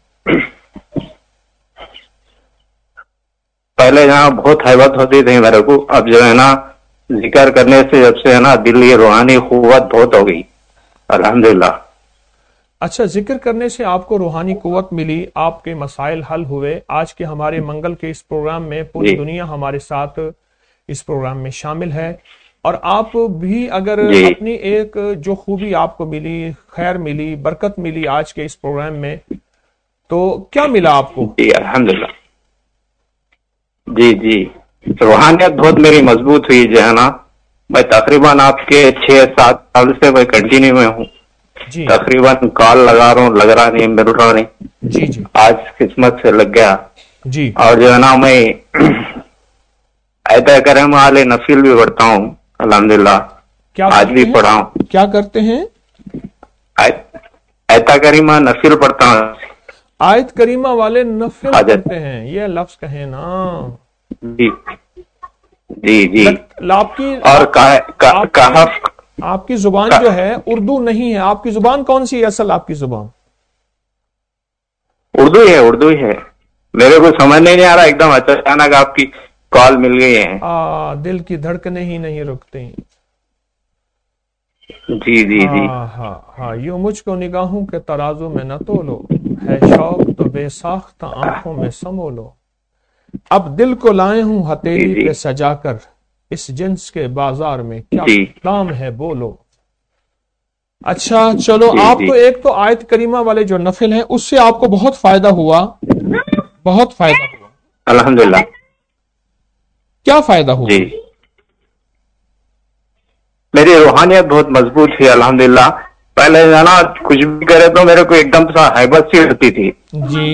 पहले यहाँ बहुत हैबत होती थी मेरे को, अब जो है ना जिक्र करने से जब से है ना दिल की रूहानी कुव्वत बहुत हो गई अल्हम्दुलिल्लाह। अच्छा, जिक्र करने से आपको रूहानी कुव्वत मिली, आपके मसाइल हल हुए। आज के हमारे मंगल के इस प्रोग्राम में पूरी दुनिया हमारे साथ इस प्रोग्राम में शामिल है, और आप भी अगर अपनी एक जो खूबी आपको मिली, खैर मिली, बरकत मिली आज के इस प्रोग्राम में, तो क्या मिला आपको? जी अल्हम्दुलिल्लाह। जी जी रूहानियत बहुत मेरी मजबूत हुई जो है ना। मैं तकरीबन आपके छह सात साल से मैं कंटिन्यू में हूँ, तकरीबन कॉल लगा रहा हूँ, लग रहा नहीं, मिल रहा नहीं। जी जी आज किस्मत से लग गया जी। और जो है ना मैं ऐसा करम वाले नफिल भी पढ़ता हूँ अल्हम्दुलिल्लाह। क्या आज भी पढ़ा हूँ। क्या करते हैं? ऐता करीमा नफिल पढ़ता हूँ। आयत करीमा वाले नफिल पढ़ते हैं, ये लफ्ज कहे ना। जी जी जी आपकी और कहा का, कहा आपकी जुबान जो है उर्दू नहीं है। आपकी जुबान कौन सी है असल? आपकी जुबान उर्दू ही है, उर्दू ही है। मेरे को समझ नहीं आ रहा, एकदम अचानक आपकी कॉल मिल गई है। आ, दिल की धड़कनें ही नहीं रुकती। जी जी जी हाँ हाँ हाँ यूं मुझको निगाहों के तराजू में न तोलो, है शौक तो बेसाख्त आंखों में समो लो। अब दिल को लाए हूं हथेली पे सजाकर, इस जिन्स के बाजार में क्या दाम है बोलो। अच्छा चलो, आपको एक तो आयत करीमा वाले जो नफिल हैं उससे आपको बहुत फायदा हुआ, बहुत फायदा हुआ अल्हम्दुलिल्लाह। क्या फायदा हुआ? जी मेरी रूहानियत बहुत मजबूत थी अल्हम्दुलिल्लाह। पहले ना कुछ भी करे तो मेरे को एकदम सा हैबत सी होती थी जी,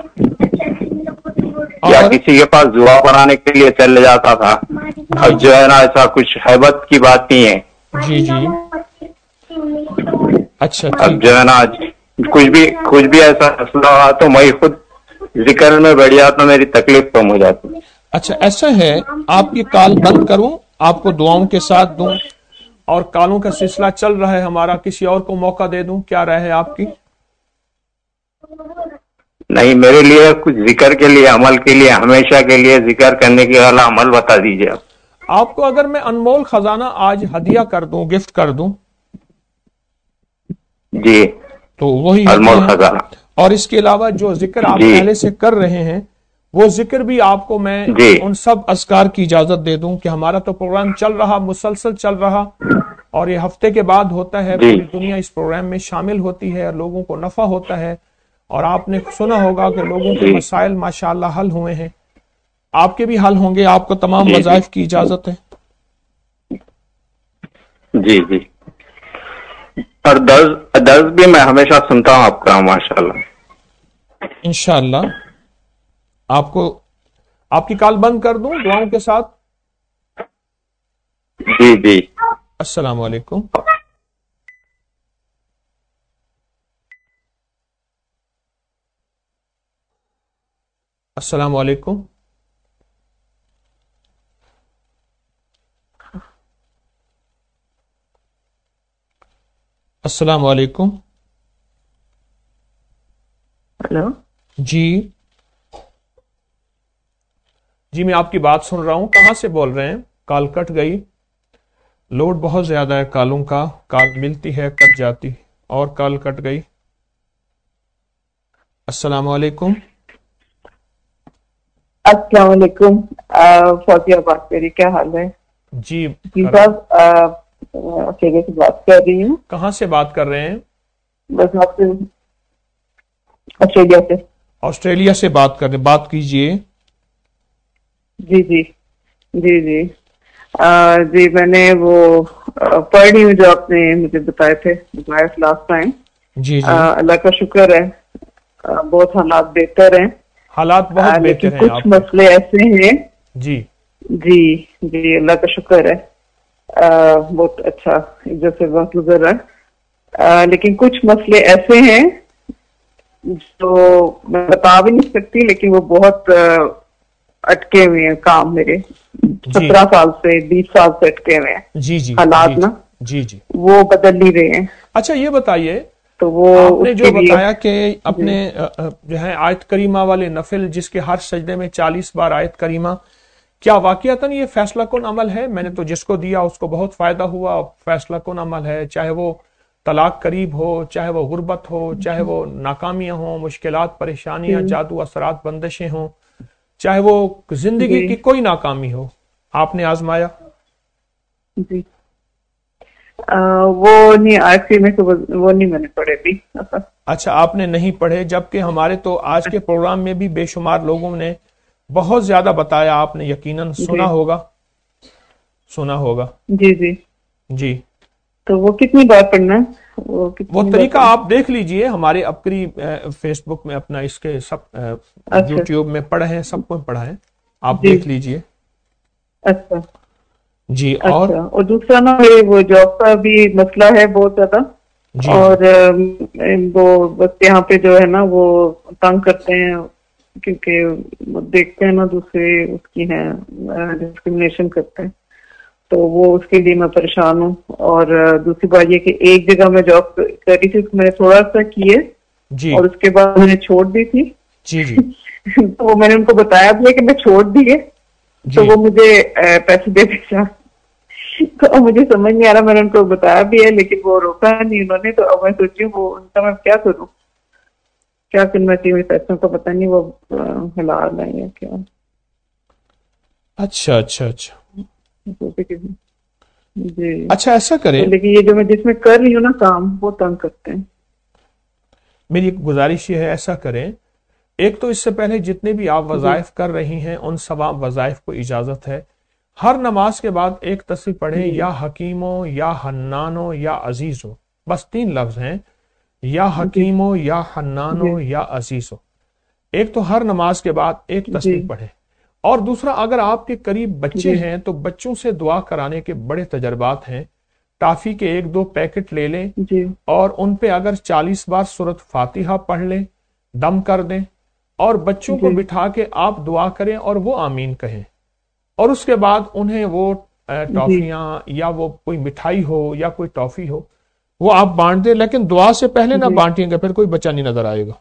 या किसी के पास दुआ बनाने के लिए चले जाता था। अब जो है ना ऐसा कुछ हैबत की बात नहीं है, جی جی اچھا اب جو ہے نا آج کچھ بھی کچھ بھی ایسا مسئلہ ہوا تو میں خود ذکر میں بیٹھ جاتا، میری تکلیف کم ہو جاتی. اچھا ایسا ہے، آپ کی کال بند کروں، آپ کو دعاؤں کے ساتھ دوں، اور کالوں کا سلسلہ چل رہا ہے ہمارا، کسی اور کو موقع دے دوں؟ کیا رائے ہے آپ کی؟ نہیں، میرے لیے کچھ ذکر کے لیے، عمل کے لیے، ہمیشہ کے لیے ذکر کرنے کے والا عمل بتا دیجیے آپ. آپ کو اگر میں انمول خزانہ آج ہدیہ کر دوں، گفٹ کر دوں جی تو وہی انمول خزانہ، اور اس کے علاوہ جو ذکر آپ جی پہلے سے کر رہے ہیں وہ ذکر بھی آپ کو میں جی ان سب اذکار کی اجازت دے دوں کہ ہمارا تو پروگرام چل رہا، مسلسل چل رہا، اور یہ ہفتے کے بعد ہوتا ہے، جی پوری دنیا اس پروگرام میں شامل ہوتی ہے اور لوگوں کو نفع ہوتا ہے، اور آپ نے سنا ہوگا کہ لوگوں کے جی مسائل ماشاءاللہ حل ہوئے ہیں، آپ کے بھی حل ہوں گے، آپ کو تمام جی وظائف کی اجازت ہے. جی جی اور درس درس بھی میں ہمیشہ سنتا ہوں آپ کا، ماشاءاللہ. انشاءاللہ آپ کو آپ کی کال بند کر دوں دعاؤں کے ساتھ. جی جی السلام علیکم. السلام علیکم. السلام علیکم. ہلو جی جی میں آپ کی بات سن رہا ہوں. کہاں سے بول رہے ہیں؟ کال کٹ گئی، لوڈ بہت زیادہ ہے کالوں کا، کال ملتی ہے کٹ جاتی اور کال کٹ گئی. السلام علیکم. السلام علیکم. فوزیہ بات کر رہی، کیا حال ہے؟ جی جی صاحب اکیلے سے بات کر رہی ہوں. کہاں سے بات کر رہے ہیں؟ بس آپ سے آسٹریلیا سے. آسٹریلیا سے بات کر رہے، بات کیجئے. جی جی جی جی جی میں نے وہ پڑھ رہی ہوں جو آپ نے مجھے بتائے تھے لاسٹ ٹائم. جی جی اللہ کا شکر ہے، بہت حالات بہتر ہیں، حالات بہت بہتر ہیں. کچھ مسئلے ایسے ہیں. جی جی جی اللہ کا شکر ہے، بہت اچھا جیسے وقت گزر رہا ہے، لیکن کچھ مسئلے ایسے ہیں جو میں بتا بھی نہیں سکتی، لیکن وہ بہت اٹکے ہوئے ہیں کام میرے، سترہ سال سے بیس سال سے اٹکے ہوئے ہیں. جی جی حالات نا جی جی وہ بدل نہیں رہے ہیں. اچھا یہ بتائیے، تو وہ آپ نے جو بتایا کہ اپنے جو ہے آیت کریمہ والے نفل جس کے ہر سجدے میں چالیس بار آیت کریمہ، کیا واقعتاً یہ فیصلہ کن عمل ہے؟ میں نے تو جس کو دیا اس کو بہت فائدہ ہوا، فیصلہ کن عمل ہے، چاہے وہ طلاق قریب ہو، چاہے وہ غربت ہو، چاہے وہ ناکامیاں ہوں، مشکلات، پریشانیاں، جادو اثرات، بندشیں ہوں، چاہے وہ زندگی کی کوئی ناکامی ہو، آپ نے آزمایا؟ جی وہ نہیں آج میں تو وہ نہیں میں نے پڑھے بھی. اچھا آپ نے نہیں پڑھے، جبکہ ہمارے تو آج کے پروگرام میں بھی بے شمار لوگوں نے بہت زیادہ بتایا، آپ نے یقیناً سنا ہوگا سنا ہوگا جی جی جی تو وہ کتنی بار پڑھنا ہے؟ وہ طریقہ آپ دیکھ لیجئے، ہمارے اپنی فیس بک میں اپنا اس کے سب یوٹیوب میں پڑھے ہیں، سب کو پڑھا ہے، آپ دیکھ لیجئے. اچھا جی اور اور دوسرا نا وہ جاب کا بھی مسئلہ ہے بہت زیادہ، اور وہ بس یہاں پہ جو ہے نا وہ تنگ کرتے ہیں، کیونکہ دیکھتے ہیں نا دوسرے اس کی ہیں ڈسکریمنیشن کرتے ہیں، تو وہ اس کے لیے میں پریشان ہوں. اور دوسری بات یہ کہ ایک جگہ میں جاب کر رہی تھی، میں نے تھوڑا سا کیے اور اس کے بعد میں نے چھوڑ دی تھی. جی جی تو وہ میں نے ان کو بتایا بھی کہ میں چھوڑ دیے، تو وہ مجھے پیسے دے دیا. تو مجھے سمجھ نہیں آ رہا، میں نے ان کو بتایا بھی ہے لیکن وہ روکا نہیں انہوں نے. تو اب میں سوچی ہوں وہ ان کا میں کیا کروں، کیا کرنا چاہیے، پیسوں کا پتہ نہیں وہ ہلا رہے ہیں کیا. اچھا اچھا اچھا جی اچھا ایسا کریں، لیکن یہ جو میں جس میں کر رہی ہوں نا کام وہ تنگ کرتے ہیں. میری ایک گزارش یہ ہے، ایسا کریں، ایک تو اس سے پہلے جتنے بھی آپ وظائف کر رہی ہیں ان سب وظائف کو اجازت ہے ہر نماز کے بعد ایک تسبیح پڑھیں، یا حکیمو یا حنانو یا عزیزو، بس تین لفظ ہیں، یا حکیمو یا حنانو یا عزیزو. ایک تو ہر نماز کے بعد ایک تسبیح پڑھیں. اور دوسرا، اگر آپ کے قریب بچے ہیں تو بچوں سے دعا کرانے کے بڑے تجربات ہیں، ٹافی کے ایک دو پیکٹ لے لیں جی اور ان پہ اگر چالیس بار سورۃ فاتحہ پڑھ لیں، دم کر دیں اور بچوں کو بٹھا کے آپ دعا کریں اور وہ آمین کہیں، اور اس کے بعد انہیں وہ ٹافیاں یا وہ کوئی مٹھائی ہو یا کوئی ٹافی ہو وہ آپ بانٹ دیں، لیکن دعا سے پہلے نہ بانٹیں گے، پھر کوئی بچہ نہیں نظر آئے گا۔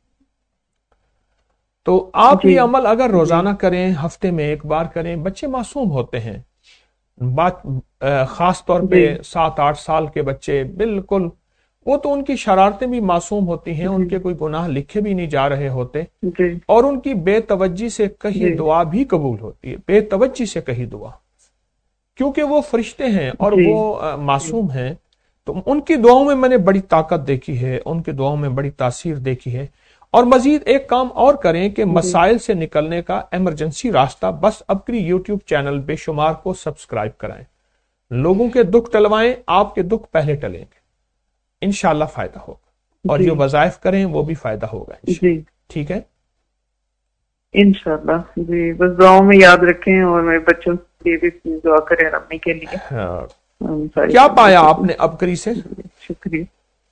تو آپ یہ عمل اگر روزانہ کریں، ہفتے میں ایک بار کریں، بچے معصوم ہوتے ہیں، بات خاص طور پہ سات آٹھ سال کے بچے بالکل، وہ تو ان کی شرارتیں بھی معصوم ہوتی ہیں، ان کے کوئی گناہ لکھے بھی نہیں جا رہے ہوتے، اور ان کی بے توجہی سے کہیں دعا بھی قبول ہوتی ہے، بے توجہی سے کہیں دعا، کیونکہ وہ فرشتے ہیں اور وہ معصوم ہیں۔ تو ان کی دعاؤں میں میں نے بڑی طاقت دیکھی ہے، ان کی دعاؤں میں بڑی تاثیر دیکھی ہے۔ اور مزید ایک کام اور کریں کہ مسائل سے نکلنے کا ایمرجنسی راستہ، بس اپنی یوٹیوب چینل بے شمار کو سبسکرائب کرائیں، لوگوں کے دکھ ٹلوائیں، آپ کے دکھ پہلے ٹلیں گے، انشاءاللہ فائدہ ہوگا، اور جو وظائف کریں وہ بھی فائدہ ہوگا جی ٹھیک ہے انشاءاللہ جی، بس دعاؤں میں یاد رکھیں اور میرے بچوں کے بھی دعا کریں امی کے لیے۔ کیا پایا آپ نے ابکری سے؟ شکریہ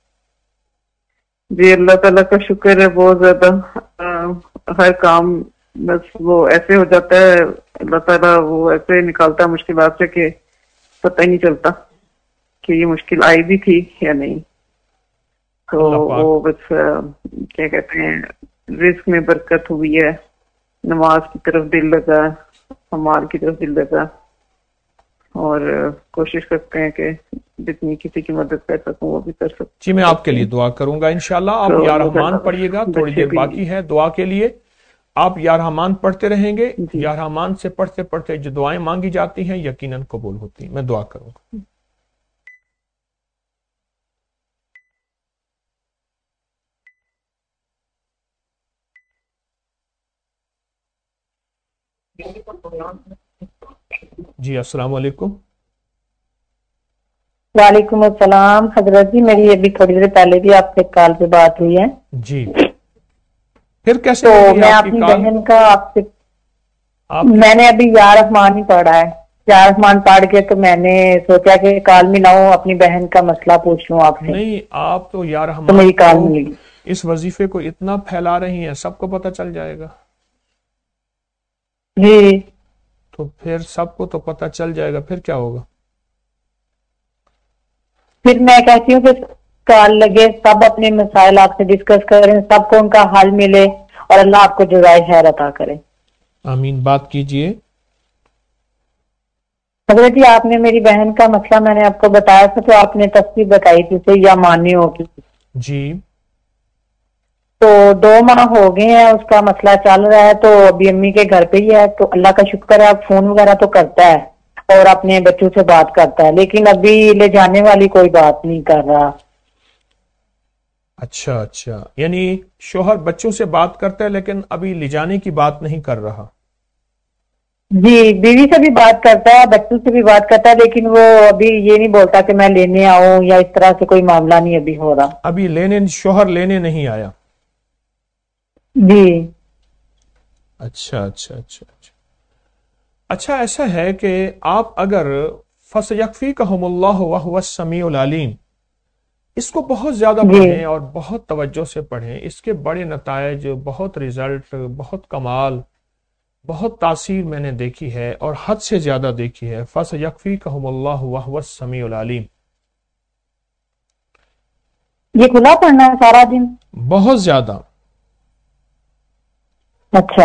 جی، اللہ تعالیٰ کا شکر ہے بہت زیادہ، ہر کام بس وہ ایسے ہو جاتا ہے، اللہ تعالیٰ وہ ایسے نکالتا ہے مشکلات سے کہ پتہ ہی نہیں چلتا کہ یہ مشکل آئی بھی تھی یا نہیں۔ تو وہ بس کیا کہتے ہیں، رزق میں برکت ہوئی ہے، نماز کی طرف دل لگا، اعمال کی طرف دل لگا، اور کوشش کرتے ہیں کہ جتنی کسی کی مدد کر سکوں وہ بھی کر سکوں۔ جی میں آپ کے لیے دعا کروں گا انشاءاللہ۔ آپ یا رحمان پڑھیے گا، تھوڑی دیر باقی ہے دعا کے لیے، آپ یا رحمان پڑھتے رہیں گے، یا رحمان سے پڑھتے پڑھتے جو دعائیں مانگی جاتی ہیں یقیناً قبول ہوتی ہیں۔ میں دعا کروں گا۔ جی السلام علیکم۔ وعلیکم السلام حضرت جی، میری ابھی تھوڑی دیر پہلے بھی آپ سے کال پہ بات ہوئی ہے جی، پھر کیسے تو میں اپنی بہن کا آپ سے میں نے ابھی یا رحمان ہی پڑھا ہے، یا رحمان پڑھ کے تو میں نے سوچا کہ کال ملاؤں، اپنی بہن کا مسئلہ پوچھ لوں آپ سے۔ نہیں، آپ تو یا رحمان تو میری کال ملی، اس وظیفے کو اتنا پھیلا رہی ہیں، سب کو پتہ چل جائے گا۔ جی تو پھر سب کو تو پتہ چل جائے گا، پھر کیا ہوگا؟ پھر میں کہتی ہوں کہ کال لگے، سب اپنے مسائل آپ سے ڈسکس کریں، سب کو ان کا حل ملے، اور اللہ آپ کو جزائے خیر عطا کرے۔ آمین۔ بات کیجئے حضرت جی، آپ نے میری بہن کا مسئلہ میں نے آپ کو بتایا تھا، تو آپ نے تفصیل بتائی تھی اسے یا مانی ہوگی جی، تو دو ماہ ہو گئے ہیں اس کا مسئلہ چل رہا ہے، تو ابھی امی کے گھر پہ ہی ہے، تو اللہ کا شکر ہے، اب فون وغیرہ تو کرتا ہے اور اپنے بچوں سے بات کرتا ہے، لیکن ابھی لے جانے والی کوئی بات نہیں کر رہا۔ اچھا اچھا، یعنی شوہر بچوں سے بات کرتا ہے لیکن ابھی لے جانے کی بات نہیں کر رہا۔ جی، بیوی سے بھی بات کرتا ہے، بچوں سے بھی بات کرتا ہے، لیکن وہ ابھی یہ نہیں بولتا کہ میں لینے آؤں، یا اس طرح سے کوئی معاملہ نہیں ابھی ہو رہا۔ ابھی لینے شوہر لینے نہیں آیا؟ جی اچھا اچھا اچھا اچھا اچھا ایسا ہے کہ آپ اگر فَسَيَكْفِيكَهُمُ اللَّهُ وَهُوَ السَّمِيعُ الْعَلِيمُ اس کو بہت زیادہ پڑھیں اور بہت توجہ سے پڑھیں، اس کے بڑے نتائج، بہت رزلٹ، بہت کمال، بہت تاثیر میں نے دیکھی ہے اور حد سے زیادہ دیکھی ہے۔ فَسَيَكْفِيكَهُمُ اللَّهُ وَهُوَ السَّمِيعُ الْعَلِيمُ یہ کھلا پڑھنا ہے سارا دن؟ بہت زیادہ۔ اچھا،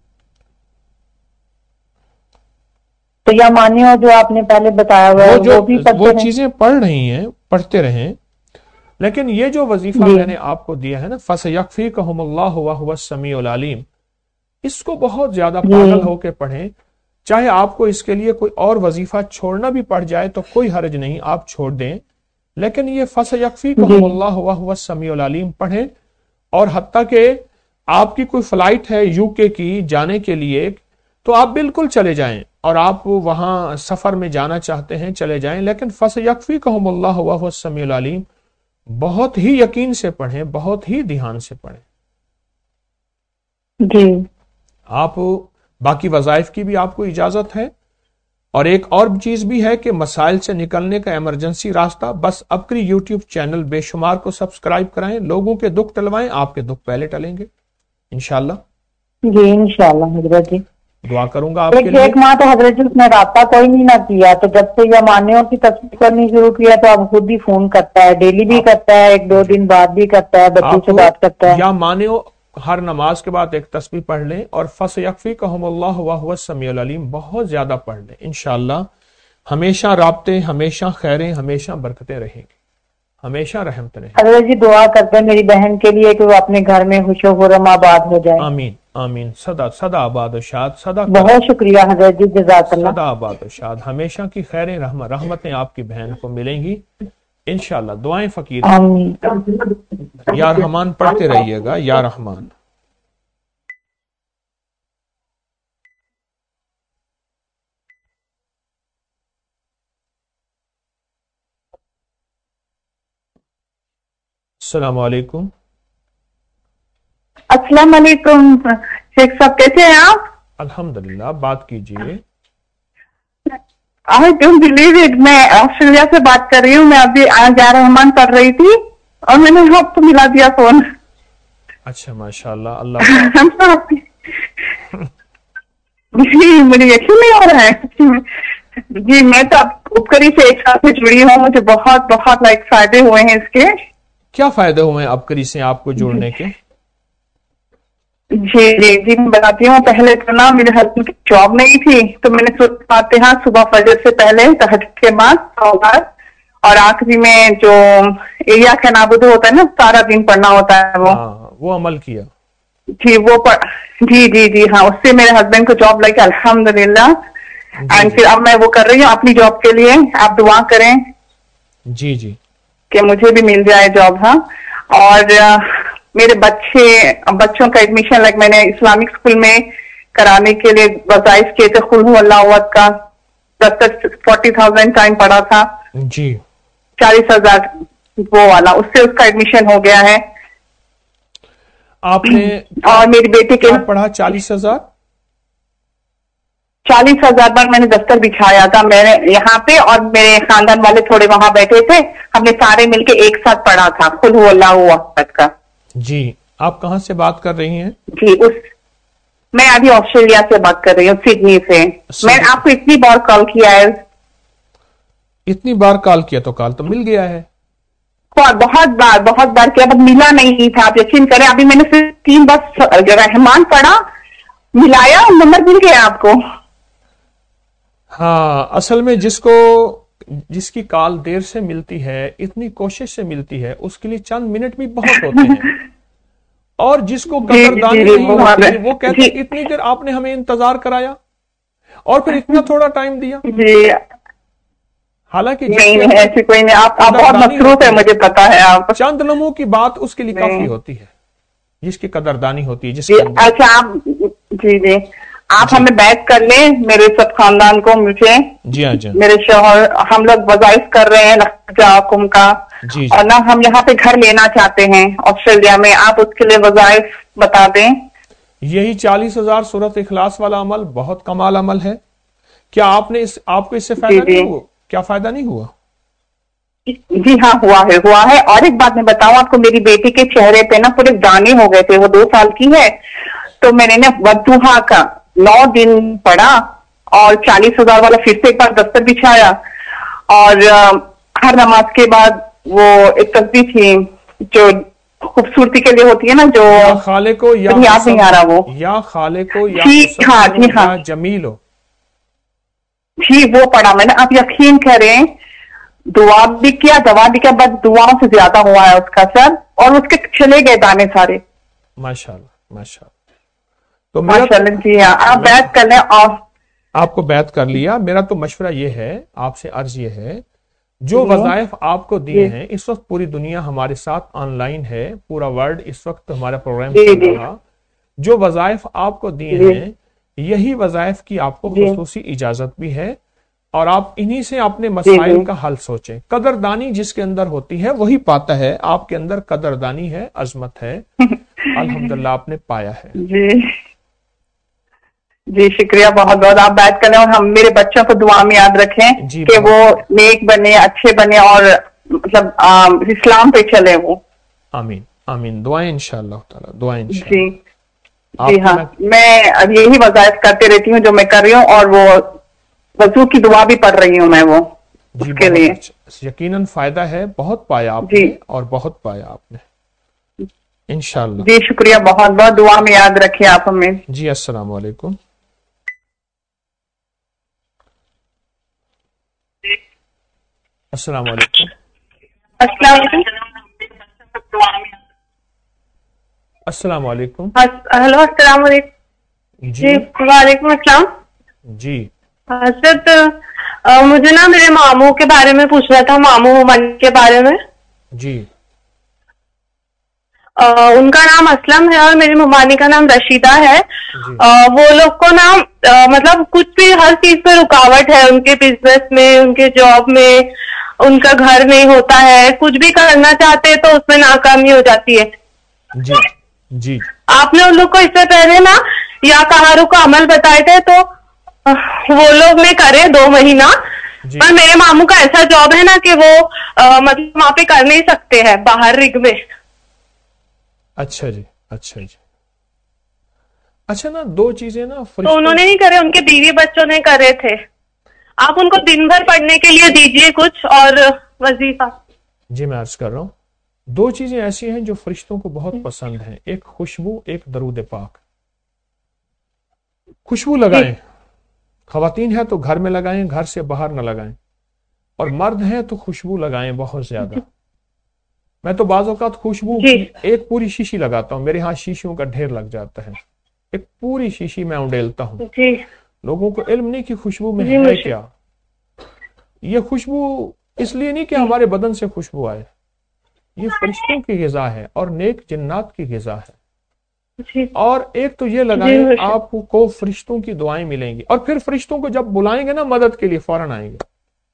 تو یا مانیو جو آپ نے پہلے بتایا ہوا ہے وہ بھی وہ چیزیں پڑھ رہی ہیں، پڑھتے رہیں، لیکن یہ جو وظیفہ میں نے آپ کو دیا ہے نا، فَسَيَكْفِيكَهُمُ اللَّهُ وَهُوَ السَّمِيعُ الْعَلِيمُ، اس کو بہت زیادہ پاگل ہو کے پڑھیں۔ چاہے آپ کو اس کے لیے کوئی اور وظیفہ چھوڑنا بھی پڑ جائے تو کوئی حرج نہیں، آپ چھوڑ دیں، لیکن یہ فَسَيَكْفِيكَهُمُ اللَّهُ وَهُوَ السَّمِيعُ الْعَلِيمُ پڑھیں۔ اور حتیٰ کہ آپ کی کوئی فلائٹ ہے یو کے کی جانے کے لیے تو آپ بالکل چلے جائیں، اور آپ وہاں سفر میں جانا چاہتے ہیں چلے جائیں، لیکن فَسَيَكْفِيكَهُمُ اللَّهُ وَهُوَ السَّمِيعُ الْعَلِيمُ بہت ہی یقین سے پڑھیں، بہت ہی دھیان سے پڑھیں۔ جی، آپ باقی وظائف کی بھی آپ کو اجازت ہے، اور ایک اور چیز بھی ہے کہ مسائل سے نکلنے کا ایمرجنسی راستہ، بس ابکری یوٹیوب چینل بے شمار کو سبسکرائب کرائیں، لوگوں کے دکھ ٹلوائیں، آپ کے دکھ پہلے ٹلیں گے انشاءاللہ۔ جی انشاءاللہ حضرت جی، دعا کروں گا آپ کے لیے۔ ایک ماہ تو حضرت جی اس نے رابطہ کوئی نہیں نہ کیا، تو جب سے یہ مانیوں کی تصویر کرنی شروع کیا تو اب خود ہی فون کرتا ہے، ڈیلی بھی کرتا ہے، ایک دو دن بعد بھی کرتا ہے، بچوں سے بات کرتا ہے۔ یا مانیو ہر نماز کے بعد ایک تسبیح پڑھ لیں اور فَسَيَكْفِيكَهُمُ اللَّهُ وَهُوَ السَّمِيعُ الْعَلِيمُ بہت زیادہ پڑھ لیں، انشاءاللہ ہمیشہ رابطے، ہمیشہ خیریں، ہمیشہ برکتیں رہیں گی، ہمیشہ رحمت رہیں۔ حضرت جی دعا کرتے ہیں میری بہن کے لیے کہ وہ اپنے گھر میں خوش و خرم آباد ہو جائے۔ آمین آمین، صدا صدا آباد و شاد، صدا بہت شکریہ حضرت جی، جزاک اللہ۔ صدا آباد و شاد، ہمیشہ کی خیریں، رحمت رحمتیں آپ کی بہن کو ملیں گی انشاءاللہ۔ دعائیں فقیر آمین۔ یا رحمان پڑھتے رہیے گا، یا رحمان۔ السلام علیکم۔ السلام علیکم شیخ صاحب، کیسے ہیں آپ؟ الحمدللہ، بات کیجئے۔ I don't believe it، میں آسٹریلیا سے بات کر رہی ہوں، میں ابھی یا رحمان پڑھ رہی تھی اور میں نے آپ کو ملا دیا فون۔ اچھا ماشاءاللہ، اللہ جی مجھے یقین نہیں ہو رہا ہے۔ جی میں تو اپکری سے ایک ساتھ سے جڑی ہوں، مجھے بہت بہت لائک فائدے ہوئے ہیں اس کے۔ کیا فائدے ہوئے ہیں اپکری سے آپ کو جڑنے کے؟ جی جی جی میں بتاتی ہوں۔ پہلے تو نا میرے ہسبینڈ کی جاب نہیں تھی، تو میں نے فاتحہ صبح فجر سے پہلے، تہجد کے بعد اور آخری میں جو ایریا کا نابود ہوتا ہے نا، سارا دن پڑھنا ہوتا ہے، وہ وہ عمل کیا۔ جی وہ جی جی جی ہاں، اس سے میرے ہسبینڈ کو جاب لگی الحمدللہ۔ اینڈ پھر اب میں وہ کر رہی ہوں اپنی جاب کے لیے، آپ دعا کریں جی جی کہ مجھے بھی مل جائے جاب۔ ہاں، اور میرے بچے بچوں کا ایڈمیشن لائک میں نے اسلامک اسکول میں کرانے کے لیے وظائف کیے تھے، قل ھو اللہ احد کا دس تک فورٹی تھاؤزینڈ ٹائم پڑا تھا، جی چالیس ہزار وہ والا، اس سے اس کا ایڈمیشن ہو گیا ہے۔ آپ نے اور میری بیٹی کے پڑھا چالیس ہزار چالیس ہزار بار میں نے دفتر بچھایا تھا میں نے یہاں پہ، اور میرے خاندان والے تھوڑے وہاں بیٹھے تھے، ہم نے سارے مل کے ایک ساتھ پڑھا تھا قل ھو اللہ احد کا۔ جی آپ کہاں سے بات کر رہی ہیں؟ جی اس میں ابھی آسٹریلیا سے بات کر رہی ہوں، سڈنی سے۔ میں نے آپ کو اتنی بار کال کیا ہے، اتنی بار کال کیا تو کال تو مل گیا ہے، بہت بار بہت بار کیا، بس ملا نہیں تھا، آپ یقین کریں۔ ابھی میں نے صرف تین بار رحمان پڑھا، ملایا، نمبر مل گیا آپ کو۔ ہاں اصل میں جس کو جس کی کال دیر سے ملتی ہے، اتنی کوشش سے ملتی ہے، اس کے لیے چند منٹ بھی بہت ہوتے ہیں، اور جس کو قدردانی نہیں ہوتی وہ کہتے ہیں اتنی دیر آپ نے ہمیں انتظار کرایا اور پھر اتنا تھوڑا ٹائم دیا۔ حالانکہ نہیں ایسی کوئی نہیں، آپ بہت مصروف ہے، مجھے پتا ہے۔ آپ چند لمحوں کی بات اس کے لیے کافی ہوتی ہے، جس کی قدردانی ہوتی ہے، جس اچھا آپ جی جی آپ ہمیں بیعت کر لیں، میرے سب خاندان کو، مجھے، جی ہاں جی میرے شوہر، ہم لوگ وظائف کر رہے ہیں حکم کا، اور نہ ہم یہاں پہ گھر لینا چاہتے ہیں آسٹریلیا میں، آپ اس کے لیے وظائف بتا دیں۔ یہی چالیس ہزار سورت اخلاص والا عمل بہت کمال عمل ہے۔ کیا آپ نے اس آپ کو اس سے فائدہ نہیں ہوا؟ کیا فائدہ نہیں ہوا؟ جی ہاں ہوا ہے ہوا ہے اور ایک بات میں بتاؤں آپ کو، میری بیٹی کے چہرے پہ نا پورے دانے ہو گئے تھے، وہ دو سال کی ہے، تو میں نے نا ودوہا کا نو دن پڑھا اور چالیس ہزار والا پھر سے ایک بار دفتر بچھایا، اور ہر نماز کے بعد وہ ایک تسبیح تھی جو خوبصورتی کے لیے ہوتی ہے نا، جو خالق کو یا یاد نہیں آ رہا، وہ یا خالق کو یا ہاں جی ہاں جمیل ہو، جی وہ پڑھا میں نے۔ آپ یقین کریں دعا بھی کیا، دوا بھی کیا، بس دعاؤں سے زیادہ ہوا ہے اس کا سر، اور اس کے چلے گئے دانے سارے۔ ماشاءاللہ ماشاءاللہ۔ تو ماشاءاللہ جی ہاں، آپ بیعت کر لیں۔ اور آپ کو بیعت کر لیا، میرا تو مشورہ یہ ہے، آپ سے عرض یہ ہے، جو وظائف آپ کو دیے ہیں، اس وقت پوری دنیا ہمارے ساتھ آن لائن ہے، پورا ورلڈ اس وقت ہمارا پروگرام چل رہا، جو وظائف آپ کو دیے ہیں یہی وظائف کی آپ کو خصوصی اجازت بھی ہے، اور آپ انہی سے اپنے مسائل کا حل سوچیں۔ قدردانی جس کے اندر ہوتی ہے وہی پاتا ہے، آپ کے اندر قدردانی ہے، عظمت ہے، الحمدللہ آپ نے پایا ہے۔ جی جی شکریہ بہت بہت. آپ بات کریں اور ہم میرے بچوں کو دعا میں یاد رکھیں کہ وہ نیک بنے, اچھے بنے اور مطلب اسلام پہ چلے وہ. آمین آمین. دعائیں انشاءاللہ تعالی, دعائیں انشاءاللہ. جی جی ہاں, میں اب یہی وظائف کرتے رہتی ہوں جو میں کر رہی ہوں, اور وہ وضو کی دعا بھی پڑھ رہی ہوں میں وہ جی اس کے لیے. یقیناً فائدہ ہے, بہت پایا آپ نے اور بہت پایا آپ نے انشاءاللہ. جی شکریہ بہت بہت, دعا میں یاد رکھیں آپ ہمیں. جی السلام علیکم. السلام علیکم. السلام علیکم. السلام علیکم. ہلو السلام علیکم. جی وعلیکم السلام. جی حضرت مجھے نا میرے ماموں کے بارے میں پوچھنا تھا, ماموں من کے بارے میں. جی ان کا نام اسلم ہے اور میری ممانی کا نام رشیدہ ہے. وہ لوگ کو نا مطلب کچھ بھی ہر چیز پہ رکاوٹ ہے, ان کے بزنس میں, ان کے جاب میں, ان کا گھر نہیں ہوتا ہے, کچھ بھی کرنا چاہتے تو اس میں ناکامی ہو جاتی ہے. جی جی آپ نے ان لوگ کو اس سے پہلے نا یا کہاروں کا عمل بتائے تھے تو وہ لوگ نے کرے دو مہینہ, پر میرے ماموں کا ایسا جاب ہے نا کہ وہ مطلب وہاں پہ کر نہیں سکتے ہیں باہر رگ میں. اچھا جی اچھا جی اچھا نا دو چیزیں نا تو انہوں نے نہیں کرے, ان کے بیوی بچوں نے کرے تھے. آپ ان کو دن بھر پڑھنے کے لیے دیجئے کچھ اور وظیفہ. جی میں عرض کر رہا ہوں, دو چیزیں ایسی ہیں جو فرشتوں کو بہت پسند ہیں, ایک خوشبو, ایک درود پاک. خوشبو لگائیں, خواتین ہیں تو گھر میں لگائیں, گھر سے باہر نہ لگائیں, اور مرد ہیں تو خوشبو لگائیں بہت زیادہ. میں تو بعض اوقات خوشبو کی ایک پوری شیشی لگاتا ہوں, میرے ہاں شیشیوں کا ڈھیر لگ جاتا ہے, ایک پوری شیشی میں اونڈیلتا ہوں. لوگوں کو علم نہیں کہ خوشبو میں ہے کیا. یہ خوشبو اس لیے نہیں کہ ہمارے بدن سے خوشبو آئے, یہ فرشتوں کی غذا ہے اور نیک جنات کی غذا ہے. اور ایک تو یہ لگائیں, آپ کو فرشتوں کی دعائیں ملیں گی, اور پھر فرشتوں کو جب بلائیں گے نا مدد کے لیے فوراً آئیں گے,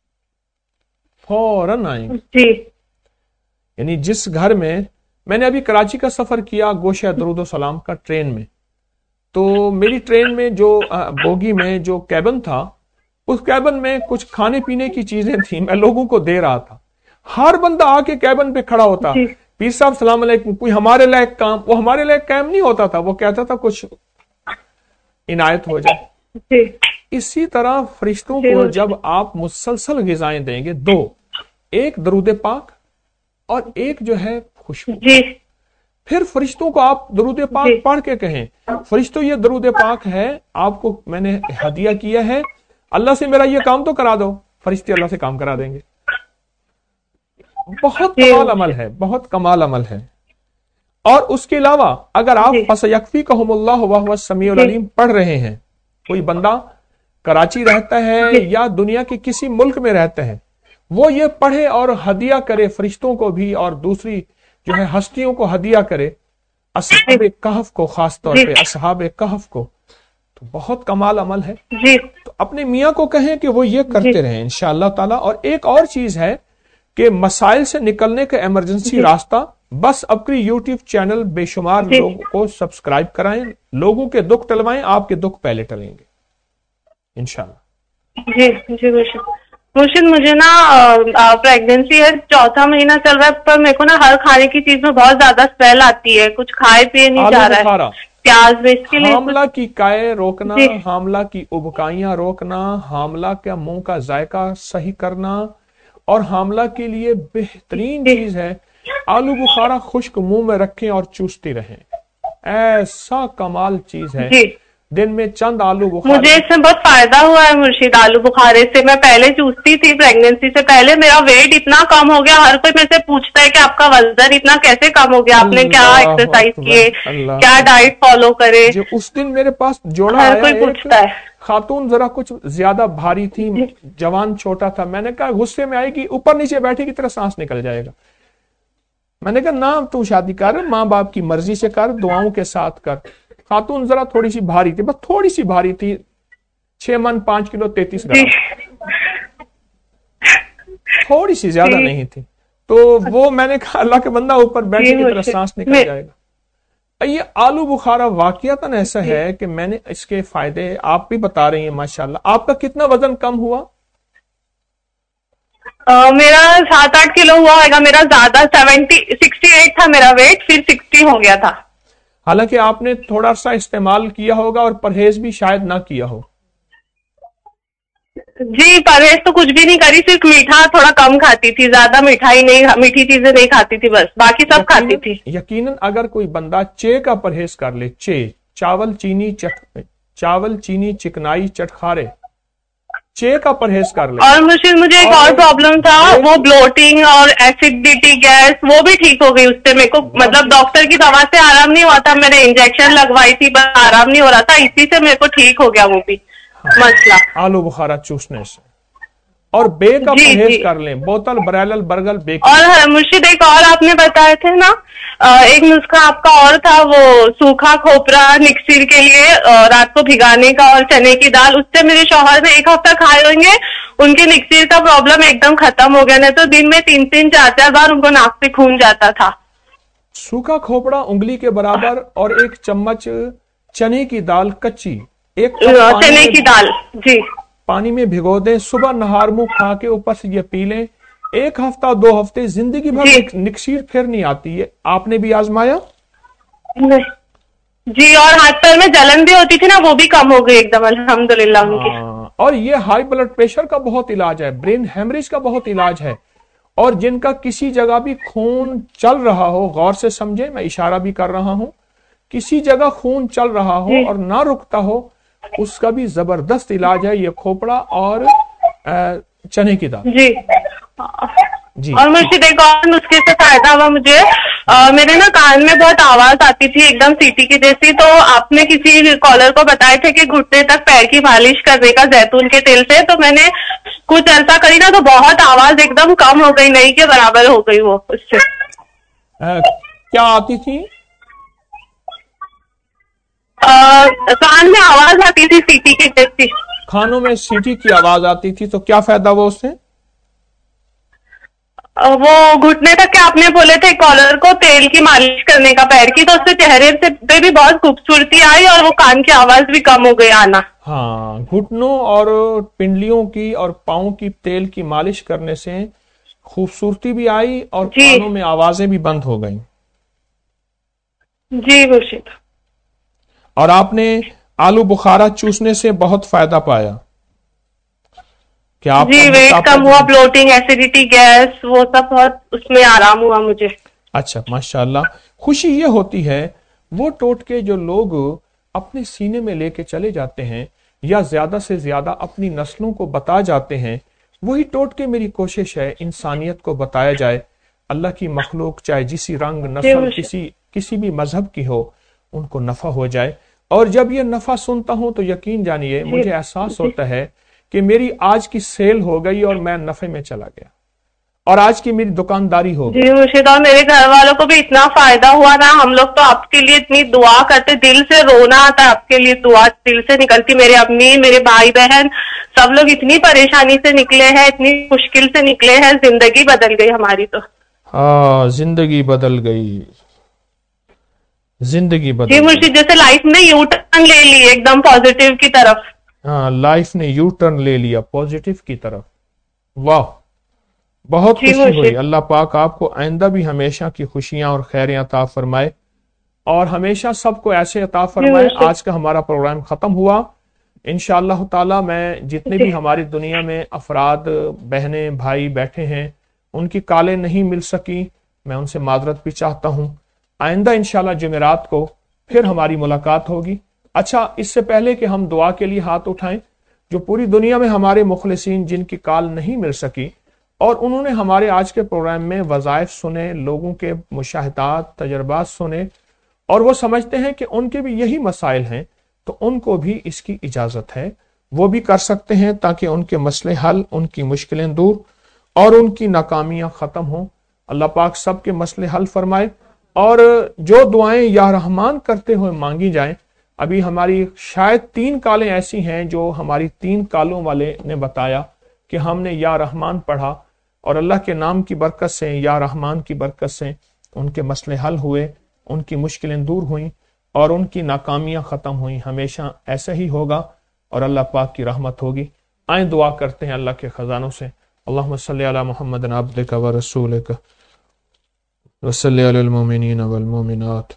فوراً آئیں گے. یعنی جس گھر میں میں نے ابھی کراچی کا سفر کیا گوشہ درود و سلام کا ٹرین میں, تو میری ٹرین میں جو بوگی میں جو کیبن تھا, اس کیبن میں کچھ کھانے پینے کی چیزیں تھیں, میں لوگوں کو دے رہا تھا. ہر بندہ آ کے کیبن پہ کھڑا ہوتا, پیر صاحب سلام علیکم, کوئی ہمارے لائق کام. وہ ہمارے لائق کام نہیں ہوتا تھا, وہ کہتا تھا کچھ عنایت ہو جائے. اسی طرح فرشتوں کو جب آپ مسلسل غذائیں دیں گے, دو, ایک درود پاک اور ایک جو ہے خوشبو. پھر فرشتوں کو آپ درود پاک پڑھ کے کہیں, فرشتوں یہ درود پاک ہے, آپ کو میں نے ہدیہ کیا ہے, اللہ سے میرا یہ کام تو کرا دو. فرشتے اللہ سے کام کرا دیں گے. بہت کمال عمل ہے, بہت کمال عمل ہے. اور اس کے علاوہ اگر آپ فَسَيَكْفِيكَهُمُ اللَّهُ وَهُوَ السَّمِيعُ الْعَلِيمُ پڑھ رہے ہیں, کوئی بندہ کراچی رہتا ہے یا دنیا کے کسی ملک میں رہتا ہے, وہ یہ پڑھے اور ہدیہ کرے فرشتوں کو بھی, اور دوسری جو ہے ہستیوں کو ہدیہ کرے, اصحاب کہف کو, خاص طور پہ اصحاب کہف کو, تو بہت کمال عمل ہے. تو اپنے میاں کو کہیں کہ وہ یہ کرتے رہیں انشاءاللہ تعالی. اور ایک اور چیز ہے کہ مسائل سے نکلنے کا ایمرجنسی راستہ, بس اپنی یوٹیوب چینل بے شمار لوگوں کو سبسکرائب کرائیں, لوگوں کے دکھ ٹلوائیں, آپ کے دکھ پہلے ٹلیں گے انشاءاللہ. جی جی مرشد, مجھے نا پریگنینسی ہے, چوتھا مہینہ چل رہا ہے, پر میرے کو نا ہر کھانے کی چیز میں بہت زیادہ اسمیل آتی ہے, کچھ کھائے پیے نہیں جا رہا ہے. پیاز میں اس کے لیے حاملہ کی کائے روکنا, حاملہ کی ابکائیاں روکنا, حاملہ کا منہ کا ذائقہ صحیح کرنا, اور حاملہ کے لیے بہترین چیز ہے آلو بخارا خشک منہ میں رکھیں اور چوستی رہیں. ایسا کمال چیز ہے, دن میں چند آلو بخارے. مجھے اس سے بہت فائدہ ہوا ہے مرشد, آلو بخارے سے. میں پہلے چوستی تھی پریگنینسی سے پہلے, میرا ویٹ اتنا کم ہو گیا, ہر کوئی مجھ سے پوچھتا ہے کہ آپ کا وزن اتنا کیسے کم ہو گیا, آپ نے کیا ایکسرسائز کیے, کیا ڈائٹ فالو کرے. جو اس دن میرے پاس جوڑا ہر کوئی پوچھتا ہے. خاتون ذرا کچھ زیادہ بھاری تھی, جوان چھوٹا تھا. میں نے کہا غصے میں آئے گی, اوپر نیچے بیٹھے کی طرح سانس نکل جائے گا. میں نے کہا نہ تو شادی کر, ماں باپ کی مرضی سے کر, دعاؤں کے ساتھ کر. خاتون ذرا تھوڑی سی بھاری تھی, بس تھوڑی سی بھاری تھی, چھ من پانچ کلو تینتیس گرام, تھوڑی سی, زیادہ نہیں تھی. تو وہ میں نے کہا اللہ کے بندہ اوپر بیٹھنے کی طرح سانس نکل جائے گا. یہ آلو بخارا واقعتاً ایسا ہے کہ میں نے اس کے فائدے آپ بھی بتا رہی ہیں ماشاءاللہ. آپ کا کتنا وزن کم ہوا؟ Uh, میرا سات آٹھ کلو ہوا ہوگا. میرا زیادہ سیونٹی سکسٹی ایٹ تھا میرا ویٹ, پھر سکسٹی ہو گیا تھا. حالانکہ آپ نے تھوڑا سا استعمال کیا ہوگا اور پرہیز بھی شاید نہ کیا ہو. جی پرہیز تو کچھ بھی نہیں کری, صرف میٹھا تھوڑا کم کھاتی تھی, زیادہ مٹھائی نہیں, میٹھی چیزیں نہیں کھاتی تھی, بس باقی سب کھاتی تھی. یقیناً اگر کوئی بندہ چے کا پرہیز کر لے, چے چاول چینی چٹ چاول چینی چکنائی چٹخارے, چے کا پرہیز کر لے. اور مجھے مجھے ایک اور پرابلم تھا, وہ بلوٹنگ اور ایسیڈیٹی گیس, وہ بھی ٹھیک ہو گئی اس سے. میرے کو مطلب ڈاکٹر کی دوا سے آرام نہیں ہوا تھا, میں نے انجیکشن لگوائی تھی بس آرام نہیں ہو رہا تھا, اسی سے میرے کو ٹھیک ہو گیا وہ بھی مسئلہ آلو بخارا چوسنے سے. اور بے کا جی پرہیز جی کر لیں, بوتل برائل برگل بے. اور مرشد ایک اور آپ نے بتائے تھے نا, ایک نسخہ آپ کا اور تھا, وہ سوکھا کھوپرا نکسیر کے لیے رات کو بھگانے کا, اور چنے کی دال. اس سے میرے شوہر نے ایک ہفتہ کھائے ہوں گے, ان کے نکسیر کا پرابلم ایک دم ختم ہو گیا, نہیں تو دن میں تین تین چار چار بار ان کو ناک سے خون جاتا تھا. سوکھا کھوپڑا انگلی کے برابر اور ایک چمچ چنے کی دال کچی, ایک چنے کی دال جی پانی میں بھگو دیں, صبح نہار منہ کھا کے اوپر سے یہ پی لیں. ایک ہفتہ دو ہفتے زندگی بھر جی نکسیر پھر نہیں آتی ہے. آپ نے بھی آزمایا؟ جی, اور ہاتھ پیر میں جلن بھی ہوتی تھی نا, وہ بھی کم ہو گئی ایک دم الحمدللہ ان کی. اور یہ ہائی بلڈ پریشر کا بہت علاج ہے, برین ہیمریج کا بہت علاج ہے. اور جن کا کسی جگہ بھی خون چل رہا ہو, غور سے سمجھے, میں اشارہ بھی کر رہا ہوں, کسی جگہ خون چل رہا ہو اور نہ رکتا ہو, اس کا بھی زبردست علاج ہے یہ کھوپڑا اور چنے کی دال. جی جی. اور مجھے ایک اور نسخے سے فائدہ ہوا مجھے, میرے نا کان میں بہت آواز آتی تھی ایک دم سیٹی کی جیسی, تو آپ نے کسی کالر کو بتایا تھے کہ گھٹنے تک پیر کی مالش کرنے کا زیتون کے تیل سے, تو میں نے کچھ عرصہ کری نا تو بہت آواز ایک دم کم ہو گئی, نہیں کے برابر ہو گئی وہ اس سے. کیا آتی تھی؟ کان میں آواز آتی تھی سیٹی کی جیسی. کانوں میں سیٹی کی آواز آتی تھی, تو کیا فائدہ ہوا اس سے؟ وہ گھٹنے تک کہ آپ نے بولے تھے کالر کو تیل کی مالش کرنے کا پیر کی, تو اس سے چہرے سے پہ بھی بہت خوبصورتی آئی اور وہ کان کی آواز بھی کم ہو گئی آنا. ہاں, گھٹنوں اور پنڈلیوں کی اور پاؤں کی تیل کی مالش کرنے سے خوبصورتی بھی آئی اور جی. کانوں میں آوازیں بھی بند ہو گئیں. جی مرشد. اور آپ نے آلو بخارا چوسنے سے بہت فائدہ پایا کہ آپ جی, ویٹ کم ہوا, بلوٹنگ ایسیڈیٹی گیس وہ سب بہت اس میں آرام ہوا مجھے. اچھا ماشاءاللہ. خوشی یہ ہوتی ہے وہ ٹوٹکے جو لوگ اپنے سینے میں لے کے چلے جاتے ہیں یا زیادہ سے زیادہ اپنی نسلوں کو بتا جاتے ہیں, وہی ٹوٹکے میری کوشش ہے انسانیت کو بتایا جائے. اللہ کی مخلوق چاہے جسی رنگ نسل کسی کسی بھی مذہب کی ہو, ان کو نفع ہو جائے. اور جب یہ نفع سنتا ہوں تو یقین جانیے مجھے احساس ہوتا ہے کہ میری آج کی سیل ہو گئی اور میں نفع میں چلا گیا, اور آج کی میری دکانداری ہو گئی. جی مرشد, اور میرے گھر والوں کو بھی اتنا فائدہ ہوا نا, ہم لوگ تو آپ کے لیے اتنی دعا کرتے, دل سے رونا آتا آپ کے لیے, دعا دل سے نکلتی. میرے امی, میرے بھائی بہن سب لوگ اتنی پریشانی سے نکلے ہیں, اتنی مشکل سے نکلے ہیں, زندگی بدل گئی ہماری. تو ہاں زندگی بدل گئی, زندگی بدل. جی مرشد, جیسے لائف نے یو ٹرن لے لی ایک دم پازیٹیو کی طرف. ہاں, لائف نے یو ٹرن لے لیا پازیٹیو کی طرف. واہ, بہت خوشی ہوئی. اللہ پاک آپ کو آئندہ بھی ہمیشہ کی خوشیاں اور خیریں عطا فرمائے, اور ہمیشہ سب کو ایسے عطا فرمائے. آج کا ہمارا پروگرام ختم ہوا. انشاءاللہ تعالی میں جتنے بھی ہماری دنیا میں افراد بہنیں بھائی بیٹھے ہیں, ان کی کالیں نہیں مل سکی, میں ان سے معذرت بھی چاہتا ہوں. آئندہ انشاءاللہ جمعرات کو پھر ہماری ملاقات ہوگی. اچھا, اس سے پہلے کہ ہم دعا کے لیے ہاتھ اٹھائیں, جو پوری دنیا میں ہمارے مخلصین جن کی کال نہیں مل سکی اور انہوں نے ہمارے آج کے پروگرام میں وظائف سنے, لوگوں کے مشاہدات تجربات سنے, اور وہ سمجھتے ہیں کہ ان کے بھی یہی مسائل ہیں, تو ان کو بھی اس کی اجازت ہے, وہ بھی کر سکتے ہیں تاکہ ان کے مسئلے حل, ان کی مشکلیں دور اور ان کی ناکامیاں ختم ہوں. اللہ پاک سب کے مسئلے حل فرمائے, اور جو دعائیں یا رحمان کرتے ہوئے مانگی جائیں. ابھی ہماری شاید تین کالیں ایسی ہیں جو ہماری تین کالوں والے نے بتایا کہ ہم نے یا رحمان پڑھا, اور اللہ کے نام کی برکت سے, یا رحمان کی برکت سے ان کے مسئلے حل ہوئے, ان کی مشکلیں دور ہوئیں اور ان کی ناکامیاں ختم ہوئیں. ہمیشہ ایسا ہی ہوگا اور اللہ پاک کی رحمت ہوگی. آئیں دعا کرتے ہیں اللہ کے خزانوں سے. اللہم صلی علی محمد عبدک و رسولک وصلی علی المؤمنین والمؤمنات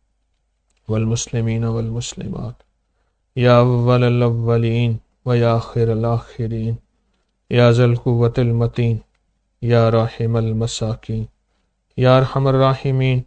والمسلمین والمسلمات یا اول الاولین و یا آخر الاخرین یا ذی القوة المتین یا راحم المساکین یا ارحم الراحمین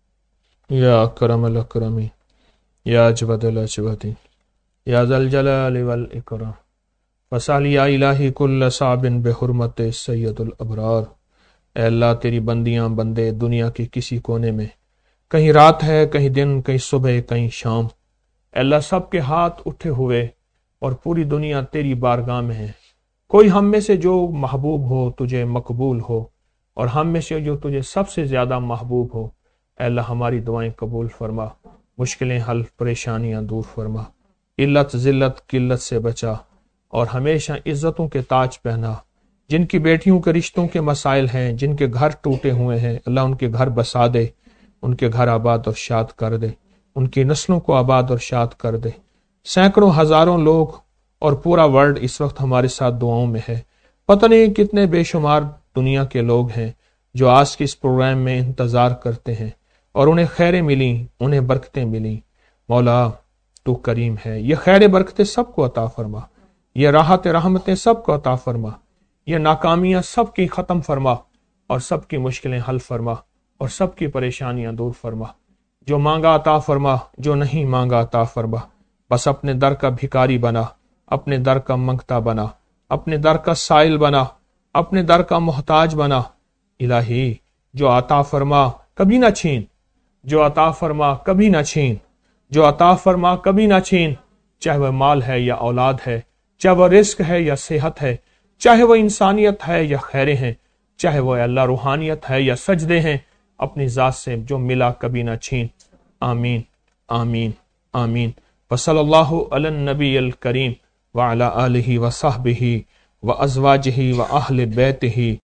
یا اکرم الاکرمین یا اجود الاجودین یا ذا الجلال والاکرام. فصل یا الہی کل صعب بحرمت سید الابرار. اے اللہ تیری بندیاں بندے دنیا کے کسی کونے میں، کہیں رات ہے کہیں دن، کہیں صبح کہیں شام، اے اللہ سب کے ہاتھ اٹھے ہوئے اور پوری دنیا تیری بارگاہ میں ہے. کوئی ہم میں سے جو محبوب ہو تجھے مقبول ہو اور ہم میں سے جو تجھے سب سے زیادہ محبوب ہو، اے اللہ ہماری دعائیں قبول فرما، مشکلیں حل، پریشانیاں دور فرما، علت ذلت قلت سے بچا اور ہمیشہ عزتوں کے تاج پہنا. جن کی بیٹیوں کے رشتوں کے مسائل ہیں، جن کے گھر ٹوٹے ہوئے ہیں، اللہ ان کے گھر بسا دے، ان کے گھر آباد اور شاد کر دے، ان کی نسلوں کو آباد اور شاد کر دے. سینکڑوں ہزاروں لوگ اور پورا ورلڈ اس وقت ہمارے ساتھ دعاؤں میں ہے. پتہ نہیں کتنے بے شمار دنیا کے لوگ ہیں جو آج کے اس پروگرام میں انتظار کرتے ہیں اور انہیں خیریں ملیں، انہیں برکتیں ملیں. مولا تو کریم ہے، یہ خیر برکتیں سب کو عطا فرما، یہ راحت رحمتیں سب کو عطا فرما، یہ ناکامیاں سب کی ختم فرما اور سب کی مشکلیں حل فرما اور سب کی پریشانیاں دور فرما. جو مانگا عطا فرما، جو نہیں مانگا عطا فرما. بس اپنے در کا بھکاری بنا، اپنے در کا منگتا بنا، اپنے در کا سائل بنا، اپنے در کا محتاج بنا. الہی جو عطا فرما کبھی نہ چھین، جو عطا فرما کبھی نہ چھین، جو عطا فرما کبھی نہ چھین، چاہے وہ مال ہے یا اولاد ہے، چاہے وہ رزق ہے یا صحت ہے، چاہے وہ انسانیت ہے یا خیریں ہیں، چاہے وہ اللہ روحانیت ہے یا سجدے ہیں، اپنی ذات سے جو ملا کبھی نہ چھین. آمین آمین آمین. وصلی اللہ علی النبی الکریم وعلی آلہ وصحبہ وازواجہ واہل بیتہ